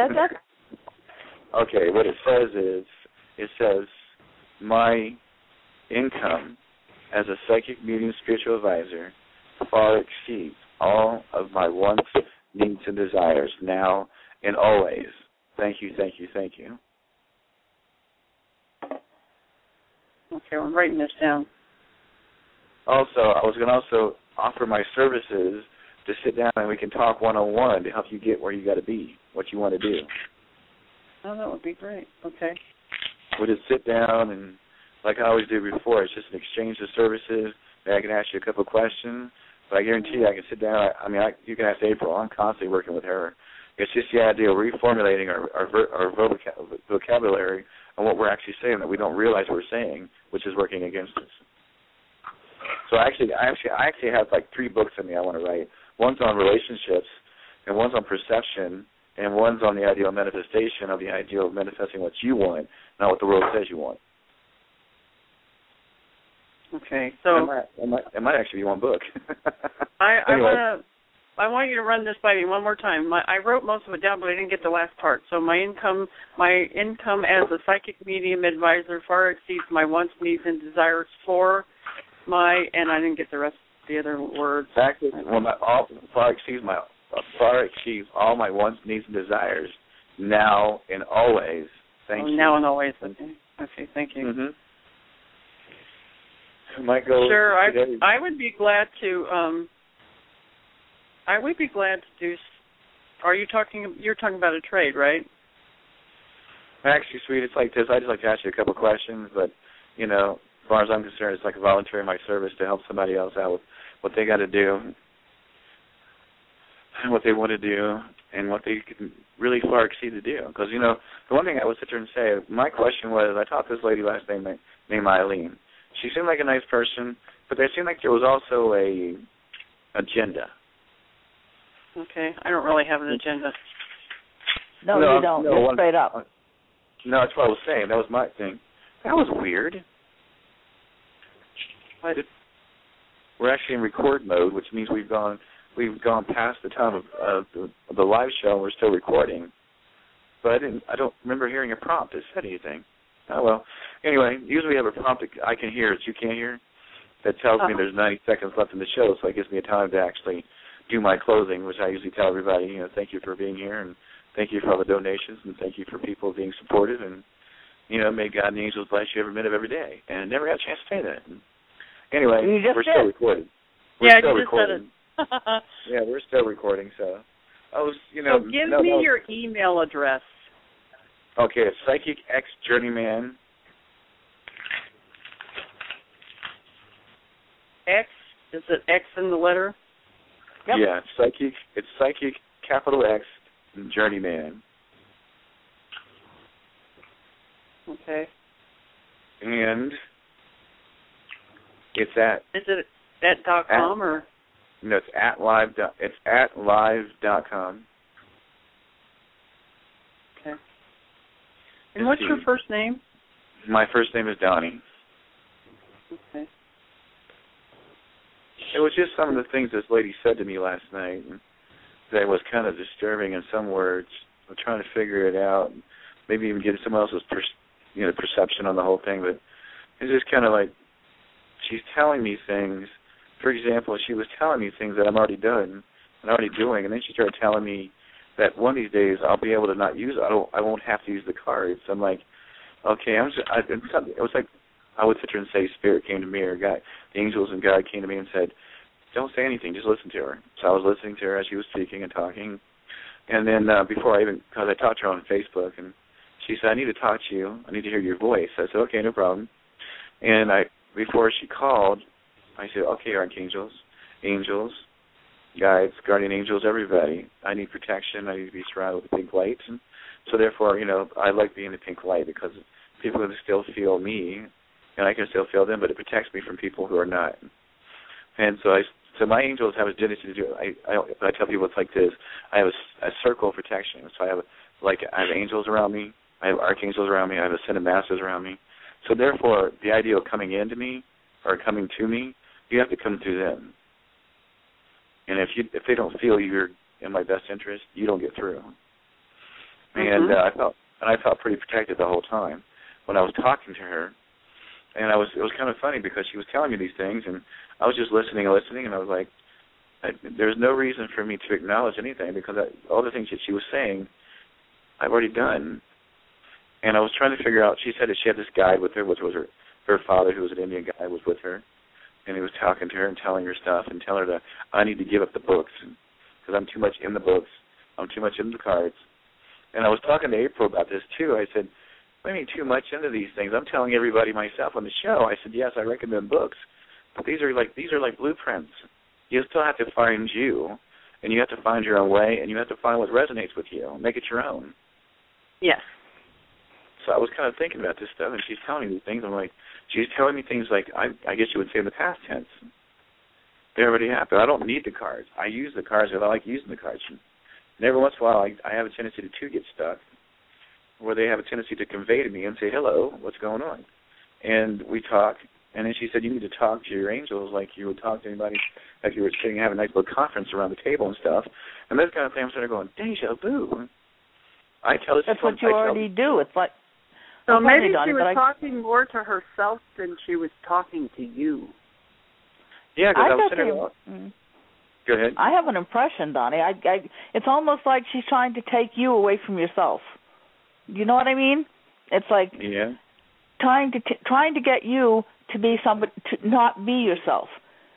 Okay, what it says my income as a psychic medium spiritual advisor far exceeds all of my wants, needs, and desires now and always. Thank you, thank you, thank you. Okay, I'm writing this down. Also, I was going to also offer my services to sit down and we can talk one-on-one to help you get where you got to be, what you want to do. Oh, that would be great. Okay. We'll just sit down and, like I always do before, it's just an exchange of services. I can ask you a couple of questions, but I guarantee you I can sit down. You can ask April. I'm constantly working with her. It's just the idea of reformulating our vocabulary on what we're actually saying that we don't realize we're saying, which is working against us. So I actually have like 3 books in me I want to write. One's on relationships, and one's on perception, and one's on the ideal manifestation of the ideal of manifesting what you want, not what the world says you want. Okay, so it might actually be one book. I want you to run this by me one more time. I wrote most of it down, but I didn't get the last part. So my income as a psychic medium advisor far exceeds my wants, needs, and desires for and I didn't get the rest of the other words. Exactly. Far exceeds all my wants, needs, and desires now and always. Thank you. Now and always. Okay. Thank you. Mm-hmm. Might go. Sure, I would be glad to. I would be glad to do. You're talking about a trade, right? Actually, sweet, it's like this. I just like to ask you a couple of questions, but as far as I'm concerned, it's like volunteering my service to help somebody else out with what they got to do, and what they want to do, and what they can really far exceed to do. Because the one thing I would sit there and say, my question was, I taught this lady last name named Eileen. She seemed like a nice person, but there seemed like there was also a agenda. Okay, I don't really have an agenda. No, you don't. Just straight up. No, that's what I was saying. That was my thing. That was weird. What? We're actually in record mode, which means we've gone past the time of the live show. And we're still recording, but I don't remember hearing a prompt that said anything. Oh well. Anyway, usually we have a prompt that I can hear that you can't hear. That tells me there's 90 seconds left in the show, so it gives me a time to actually do my closing, which I usually tell everybody, thank you for being here, and thank you for all the donations, and thank you for people being supportive, and may God and the angels bless you every minute of every day. And I never got a chance to say that. Anyway, we're did. still recording. Yeah, still you recording. just said it. Yeah, we're still recording, so I was, So give me your email address. Okay, it's Psychic X Journeyman. X? Is it X in the letter? Yep. Yeah, it's Psychic, capital X, Journeyman. Okay. And it's at... Is it at .com or? No, it's at live.com. Okay. And what's your first name? My first name is Donnie. Okay. It was just some of the things this lady said to me last night that was kind of disturbing in some words. I'm trying to figure it out, maybe even get someone else's perception on the whole thing. But it's just kind of like she's telling me things. For example, she was telling me things that I'm already done and already doing, and then she started telling me that one of these days I'll be able to not use. I won't have to use the cards. I'm like, okay. It was like I would sit there and say, Spirit came to me, or God, the angels and God came to me and said, don't say anything, just listen to her. So I was listening to her as she was speaking and talking. And then because I talked to her on Facebook, and she said, I need to talk to you. I need to hear your voice. I said, okay, no problem. And before she called, I said, okay, archangels, angels, guides, guardian angels, everybody. I need protection. I need to be surrounded with pink lights. And so therefore, I like being the pink light because people can still feel me, and I can still feel them, but it protects me from people who are not. And so my angels have a tendency to do it. I tell people it's like this. I have a circle of protection. So I have angels around me. I have archangels around me. I have ascended masters around me. So therefore, the idea of coming into me or coming to me, you have to come through them. And if they don't feel you're in my best interest, you don't get through. And I felt pretty protected the whole time when I was talking to her. And it was kind of funny because she was telling me these things, and I was just listening, and I was like, there's no reason for me to acknowledge anything because all the things that she was saying, I've already done. And I was trying to figure out, she said that she had this guide with her, which was her father, who was an Indian guy, was with her. And he was talking to her and telling her stuff and telling her I need to give up the books because I'm too much in the books. I'm too much in the cards. And I was talking to April about this, too. I said, what do you mean too much into these things? I'm telling everybody myself on the show. I said, yes, I recommend books, but these are like blueprints. You still have to find you, and you have to find your own way, and you have to find what resonates with you. Make it your own. Yes. So I was kind of thinking about this stuff, and she's telling me these things. I'm like, she's telling me things like, I guess you would say in the past tense. They already happen. I don't need the cards. I use the cards because I like using the cards. And every once in a while, I have a tendency to get stuck, where they have a tendency to convey to me and say, hello, what's going on? And we talk, and then she said, you need to talk to your angels like you would talk to anybody, like you were sitting and having a nice little conference around the table and stuff. And this kind of thing, I'm sort of going, deja vu. That's what you already do. It's like, so maybe she was talking more to herself than she was talking to you. Yeah, because I was sitting there. Go ahead. I have an impression, Donnie. It's almost like she's trying to take you away from yourself. You know what I mean? It's like trying to get you to be somebody, to not be yourself.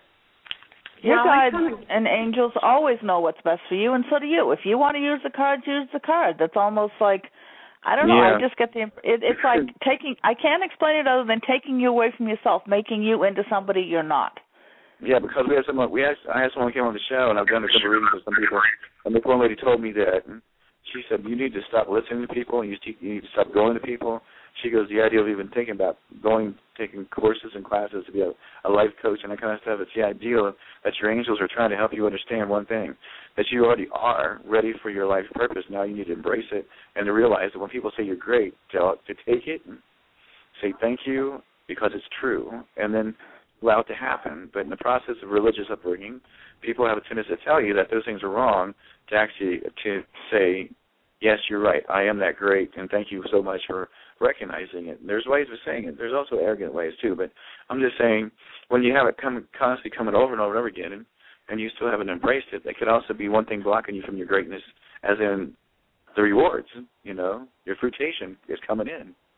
Your guides and angels always know what's best for you, and so do you. If you want to use the cards, use the card. That's almost like, I don't know. I just get it's like taking. I can't explain it other than taking you away from yourself, making you into somebody you're not. Yeah, because we had someone. I had someone came on the show, and I've done a couple readings with some people. And the one lady told me that. She said, you need to stop listening to people, and you need to stop going to people. She goes, the idea of even thinking about taking courses and classes to be a life coach and that kind of stuff, it's the idea that your angels are trying to help you understand one thing, that you already are ready for your life purpose. Now you need to embrace it and to realize that when people say you're great, to take it and say thank you because it's true, and then allow it to happen. But in the process of religious upbringing, people have a tendency to tell you that those things are wrong, to say, yes, you're right, I am that great, and thank you so much for recognizing it. There's ways of saying it. There's also arrogant ways, too. But I'm just saying, when you have it constantly coming over and over and over again, and you still haven't embraced it, that could also be one thing blocking you from your greatness, as in the rewards, your fruitation is coming in.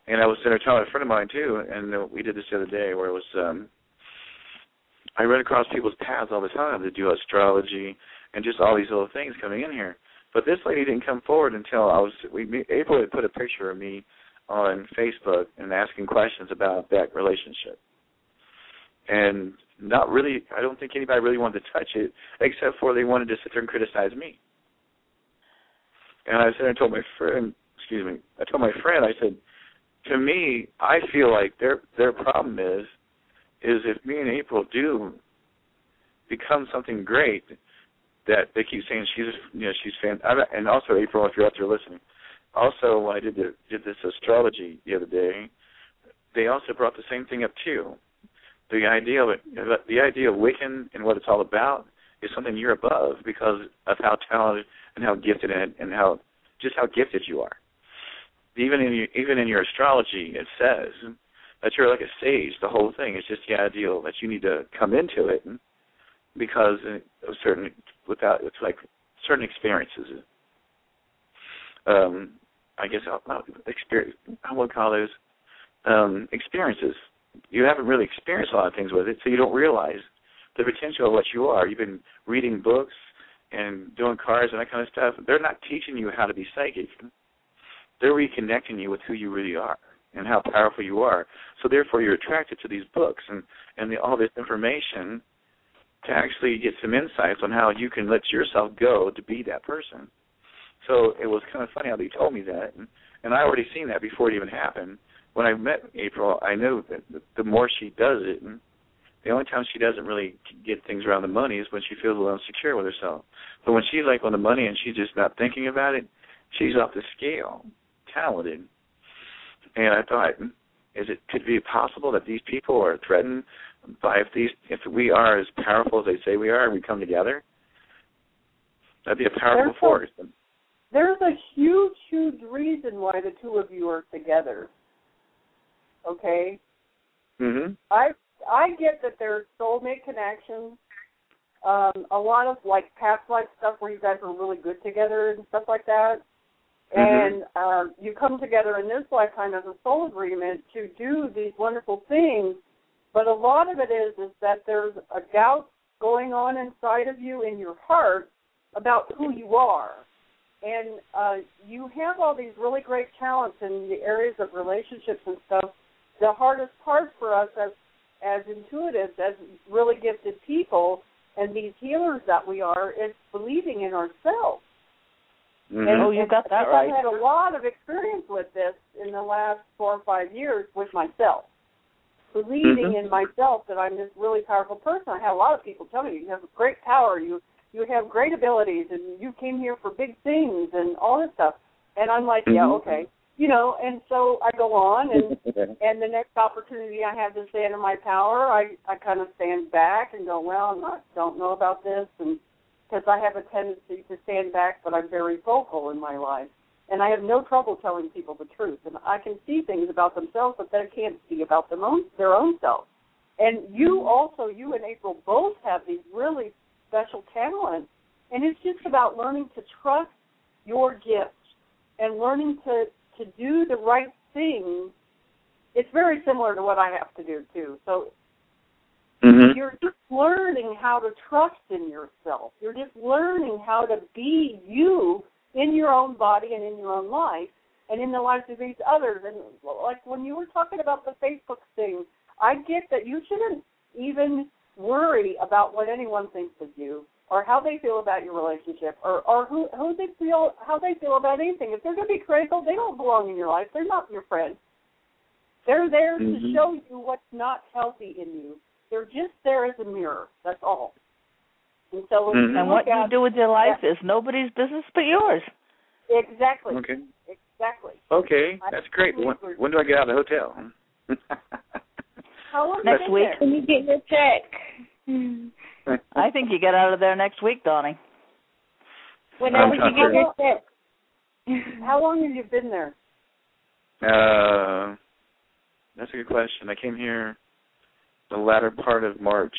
And I was sitting there telling a friend of mine, too, and we did this the other day where it was I run across people's paths all the time that do astrology and just all these little things coming in here. But this lady didn't come forward until April had put a picture of me on Facebook and asking questions about that relationship. And not really, I don't think anybody really wanted to touch it, except for they wanted to sit there and criticize me. And I said, I told my friend, I said, to me, I feel like their problem is if me and April do become something great, that they keep saying she's fan. And also, April, if you're out there listening, also when I did this astrology the other day, they also brought the same thing up too. The idea of Wiccan and what it's all about is something you're above because of how talented and how gifted and how gifted you are. Even in your astrology, it says that you're like a sage. The whole thing is just the ideal that you need to come into it because of certain experiences. I guess I would call those experiences. You haven't really experienced a lot of things with it, so you don't realize the potential of what you are. You've been reading books and doing cards and that kind of stuff. They're not teaching you how to be psychic. They're reconnecting you with who you really are and how powerful you are. So therefore, you're attracted to these books and all this information to actually get some insights on how you can let yourself go to be that person. So it was kind of funny how they told me that, and I already seen that before it even happened. When I met April, I knew that the more she does it, and the only time she doesn't really get things around the money is when she feels a little insecure with herself. But when she's like on the money and she's just not thinking about it, she's off the scale, talented. And I thought, could it be possible that these people are threatened by if we are as powerful as they say we are and we come together? That'd be a powerful force. There's a huge, huge reason why the two of you are together. Okay? Mm-hmm. I get that there's soulmate connections, a lot of like past life stuff where you guys are really good together and stuff like that. Mm-hmm. And you come together in this lifetime as a soul agreement to do these wonderful things. But a lot of it is that there's a doubt going on inside of you in your heart about who you are. And you have all these really great talents in the areas of relationships and stuff. The hardest part for us as intuitives, as really gifted people, and these healers that we are, is believing in ourselves. Mm-hmm. And you got that right. I've had a lot of experience with this in the last 4 or 5 years with myself. Believing in myself that I'm this really powerful person. I have a lot of people tell me, you have great power, you have great abilities, and you came here for big things and all this stuff. And I'm like, yeah, okay. And so I go on, and the next opportunity I have to stand in my power, I kind of stand back and go, well, I don't know about this, and because I have a tendency to stand back, but I'm very vocal in my life. And I have no trouble telling people the truth. And I can see things about themselves that they can't see about their own self. And you and April both have these really special talents. And it's just about learning to trust your gifts and learning to do the right thing. It's very similar to what I have to do, too. So you're just learning how to trust in yourself. You're just learning how to be you in your own body and in your own life and in the lives of these others. And like when you were talking about the Facebook thing, I get that you shouldn't even worry about what anyone thinks of you or how they feel about your relationship or how they feel about anything. If they're going to be critical, they don't belong in your life. They're not your friend. They're there to show you what's not healthy in you. They're just there as a mirror. That's all. And so, and what you do with your life is nobody's business but yours. Exactly. Okay. Exactly. Okay, that's great. When do I get out of the hotel? How long next week. When you get your check. I think you get out of there next week, Donnie. Whenever you get your check. How long have you been there? That's a good question. I came here the latter part of March.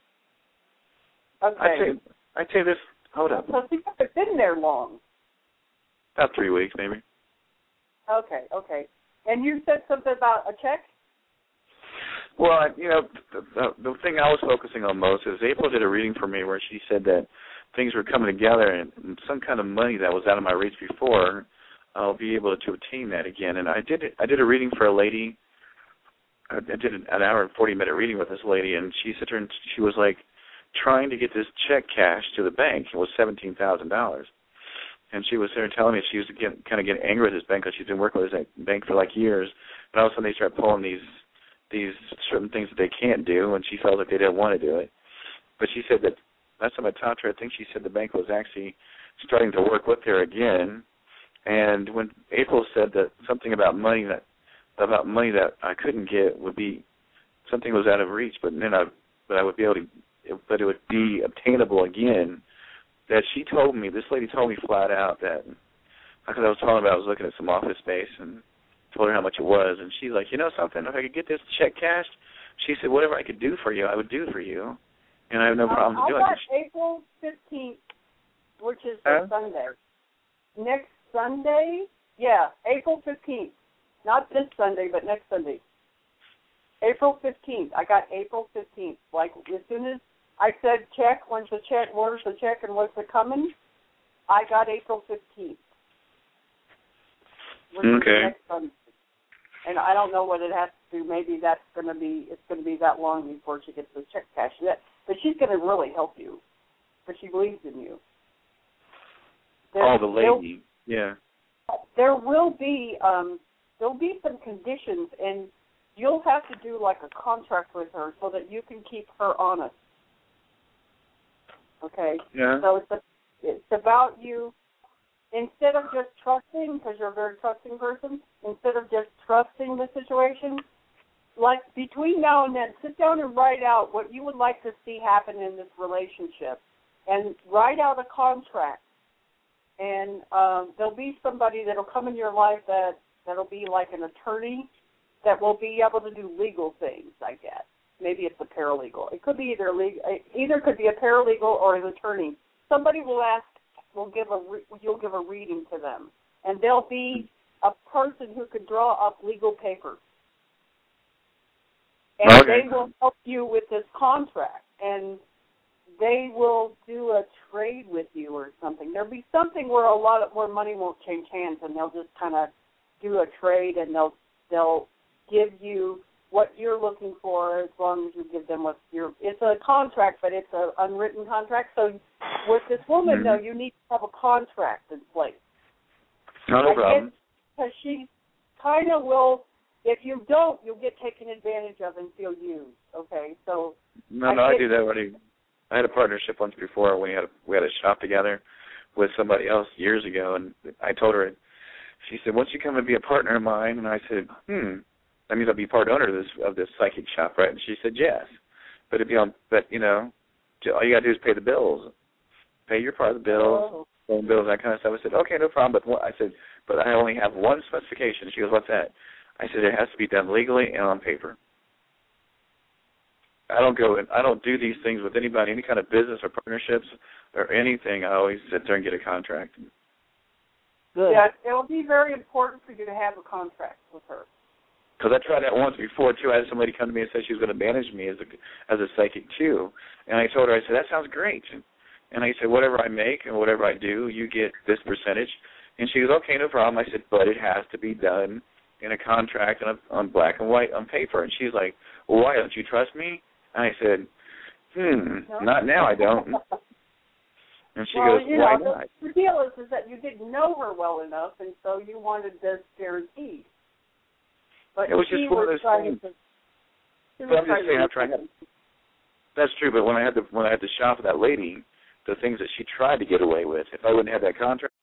Okay. I'd say this. Hold up. So you haven't been there long. About 3 weeks, maybe. Okay. And you said something about a check? Well, the thing I was focusing on most is April did a reading for me where she said that things were coming together and some kind of money that was out of my reach before, I'll be able to obtain that again. And I did a reading for a lady. I did an hour and 40-minute reading with this lady, and she said she was like trying to get this check cashed to the bank. It was $17,000. And she was there telling me she was kind of getting angry with this bank because she's been working with this bank for like years. And all of a sudden they start pulling these certain things that they can't do, and she felt like they didn't want to do it. But she said that last time I talked to her, I think she said the bank was actually starting to work with her again. And when April said that something about money that I couldn't get would be something was out of reach, but I would be able to, but it would be obtainable again. That this lady told me flat out that, because I was telling her I was looking at some office space and told her how much it was, and she's like, you know something, if I could get this check cashed, she said, whatever I could do for you, I would do for you, and I have no problem doing it. How about April 15th, which is a Sunday? Next Sunday? Yeah, April 15th. Not this Sunday, but next Sunday. April 15th. I got April 15th. Like, as soon as I said check, where's the check, and what's it coming, I got April 15th. Okay. Next Sunday. And I don't know what it has to do. Maybe it's going to be that long before she gets the check cashed. But she's going to really help you. But she believes in you. The lady. Yeah. There will be some conditions, and you'll have to do like a contract with her so that you can keep her honest. Okay? Yeah. So it's about you, instead of just trusting, because you're a very trusting person, instead of just trusting the situation, like between now and then, sit down and write out what you would like to see happen in this relationship, and write out a contract. And there'll be somebody that'll come in your life that'll be like an attorney that will be able to do legal things, I guess. Maybe it's a paralegal. It could be either could be a paralegal or an attorney. Somebody you'll give a reading to them, and there'll be a person who could draw up legal papers, and they will help you with this contract, and they will do a trade with you or something. There'll be something where money won't change hands, and they'll just kind of do a trade, and they'll give you what you're looking for as long as you give them it's a contract, but it's an unwritten contract. So with this woman, though, you need to have a contract in place. No problem. Because she kind of will, if you don't, you'll get taken advantage of and feel used, okay? So I do that already. I had a partnership once before. We had a shop together with somebody else years ago, and I told her, she said, once you come and be a partner of mine, and I said, that means I'll be part owner of this psychic shop, right? And she said, yes. But all you got to do is pay the bills. Pay your part of the bills, phone bills, that kind of stuff. I said, okay, no problem. But I only have one specification. She goes, what's that? I said, it has to be done legally and on paper. I don't do these things with anybody, any kind of business or partnerships or anything. I always sit there and get a contract. Good. Yeah, it'll be very important for you to have a contract with her. Because I tried that once before, too. I had somebody come to me and say she was going to manage me as a psychic, too. And I told her, I said, that sounds great. And I said, whatever I make and whatever I do, you get this percentage. And she goes, okay, no problem. I said, but it has to be done in a contract on black and white on paper. And she's like, well, why? Don't you trust me? And I said, not now, I don't. And she goes, why not? The deal is that you didn't know her well enough, and so you wanted this guaranteed. But it was just one of those things. But I'm just saying, that's true. But when I had the shop with that lady, the things that she tried to get away with, if I wouldn't have that contract,